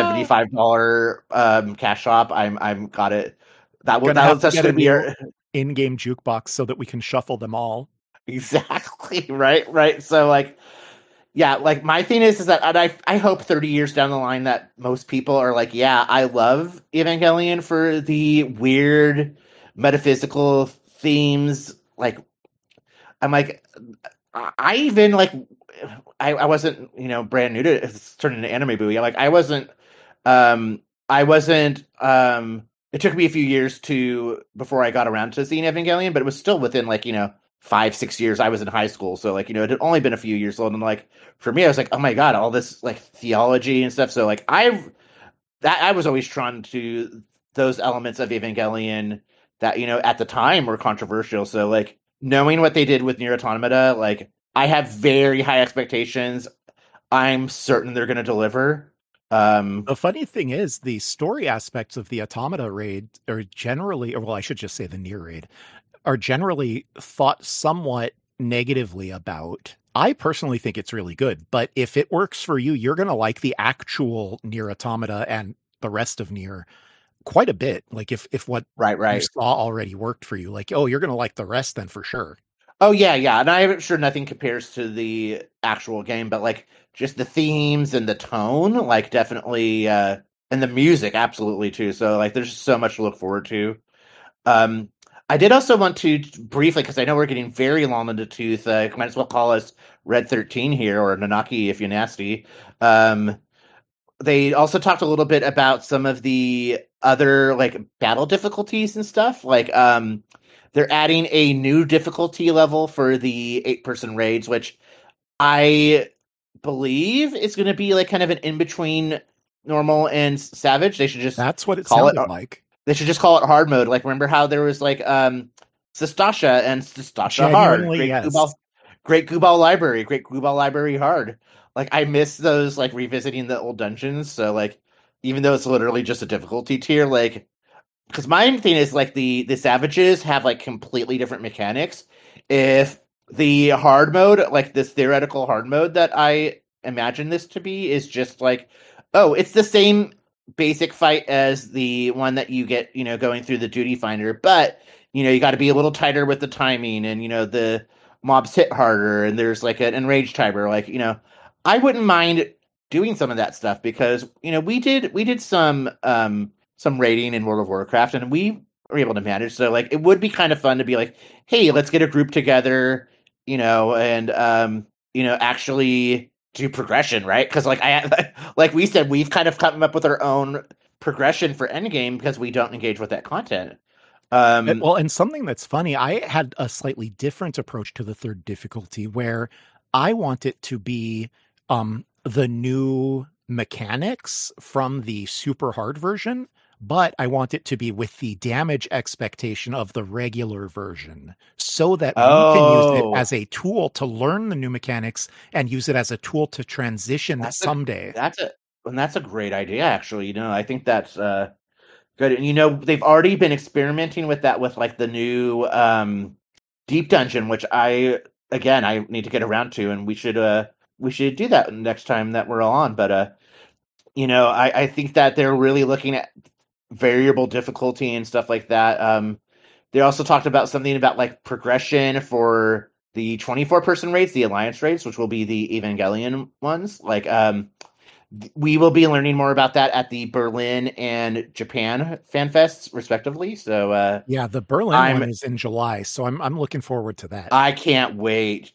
$75 cash shop. I'm got it. That's gonna be our in-game jukebox so that we can shuffle them all. exactly right. So like, yeah, like my thing is that I hope 30 years down the line that most people are like, yeah, I love Evangelion for the weird metaphysical themes. Like, I'm like, I even like, I wasn't, brand new to turning into anime buoy. Like, I wasn't. It took me a few years before I got around to seeing Evangelion, but it was still within like 5-6 years. I was in high school, so like it had only been a few years old, and like for me, I was like, oh my god, all this like theology and stuff. So like I was always drawn to those elements of Evangelion that at the time were controversial. So like knowing what they did with Nier Automata, like I have very high expectations. I'm certain they're going to deliver. The funny thing is, the story aspects of the Automata raid are generally, or well, I should just say the Nier raid, are generally thought somewhat negatively about. I personally think it's really good, but if it works for you, you're going to like the actual Nier Automata and the rest of Nier quite a bit. Like if what right you saw already worked for you, like, oh, you're going to like the rest then for sure. Oh yeah, and I'm sure nothing compares to the actual game, but like just the themes and the tone, like definitely, and the music, absolutely too. So like, there's so much to look forward to. I did also want to briefly, because I know we're getting very long in the tooth. Might as well call us Red 13 here, or Nanaki if you're nasty. They also talked a little bit about some of the other like battle difficulties and stuff, like they're adding a new difficulty level for the 8-person raids, which I believe is going to be like kind of an in-between normal and savage. They should just That's what it call sounded like. They should just call it hard mode. Like, remember how there was like Sestasha and Sestasha hard. Great Gubal library hard. Like, I miss those like revisiting the old dungeons. So like, even though it's literally just a difficulty tier, like, because my thing is like the savages have like completely different mechanics. If the hard mode, like this theoretical hard mode that I imagine this to be, is just like, oh, it's the same basic fight as the one that you get, going through the duty finder, but you got to be a little tighter with the timing, and the mobs hit harder, and there's like an enrage timer. Like, I wouldn't mind doing some of that stuff, because we did some raiding in World of Warcraft, and we were able to manage. So like, it would be kind of fun to be like, hey, let's get a group together, and actually do progression, right? Because like we said, we've kind of come up with our own progression for endgame because we don't engage with that content. Well, and something that's funny, I had a slightly different approach to the third difficulty, where I want it to be the new mechanics from the super hard version, but I want it to be with the damage expectation of the regular version so that we can use it as a tool to learn the new mechanics and use it as a tool to transition someday. That's a great idea, actually. I think that's good. And they've already been experimenting with that with like the new Deep Dungeon, which I need to get around to, and we should do that next time that we're all on. But I think that they're really looking at variable difficulty and stuff like that. They also talked about something about like progression for the 24-person raids, the Alliance raids, which will be the Evangelion ones. Like, we will be learning more about that at the Berlin and Japan fan fests, respectively. So, the Berlin one is in July, so I'm looking forward to that. I can't wait.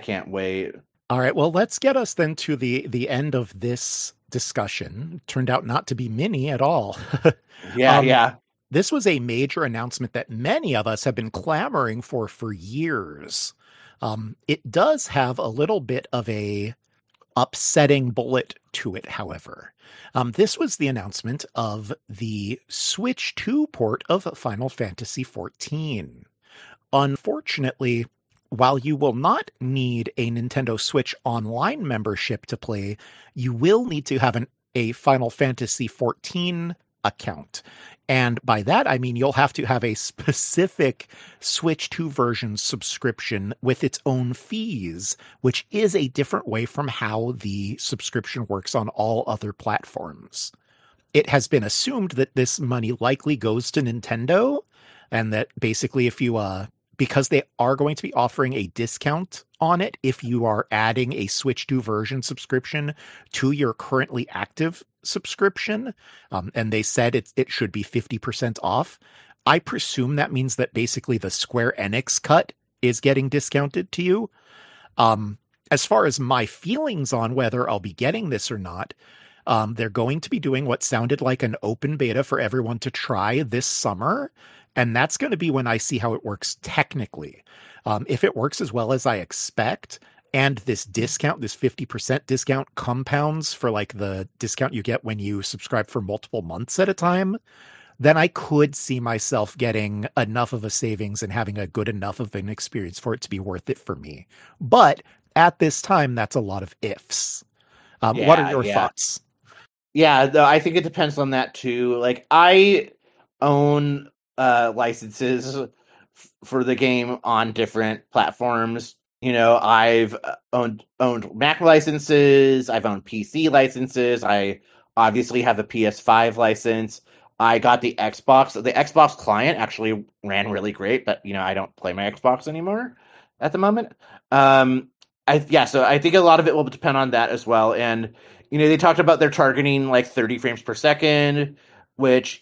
All right, well, let's get us then to the end of this discussion. Turned out not to be mini at all. Yeah. This was a major announcement that many of us have been clamoring for years. It does have a little bit of a upsetting bullet to it, however. This was the announcement of the Switch 2 port of Final Fantasy XIV. Unfortunately, while you will not need a Nintendo Switch Online membership to play, you will need to have a Final Fantasy XIV account. And by that, I mean you'll have to have a specific Switch 2 version subscription with its own fees, which is a different way from how the subscription works on all other platforms. It has been assumed that this money likely goes to Nintendo, and that basically if you because they are going to be offering a discount on it if you are adding a Switch 2 version subscription to your currently active subscription, and they said it should be 50% off. I presume that means that basically the Square Enix cut is getting discounted to you. As far as my feelings on whether I'll be getting this or not, they're going to be doing what sounded like an open beta for everyone to try this summer. And that's going to be when I see how it works technically. If it works as well as I expect, and this discount, this 50% discount compounds for like the discount you get when you subscribe for multiple months at a time, then I could see myself getting enough of a savings and having a good enough of an experience for it to be worth it for me. But at this time, that's a lot of ifs. What are your thoughts? Yeah, I think it depends on that too. Like, I own licenses for the game on different platforms. I've owned Mac licenses, I've owned PC licenses, I obviously have a PS5 license. I got the Xbox. The Xbox client actually ran really great, but I don't play my Xbox anymore at the moment. So I think a lot of it will depend on that as well. And they talked about they're targeting like 30 frames per second, which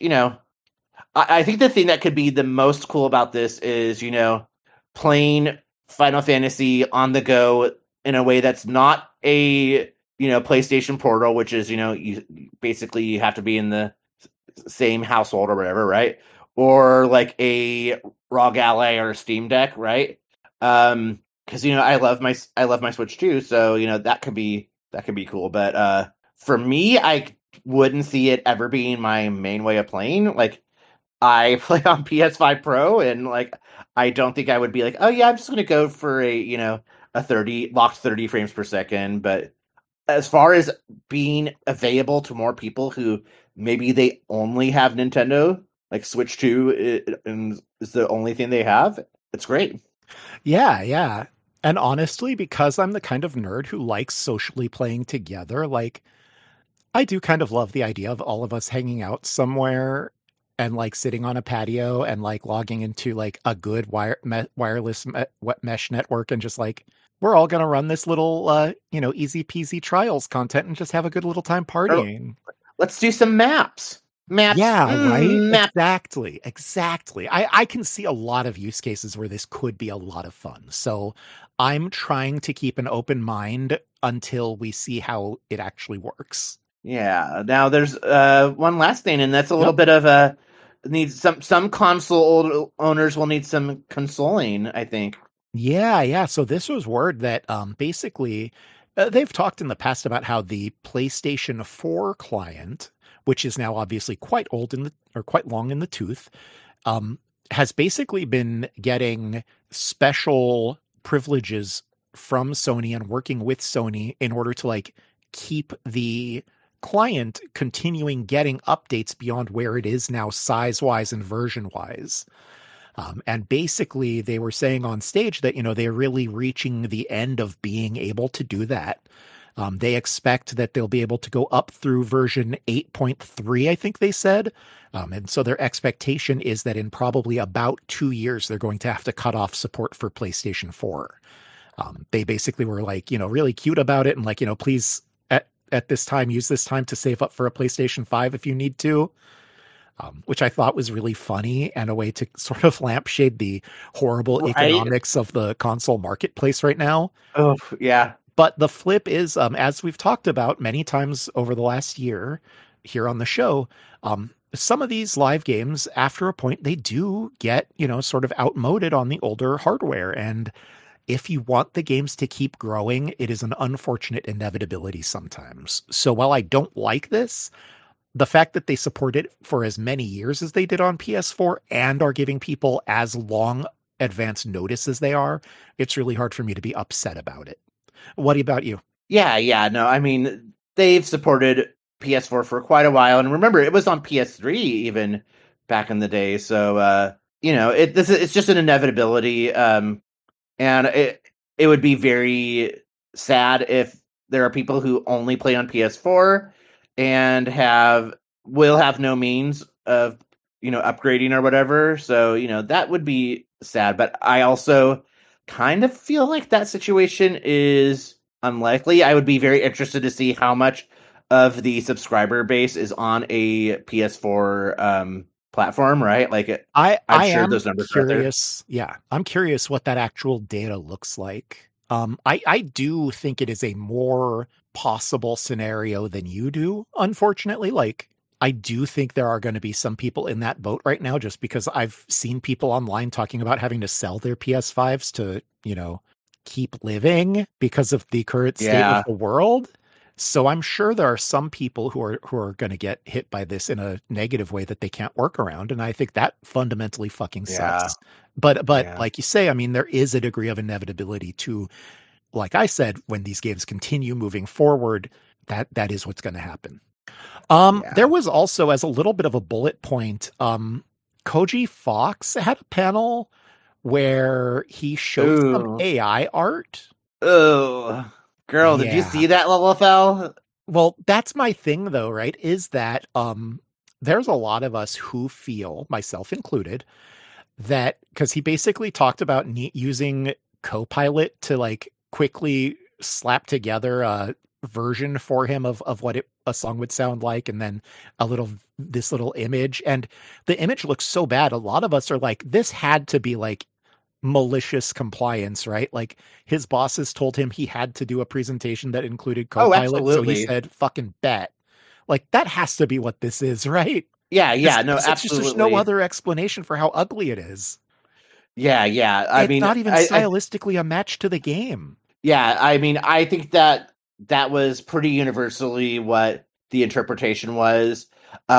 I think the thing that could be the most cool about this is, playing Final Fantasy on the go in a way that's not a, PlayStation Portal, which is, you have to be in the same household or whatever, right? Or like a ROG Ally or a Steam Deck, right? Because I love my Switch too, so that could be cool. But for me, I wouldn't see it ever being my main way of playing. Like, I play on PS5 Pro, and like I don't think I would be like, oh yeah, I'm just gonna go for a 30 frames per second. But as far as being available to more people who maybe they only have Nintendo, like Switch 2 is the only thing they have, it's great. Yeah. And honestly, because I'm the kind of nerd who likes socially playing together, like I do kind of love the idea of all of us hanging out somewhere and like sitting on a patio and like logging into like a good wireless mesh network and just like, we're all going to run this little, easy peasy trials content and just have a good little time partying. Let's do some maps. Yeah, right? Exactly. I can see a lot of use cases where this could be a lot of fun. So I'm trying to keep an open mind until we see how it actually works. Yeah. Now there's one last thing, and that's a little bit of needs some console owners will need some consoling, I think. Yeah. So this was word that basically they've talked in the past about how the PlayStation 4 client which is now obviously quite long in the tooth, has basically been getting special privileges from Sony and working with Sony in order to like keep the client continuing getting updates beyond where it is now size-wise and version-wise. And basically they were saying on stage that, they're really reaching the end of being able to do that. They expect that they'll be able to go up through version 8.3, I think they said. And so their expectation is that in probably about 2 years, they're going to have to cut off support for PlayStation 4. They basically were like, really cute about it and like, please at this time, use this time to save up for a PlayStation 5 if you need to. Which I thought was really funny and a way to sort of lampshade the horrible economics of the console marketplace right now. Oh, yeah. But the flip is, as we've talked about many times over the last year here on the show, some of these live games, after a point, they do get, sort of outmoded on the older hardware. And if you want the games to keep growing, it is an unfortunate inevitability sometimes. So while I don't like this, the fact that they support it for as many years as they did on PS4 and are giving people as long advance notice as they are, it's really hard for me to be upset about it. What about you? Yeah. No, I mean, they've supported PS4 for quite a while. And remember, it was on PS3 even back in the day. So, it's just an inevitability. And it would be very sad if there are people who only play on PS4 and will have no means of, upgrading or whatever. So, that would be sad. But I also kind of feel like that situation is unlikely. I would be very interested to see how much of the subscriber base is on a PS4 platform, right? Like, I'm sure those numbers are there. Yeah, I'm curious what that actual data looks like. I do think it is a more possible scenario than you do, unfortunately. Like, I do think there are going to be some people in that boat right now, just because I've seen people online talking about having to sell their PS5s to, keep living because of the current state of the world. So I'm sure there are some people who are going to get hit by this in a negative way that they can't work around. And I think that fundamentally fucking sucks. But like you say, I mean, there is a degree of inevitability to, like I said, when these games continue moving forward, that is what's going to happen. There was also, as a little bit of a bullet point, Koji Fox had a panel where he showed some AI art. Oh, girl, did you see that, LFL? Well, that's my thing, though, right? Is that there's a lot of us who feel, myself included, that because he basically talked about using Copilot to like quickly slap together a version for him of what a song would sound like, and then this little image, and the image looks so bad. A lot of us are like, this had to be like malicious compliance, right? Like his bosses told him he had to do a presentation that included Copilot, so he said fucking bet. Like that has to be what this is, right? Yeah, absolutely. There's no other explanation for how ugly it is. Yeah. I mean, not even stylistically a match to the game. Yeah, I mean, I think that was pretty universally what the interpretation was.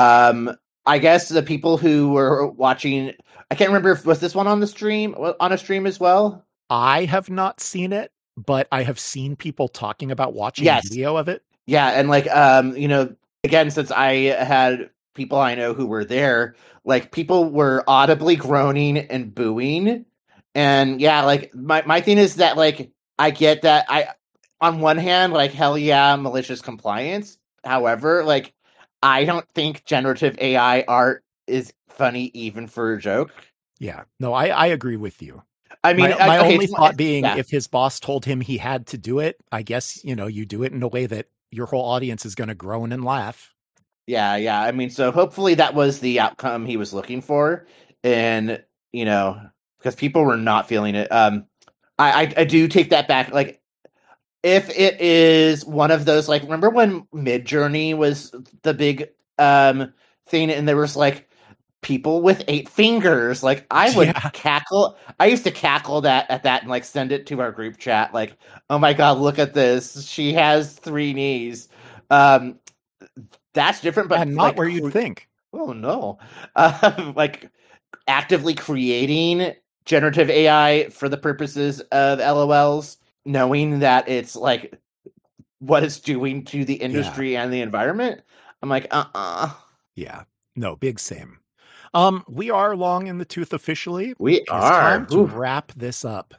I guess the people who were watching, I can't remember if was this one on a stream as well. I have not seen it, but I have seen people talking about watching video of it. Yeah, and like again, since I had people I know who were there, like people were audibly groaning and booing. And yeah, like my thing is that like I get that on one hand, like hell yeah, malicious compliance. However, like I don't think generative AI art is funny even for a joke. Yeah, no, I agree with you. I mean, my only thought being, if his boss told him he had to do it, I guess, you do it in a way that your whole audience is going to groan and laugh. Yeah. I mean, so hopefully that was the outcome he was looking for. And, because people were not feeling it. I do take that back. Like, if it is one of those, like, remember when Midjourney was the big thing, and there was like people with 8 fingers? Like, I would cackle. I used to cackle at that and like send it to our group chat. Like, oh my god, look at this! She has 3 knees. that's different, but and not where you'd think. Oh no. Like actively creating generative AI for the purposes of LOLs, knowing that it's like what it's doing to the industry and the environment. I'm like, Yeah. No, big same. We are long in the tooth officially. We It's are. time to Ooh. wrap this up.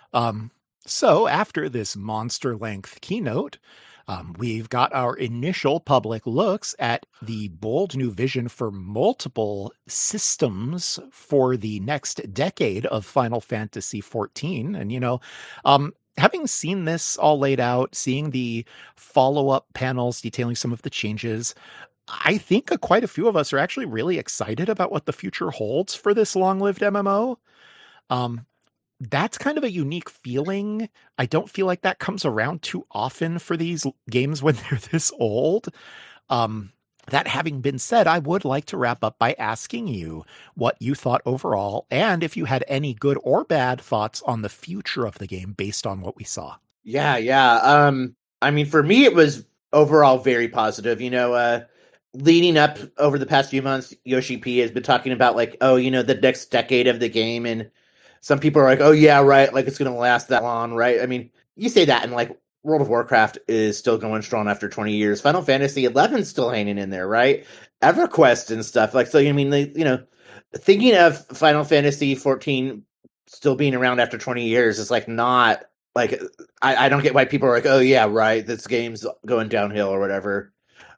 So after this monster-length keynote, we've got our initial public looks at the bold new vision for multiple systems for the next decade of Final Fantasy XIV. And, having seen this all laid out, seeing the follow-up panels detailing some of the changes, I think quite a few of us are actually really excited about what the future holds for this long-lived MMO. That's kind of a unique feeling. I don't feel like that comes around too often for these games when they're this old. That having been said, I would like to wrap up by asking you what you thought overall, and if you had any good or bad thoughts on the future of the game based on what we saw. Yeah. I mean, for me, it was overall very positive. Leading up over the past few months, Yoshi P has been talking about like, the next decade of the game, and some people are like, oh yeah, right, like it's going to last that long, right? I mean, you say that, and like World of Warcraft is still going strong after 20 years. Final Fantasy XI still hanging in there, right? EverQuest and stuff like so. I mean, thinking of Final Fantasy XIV still being around after 20 years is like not like I don't get why people are like, oh yeah, right, this game's going downhill or whatever.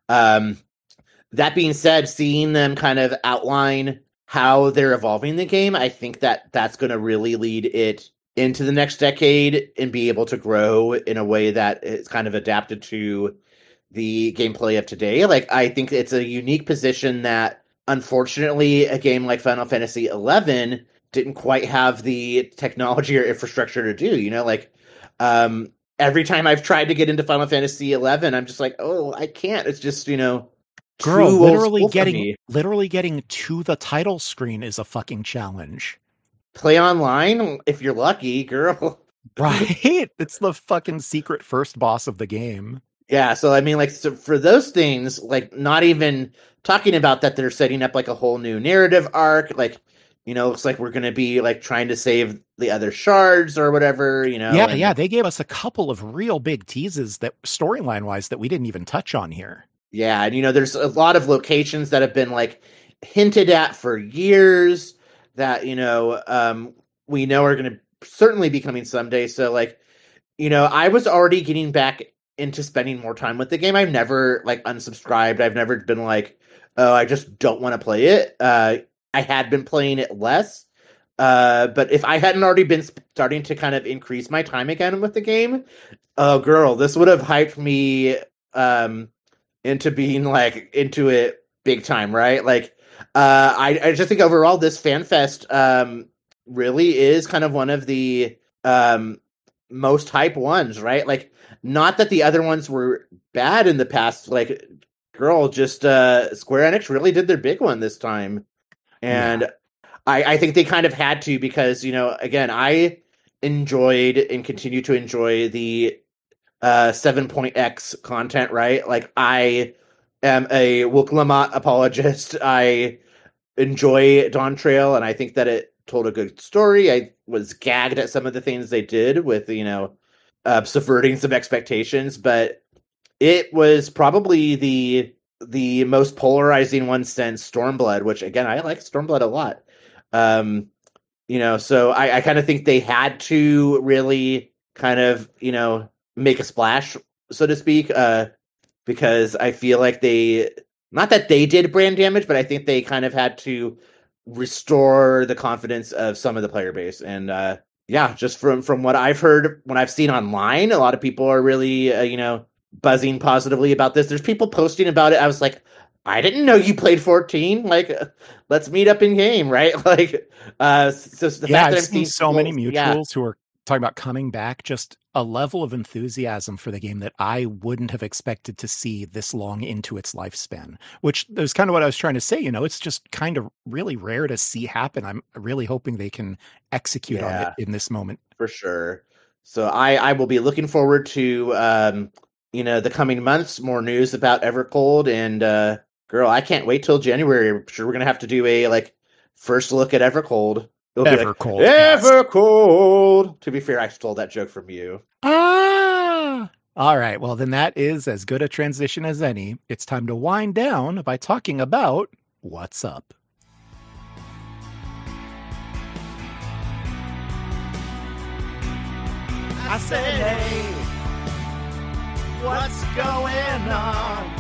That being said, seeing them kind of outline how they're evolving the game, I think that that's going to really lead it into the next decade and be able to grow in a way that is kind of adapted to the gameplay of today. Like, I think it's a unique position that, unfortunately, a game like Final Fantasy XI didn't quite have the technology or infrastructure to do. Every time I've tried to get into Final Fantasy XI, I'm just like, oh, I can't. It's just, Girl, true old school for me. literally getting to the title screen is a fucking challenge. Play online if you're lucky, girl. Right? It's the fucking secret first boss of the game. Yeah, so I mean, so for those things, like not even talking about that, they're setting up like a whole new narrative arc. Like, looks like we're gonna be like trying to save the other shards or whatever. Yeah, they gave us a couple of real big teases that storyline wise that we didn't even touch on here. Yeah, and there's a lot of locations that have been like hinted at for years that we know are going to certainly be coming someday. So like, I was already getting back into spending more time with the game. I've never like unsubscribed. I've never been like, oh, I just don't want to play it. I had been playing it less. But if I hadn't already been starting to kind of increase my time again with the game, oh girl, this would have hyped me into being like into it big time, right? Like, I just think overall this FanFest really is kind of one of the most hype ones, right? Like, not that the other ones were bad in the past. Like, girl, just Square Enix really did their big one this time, and yeah. I think they kind of had to because again, I enjoyed and continue to enjoy the 7.x content, right? Like, I am a Wuk-Lamat apologist. I enjoy Dawn Trail, and I think that it told a good story. I was gagged at some of the things they did with, subverting some expectations, but it was probably the most polarizing one since Stormblood, which again, I like Stormblood a lot. So I kind of think they had to really kind of, make a splash, so to speak, because I feel like not that they did brand damage, but I think they kind of had to restore the confidence of some of the player base. And just from what I've heard, when I've seen online, a lot of people are really, buzzing positively about this. There's people posting about it. I was like, I didn't know you played 14. Like, let's meet up in game, right? Like, so the fact that I've seen so many mutuals who are talking about coming back, just a level of enthusiasm for the game that I wouldn't have expected to see this long into its lifespan, which is kind of what I was trying to say. It's just kind of really rare to see happen. I'm really hoping they can execute on it in this moment. For sure. So I will be looking forward to, the coming months, more news about Evercold, and girl, I can't wait till January. I'm sure we're gonna have to do a first look at Evercold. It'll Evercold. be Evercold. To be fair, I stole that joke from you. Ah! All right. Well, then that is as good a transition as any. It's time to wind down by talking about what's up. I said, hey, what's going on?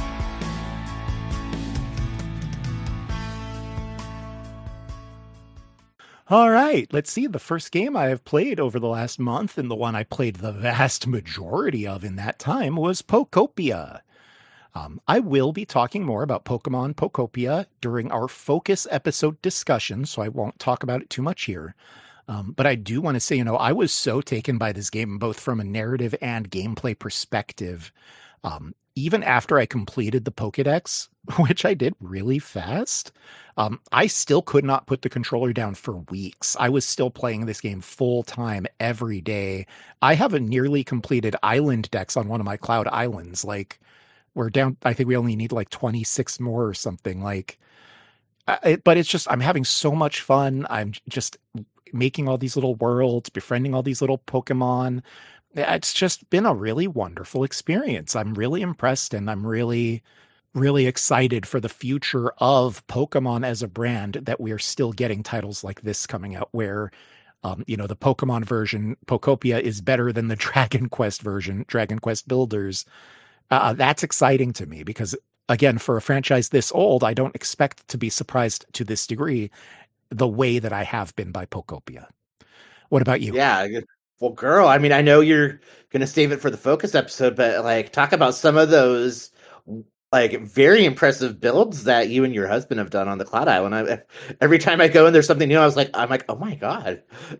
All right, let's see. The first game I have played over the last month, and the one I played the vast majority of in that time, was Pokopia. I will be talking more about Pokemon Pokopia during our focus episode discussion, so I won't talk about it too much here. But I do want to say, I was so taken by this game, both from a narrative and gameplay perspective. Even after I completed the Pokedex, which I did really fast, I still could not put the controller down for weeks. I was still playing this game full time every day. I have a nearly completed island dex on one of my cloud islands. Like, we're down, I think we only need like 26 more or something. But it's just, I'm having so much fun. I'm just making all these little worlds, befriending all these little Pokemon. It's just been a really wonderful experience. I'm really impressed, and I'm really, really excited for the future of Pokemon as a brand, that we are still getting titles like this coming out where, the Pokemon version, Pokopia, is better than the Dragon Quest version, Dragon Quest Builders. That's exciting to me because, again, for a franchise this old, I don't expect to be surprised to this degree the way that I have been by Pokopia. What about you? Yeah. Well, girl, I mean, I know you're going to save it for the focus episode, but talk about some of those very impressive builds that you and your husband have done on the Cloud Island. Every time I go and there's something new, I'm like, oh my God.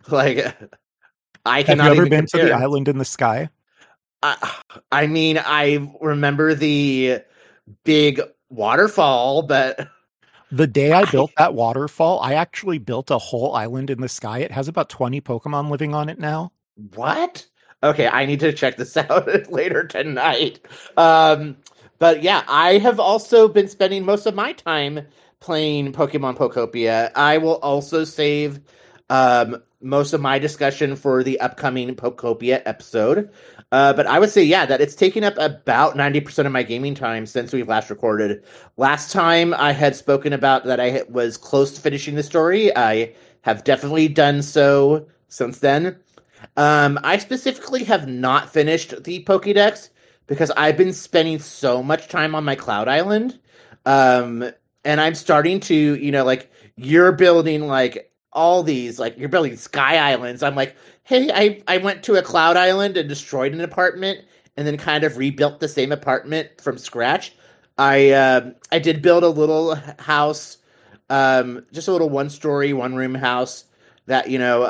I cannot. Have you ever even been compare. to the island in the sky? I mean, I remember the big waterfall, but the day I built that waterfall, I actually built a whole island in the sky. It has about 20 Pokemon living on it now. What? Okay, I need to check this out later tonight. But yeah, I have also been spending most of my time playing Pokemon Pokopia. I will also save most of my discussion for the upcoming Pokopia episode. But I would say, that it's taken up about 90% of my gaming time since we last recorded. Last time I had spoken about that I was close to finishing the story. I have definitely done so since then. I specifically have not finished the Pokédex because I've been spending so much time on my Cloud Island. And I'm starting to, you're building all these, you're building Sky Islands. I'm like, hey, I went to a Cloud Island and destroyed an apartment and then kind of rebuilt the same apartment from scratch. I did build a little house, just a little one-story, one-room house that,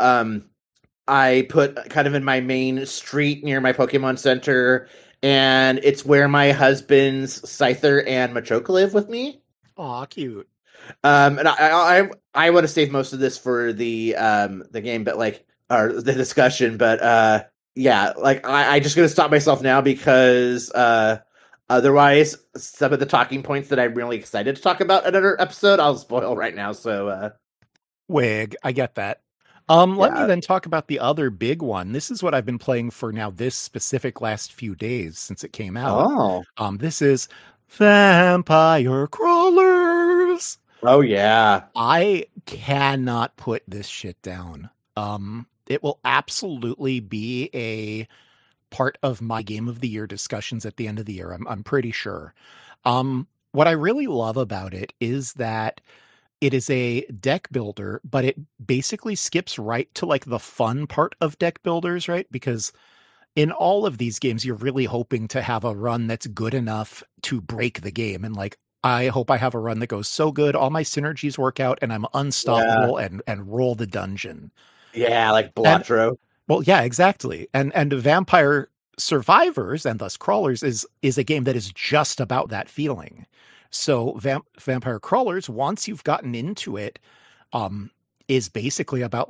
I put kind of in my main street near my Pokemon Center, and it's where my husband's Scyther and Machoke live with me. Aw, cute. And I want to save most of this for the game, but or the discussion. But I just gonna stop myself now because otherwise, some of the talking points that I'm really excited to talk about in another episode, I'll spoil right now. So, Wig, I get that. Let me then talk about the other big one. This is what I've been playing for now this specific last few days since it came out. Oh. This is Vampire Crawlers. Oh, yeah. I cannot put this shit down. It will absolutely be a part of my Game of the Year discussions at the end of the year. I'm pretty sure. What I really love about it is that it is a deck builder, but it basically skips right to the fun part of deck builders, right? Because in all of these games, you're really hoping to have a run that's good enough to break the game. And I hope I have a run that goes so good, all my synergies work out and I'm unstoppable and roll the dungeon. Yeah, like Blatro. Well, yeah, exactly. And Vampire Survivors, and thus Crawlers, is a game that is just about that feeling. So Vampire Crawlers, once you've gotten into it, is basically about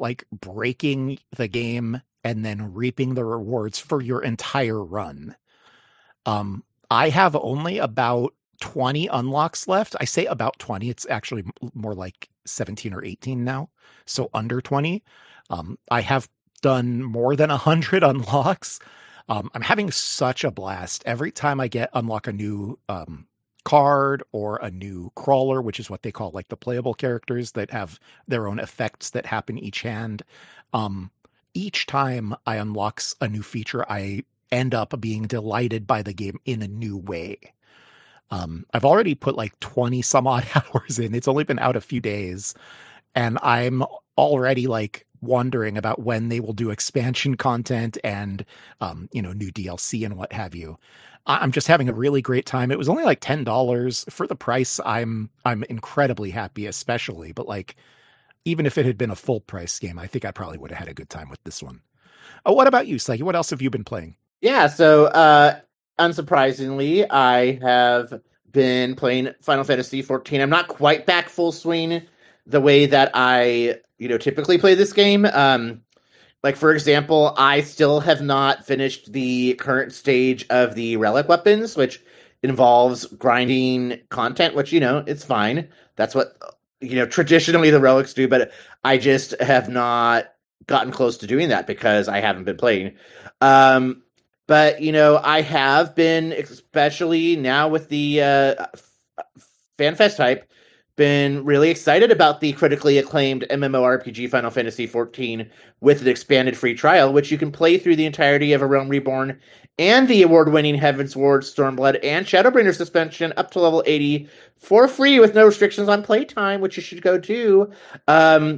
breaking the game and then reaping the rewards for your entire run. I have only about 20 unlocks left. I say about 20. It's actually more like 17 or 18 now. So under 20. I have done more than 100 unlocks. I'm having such a blast. Every time I unlock a new card or a new crawler, which is what they call like the playable characters that have their own effects that happen each hand. Each time I unlock a new feature, I end up being delighted by the game in a new way. I've already put like 20 some odd hours in. It's only been out a few days, and I'm already like wondering about when they will do expansion content and new DLC and what have you. I'm just having a really great time. It was only like $10 for the price. I'm incredibly happy, especially, but like even if it had been a full price game, I think I probably would have had a good time with this one. What about you, Psyche? What else have you been playing? Yeah, so unsurprisingly, I have been playing Final Fantasy XIV. I'm not quite back full swing the way that I, typically play this game. Like, for example, I still have not finished the current stage of the relic weapons, which involves grinding content, which, it's fine. That's what, traditionally the relics do, but I just have not gotten close to doing that because I haven't been playing. But, I have been, especially now with the FanFest hype, been really excited about the critically acclaimed MMORPG Final Fantasy XIV with an expanded free trial, which you can play through the entirety of A Realm Reborn and the award-winning Heavensward, Stormblood, and Shadowbringer suspension up to level 80 for free with no restrictions on playtime, which you should go do. I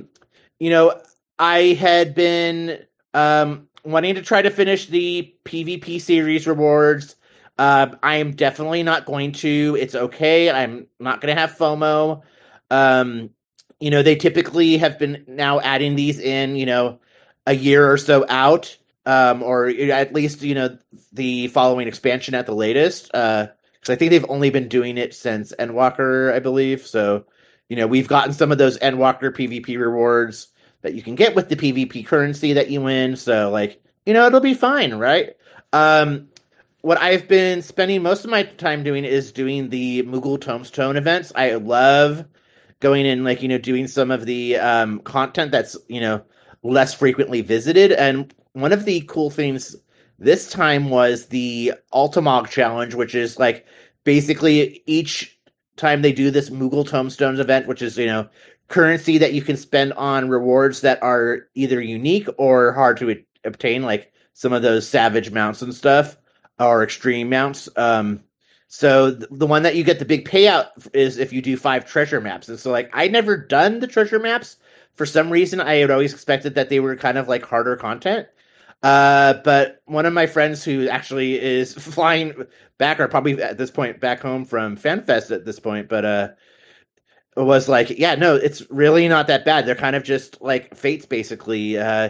had been wanting to try to finish the PvP series rewards. I am definitely not going to. It's okay. I'm not going to have FOMO. They typically have been now adding these in, a year or so out, or at least, the following expansion at the latest. Because I think they've only been doing it since Endwalker, I believe. So, we've gotten some of those Endwalker PvP rewards that you can get with the PvP currency that you win. So, it'll be fine, right? What I've been spending most of my time doing is doing the Moogle Tombstone events. I love going in, doing some of the content that's, less frequently visited. And one of the cool things this time was the Ultimog Challenge, which is, basically each time they do this Moogle Tombstones event, which is, currency that you can spend on rewards that are either unique or hard to obtain, like some of those Savage mounts and stuff. Or extreme mounts. So the one that you get the big payout is if you do 5 treasure maps. And so, I'd never done the treasure maps. For some reason, I had always expected that they were kind of harder content. But one of my friends who actually is flying back, or probably at this point back home from FanFest at this point, but was like, yeah, no, it's really not that bad. They're kind of just like fates, basically. So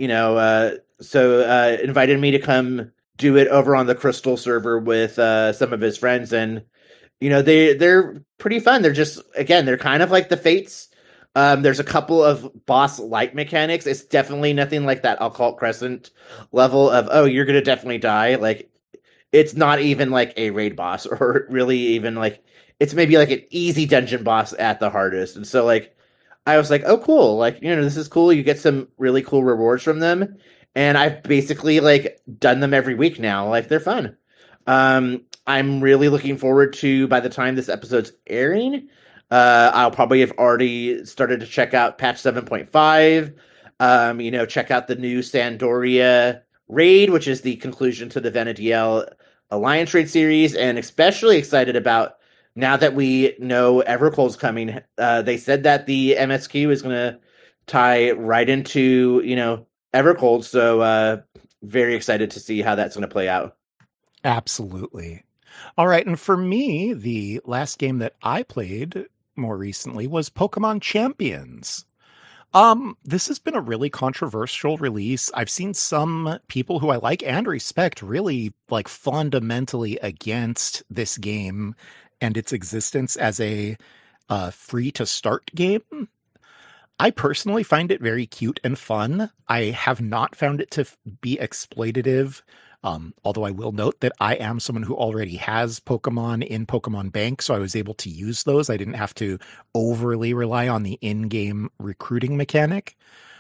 invited me to come do it over on the Crystal server with some of his friends, and they're pretty fun. They're just, again, they're kind of like the fates. There's a couple of boss light mechanics. It's definitely nothing like that Occult Crescent level of, you're gonna definitely die. It's not even like a raid boss, or really even it's maybe like an easy dungeon boss at the hardest. And so I was like, oh cool, this is cool. You get some really cool rewards from them. And I've basically done them every week now. They're fun. I'm really looking forward to, by the time this episode's airing, I'll probably have already started to check out patch 7.5. Check out the new Sandoria raid, which is the conclusion to the Venediel Alliance raid series, and especially excited about, now that we know Evercold's coming, they said that the MSQ is going to tie right into, Evercold, so very excited to see how that's going to play out. Absolutely. All right, and for me, the last game that I played more recently was Pokemon Champions. This has been a really controversial release. I've seen some people who I like and respect really fundamentally against this game and its existence as a free to start game. I personally find it very cute and fun. I have not found it to be exploitative Although I will note that I am someone who already has Pokemon in Pokemon Bank, so I was able to use those. I didn't have to overly rely on the in-game recruiting mechanic.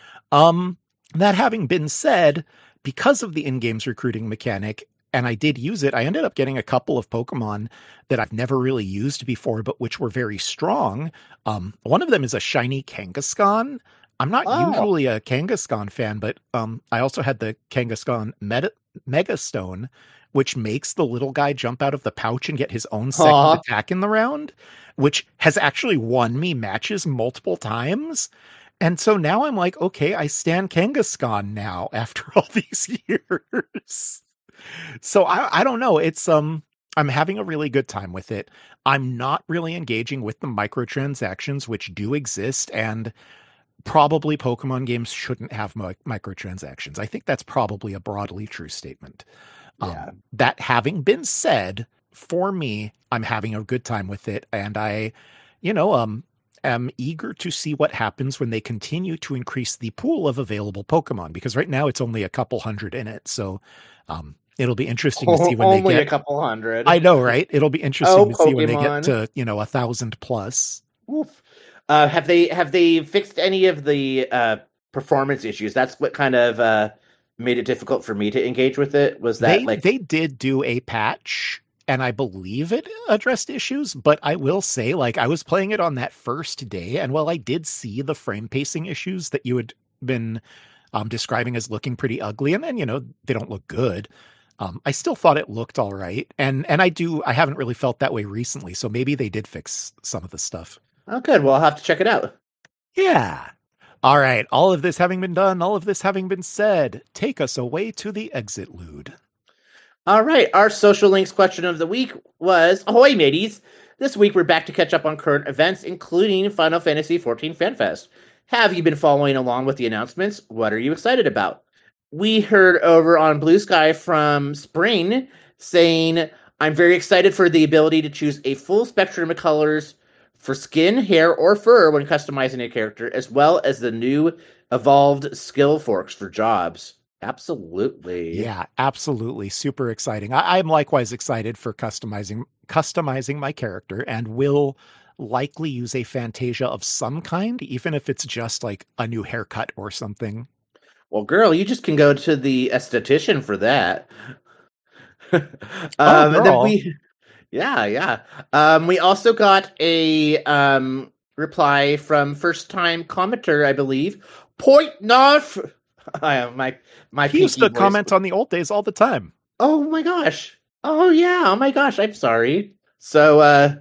That having been said, because of the in-game's recruiting mechanic, and I did use it, I ended up getting a couple of Pokemon that I've never really used before, but which were very strong. One of them is a shiny Kangaskhan. I'm not usually a Kangaskhan fan, but I also had the Kangaskhan Megastone, which makes the little guy jump out of the pouch and get his own second attack in the round, which has actually won me matches multiple times. And so now I'm like, okay, I stand Kangaskhan now after all these years. So I don't know. It's I'm having a really good time with it. I'm not really engaging with the microtransactions, which do exist, and probably Pokemon games shouldn't have microtransactions. I think that's probably a broadly true statement. Yeah. That having been said, for me, I'm having a good time with it, and I, am eager to see what happens when they continue to increase the pool of available Pokemon, because right now it's only a couple hundred in it. So it'll be interesting to see when only they get a couple hundred. I know, right? It'll be interesting to see when they Pokemon. get to 1,000 plus. Oof. Have they fixed any of the performance issues? That's what kind of made it difficult for me to engage with it. Was that they did do a patch, and I believe it addressed issues, but I will say, I was playing it on that first day, and while I did see the frame pacing issues that you had been describing as looking pretty ugly, and then, they don't look good, I still thought it looked all right. And I haven't really felt that way recently, so maybe they did fix some of the stuff. Oh, good. Well, I'll have to check it out. Yeah. All right. All of this having been done, all of this having been said, take us away to the exit lude. All right. Our social links question of the week was, ahoy, mateys. This week, we're back to catch up on current events, including Final Fantasy XIV FanFest. Have you been following along with the announcements? What are you excited about? We heard over on Blue Sky from Spring saying, I'm very excited for the ability to choose a full spectrum of colors for skin, hair, or fur when customizing a character, as well as the new evolved skill forks for jobs. Absolutely. Yeah, absolutely. Super exciting. I'm likewise excited for customizing my character, and will likely use a Fantasia of some kind, even if it's just like a new haircut or something. Well, girl, you just can go to the esthetician for that. We also got a reply from first-time commenter, I believe, Point North. My he used to comment on the old days all the time. Oh my gosh! Oh yeah! Oh my gosh! I'm sorry. So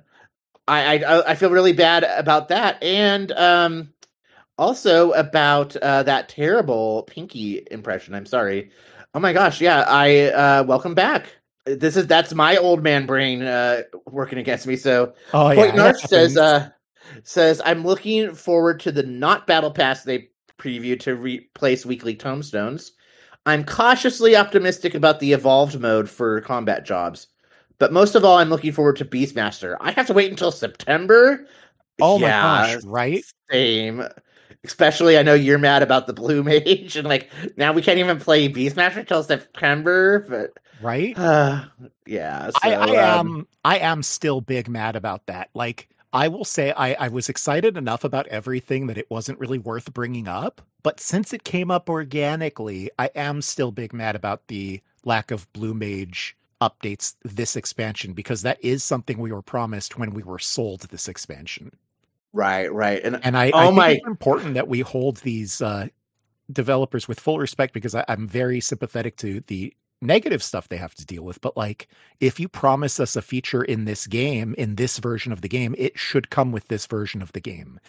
I feel really bad about that, and also about that terrible Pinky impression. I'm sorry. Oh my gosh! Yeah, I welcome back. That's my old man brain working against me. So Point North says I'm looking forward to the not battle pass they preview to replace weekly tomestones. I'm cautiously optimistic about the evolved mode for combat jobs, but most of all, I'm looking forward to Beastmaster. I have to wait until September. Oh my gosh! Right? Same. Especially, I know you're mad about the Blue Mage, and now we can't even play Beastmaster until September. But right? Yeah. So, I am still big mad about that. I will say I was excited enough about everything that it wasn't really worth bringing up. But since it came up organically, I am still big mad about the lack of Blue Mage updates this expansion, because that is something we were promised when we were sold this expansion. Right. And I think it's important that we hold these developers with full respect, because I'm very sympathetic to the negative stuff they have to deal with. But if you promise us a feature in this game, in this version of the game, it should come with this version of the game.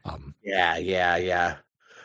Yeah.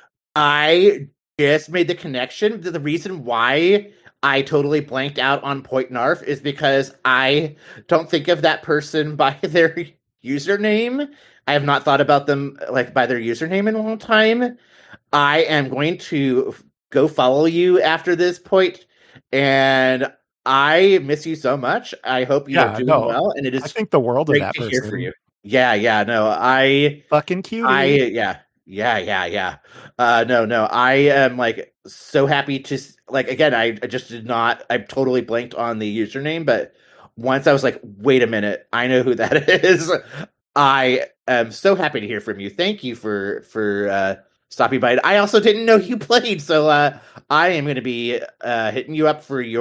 I just made the connection. The reason why I totally blanked out on Point Narf is because I don't think of that person by their username. I have not thought about them by their username in a long time. I am going to go follow you after this point, and I miss you so much. I hope you're doing well, and I think the world of that person. Hear for you. Yeah, no, I fucking cutie. Yeah. No. I am like so happy to again. I just did not. I totally blanked on the username, but once I was like, wait a minute, I know who that is. I am so happy to hear from you. Thank you for stopping by. I also didn't know you played, so I am going to be hitting you up for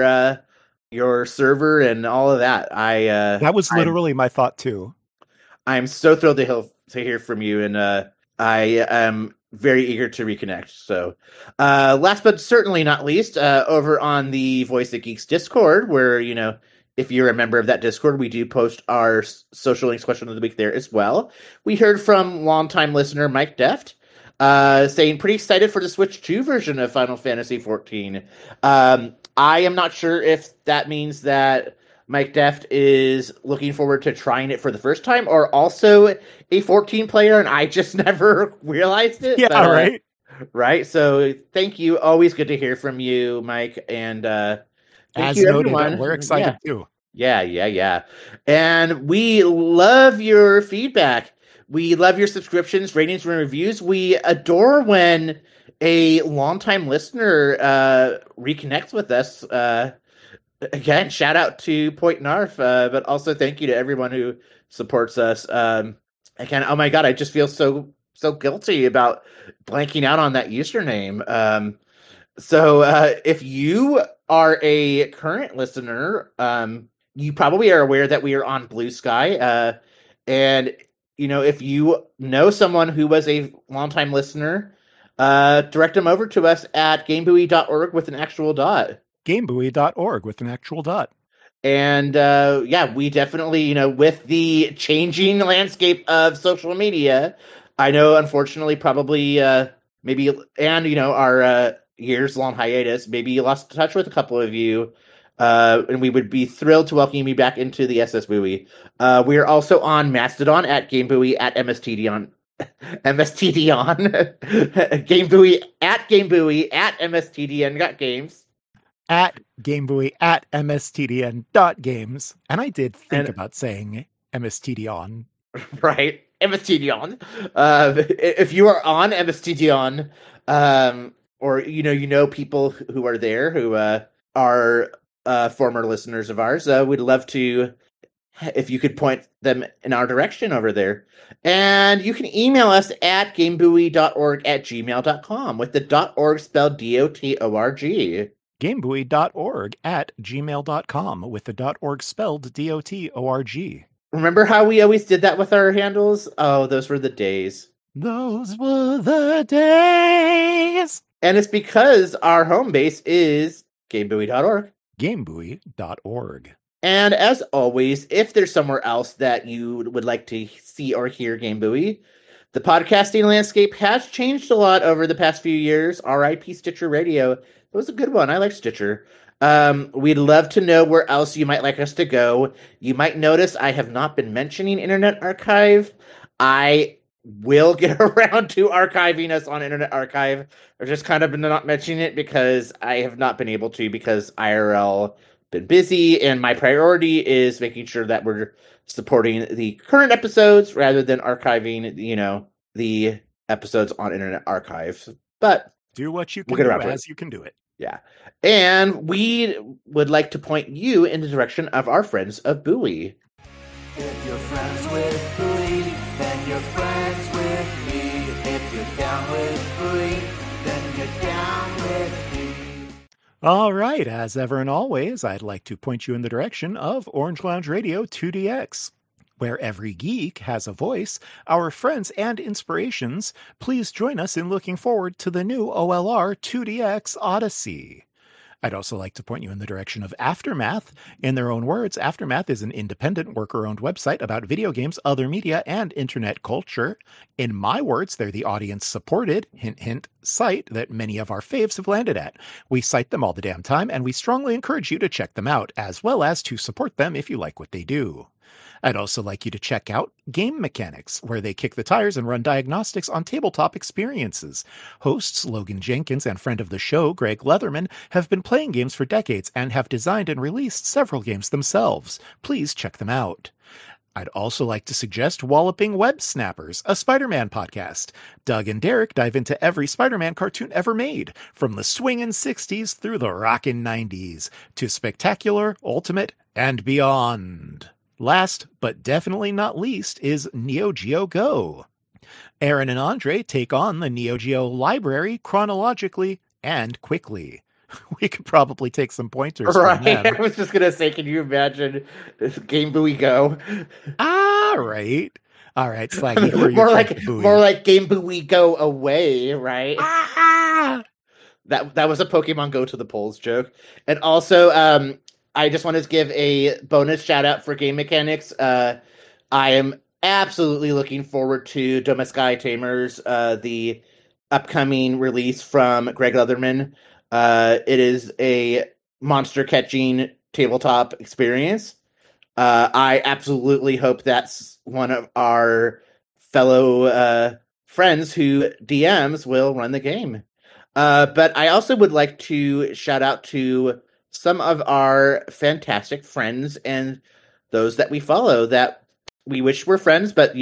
your server and all of that. That was literally my thought too. I'm so thrilled to hear from you, and I am very eager to reconnect. So, last but certainly not least, over on the Voice of Geeks Discord, where, if you're a member of that Discord, we do post our social links question of the week there as well. We heard from longtime listener Mike Deft, saying pretty excited for the Switch 2 version of Final Fantasy XIV. I am not sure if that means that Mike Deft is looking forward to trying it for the first time, or also a 14 player, and I just never realized it. Yeah, but, right. Right. So thank you. Always good to hear from you, Mike. And as you, noted, everyone. We're excited too. Yeah. And we love your feedback. We love your subscriptions, ratings, and reviews. We adore when a longtime listener reconnects with us. Again, shout out to Point Narf, but also thank you to everyone who supports us. Again, oh my God, I just feel so guilty about blanking out on that username. So if you are a current listener, you probably are aware that we are on Blue Sky. And, if you know someone who was a longtime listener, direct them over to us at GameBuoy.org with an actual dot. GameBuoy.org with an actual dot. And we definitely, with the changing landscape of social media, I know, unfortunately, probably maybe, and, our years-long hiatus, maybe you lost touch with a couple of you, and we would be thrilled to welcome you back into the SS Buoy. We are also on Mastodon at GameBuoy at MSTDon. GameBuoy at MSTDN.games. At GameBuoy at MSTDN.games. And I did think about saying MSTDon. Right. MSTDon. If you are on MSTDon, or, people who are there who are former listeners of ours, we'd love to, if you could point them in our direction over there. And you can email us at GameBuoy.org@gmail.com with the .org spelled DOTORG. GameBuoy.org at gmail.com with the .org spelled DOTORG. Remember how we always did that with our handles? Oh, those were the days. Those were the days. And it's because our home base is GameBuoy.org. GameBuoy.org. And as always, if there's somewhere else that you would like to see or hear GameBuoy, the podcasting landscape has changed a lot over the past few years. R.I.P. Stitcher Radio. It was a good one. I like Stitcher. We'd love to know where else you might like us to go. You might notice I have not been mentioning Internet Archive. I will get around to archiving us on Internet Archive. I've just kind of been not mentioning it because I have not been able to, because IRL been busy, and my priority is making sure that we're supporting the current episodes rather than archiving, the episodes on Internet Archive. But do what you can do as you can do it. Yeah. And we would like to point you in the direction of our friends of Buoy. If you're friends with Buoy, then you're friends with me. If you're down with Buoy, then you're down with me. All right. As ever and always, I'd like to point you in the direction of Orange Lounge Radio 2DX. Where every geek has a voice, our friends and inspirations, please join us in looking forward to the new OLR 2DX Odyssey. I'd also like to point you in the direction of Aftermath. In their own words, Aftermath is an independent, worker-owned website about video games, other media, and internet culture. In my words, they're the audience-supported, hint, hint, site that many of our faves have landed at. We cite them all the damn time, and we strongly encourage you to check them out, as well as to support them if you like what they do. I'd also like you to check out Game Mechanics, where they kick the tires and run diagnostics on tabletop experiences. Hosts Logan Jenkins and friend of the show, Greg Leatherman, have been playing games for decades and have designed and released several games themselves. Please check them out. I'd also like to suggest Walloping Web Snappers, a Spider-Man podcast. Doug and Derek dive into every Spider-Man cartoon ever made, from the swingin' 60s through the rockin' 90s, to spectacular, ultimate, and beyond. Last, but definitely not least, is Neo Geo Go. Aaron and Andre take on the Neo Geo library chronologically and quickly. We could probably take some pointers from Right. them. I was just gonna say, can you imagine Game Buoy Go? All right, Slaggy. who are you more trying like to buoy? more like Game Buoy Go away, right? Ah! That was a Pokemon Go to the polls joke. And also, I just wanted to give a bonus shout out for game mechanics. I am absolutely looking forward to Domeskai Tamers, the upcoming release from Greg Leatherman. It is a monster catching tabletop experience. I absolutely hope that's one of our fellow friends who DMs will run the game. But I also would like to shout out to some of our fantastic friends and those that we follow that we wish were friends, but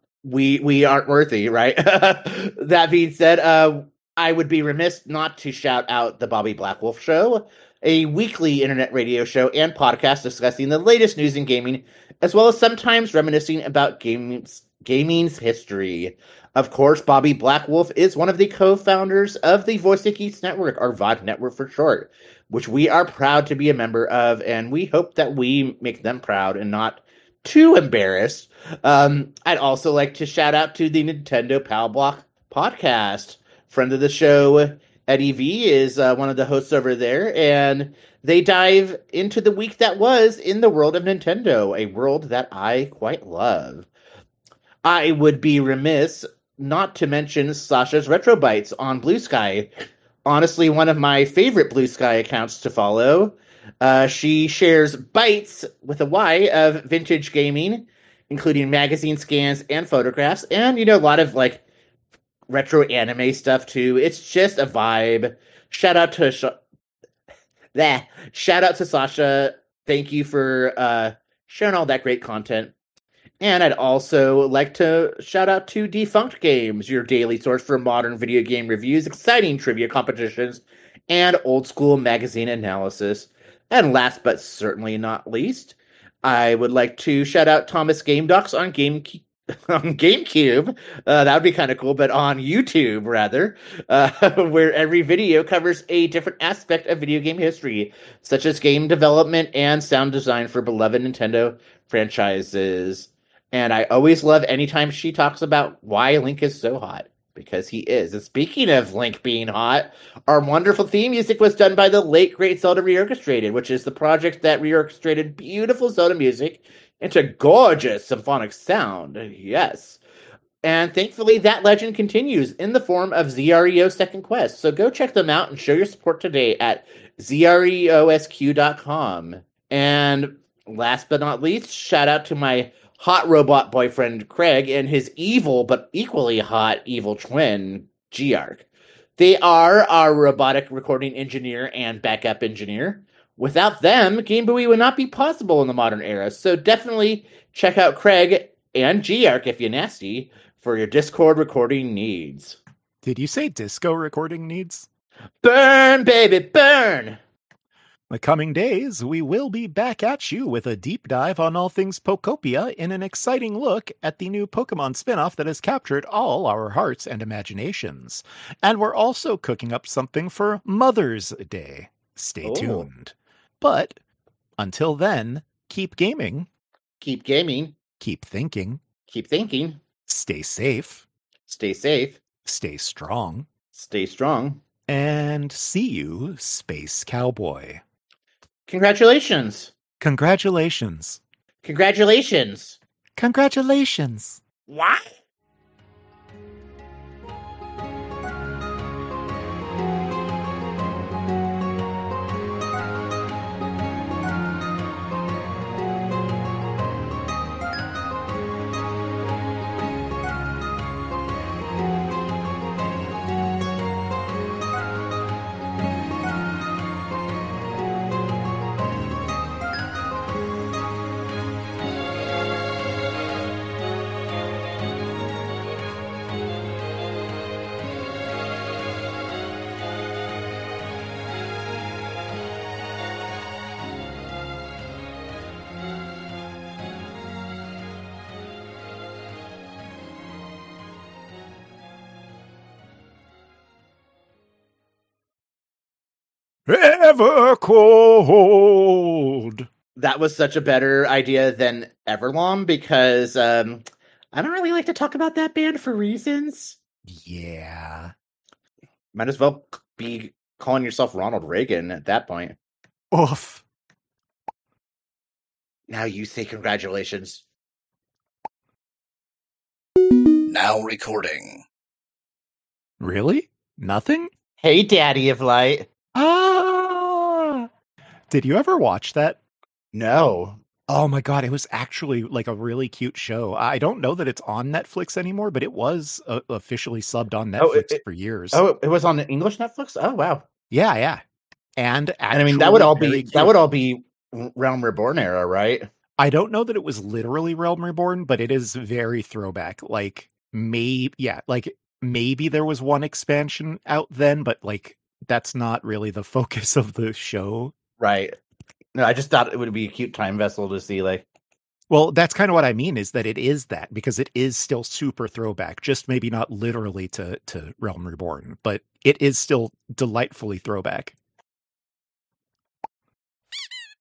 we aren't worthy, right? That being said, I would be remiss not to shout out the Bobby Blackwolf Show, a weekly internet radio show and podcast discussing the latest news in gaming, as well as sometimes reminiscing about gaming's history. Of course, Bobby Blackwolf is one of the co-founders of the Voice of Geeks Network, or VOD Network for short, which we are proud to be a member of, and we hope that we make them proud and not too embarrassed. I'd also like to shout out to the Nintendo Pal Block podcast. Friend of the show, Eddie V, is one of the hosts over there, and they dive into the week that was in the world of Nintendo, a world that I quite love. I would be remiss not to mention Sasha's Retro Bites on Blue Sky. Honestly, one of my favorite Blue Sky accounts to follow. She shares bites with a Y of vintage gaming, including magazine scans and photographs, and a lot of retro anime stuff too. It's just a vibe. Shout out to Sasha. Thank you for sharing all that great content. And I'd also like to shout out to Defunct Games, your daily source for modern video game reviews, exciting trivia competitions, and old school magazine analysis. And last but certainly not least, I would like to shout out Thomas Game Docs on GameCube. That would be kind of cool, but on YouTube rather, where every video covers a different aspect of video game history, such as game development and sound design for beloved Nintendo franchises. And I always love anytime she talks about why Link is so hot, because he is. And speaking of Link being hot, our wonderful theme music was done by the late great Zelda Reorchestrated, which is the project that reorchestrated beautiful Zelda music into gorgeous symphonic sound. Yes. And thankfully, that legend continues in the form of ZREO Second Quest. So go check them out and show your support today at zreosq.com. And last but not least, shout out to my hot robot boyfriend, Craig, and his evil but equally hot evil twin, Geark. They are our robotic recording engineer and backup engineer. Without them, Game Buoy would not be possible in the modern era, so definitely check out Craig and Geark if you're nasty for your Discord recording needs. Did you say disco recording needs? Burn, baby, burn! The coming days, we will be back at you with a deep dive on all things Pokopia in an exciting look at the new Pokemon spin-off that has captured all our hearts and imaginations. And we're also cooking up something for Mother's Day. Stay tuned. But until then, keep gaming. Keep gaming. Keep thinking. Keep thinking. Stay safe. Stay safe. Stay strong. Stay strong. And see you, Space Cowboy. Congratulations. Congratulations. Congratulations. Congratulations. What? forever cold. That was such a better idea than Everlong because I don't really like to talk about that band for reasons. Yeah. Might as well be calling yourself Ronald Reagan at that point. Oof. Now you say congratulations. Now recording. Really? Nothing? Hey, Daddy of Light. Ah! Did you ever watch that? No. Oh my god, it was actually like a really cute show. I don't know that it's on Netflix anymore, but it was officially subbed on Netflix for years. Oh, it was on English Netflix? Oh, wow. Yeah. And I mean, that would all be Realm Reborn era, right? I don't know that it was literally Realm Reborn, but it is very throwback. Like maybe there was one expansion out then, but like that's not really the focus of the show. Right. No, I just thought it would be a cute time vessel to see, like. Well, that's kind of what I mean, is that it is that, because it is still super throwback, just maybe not literally to Realm Reborn, but it is still delightfully throwback.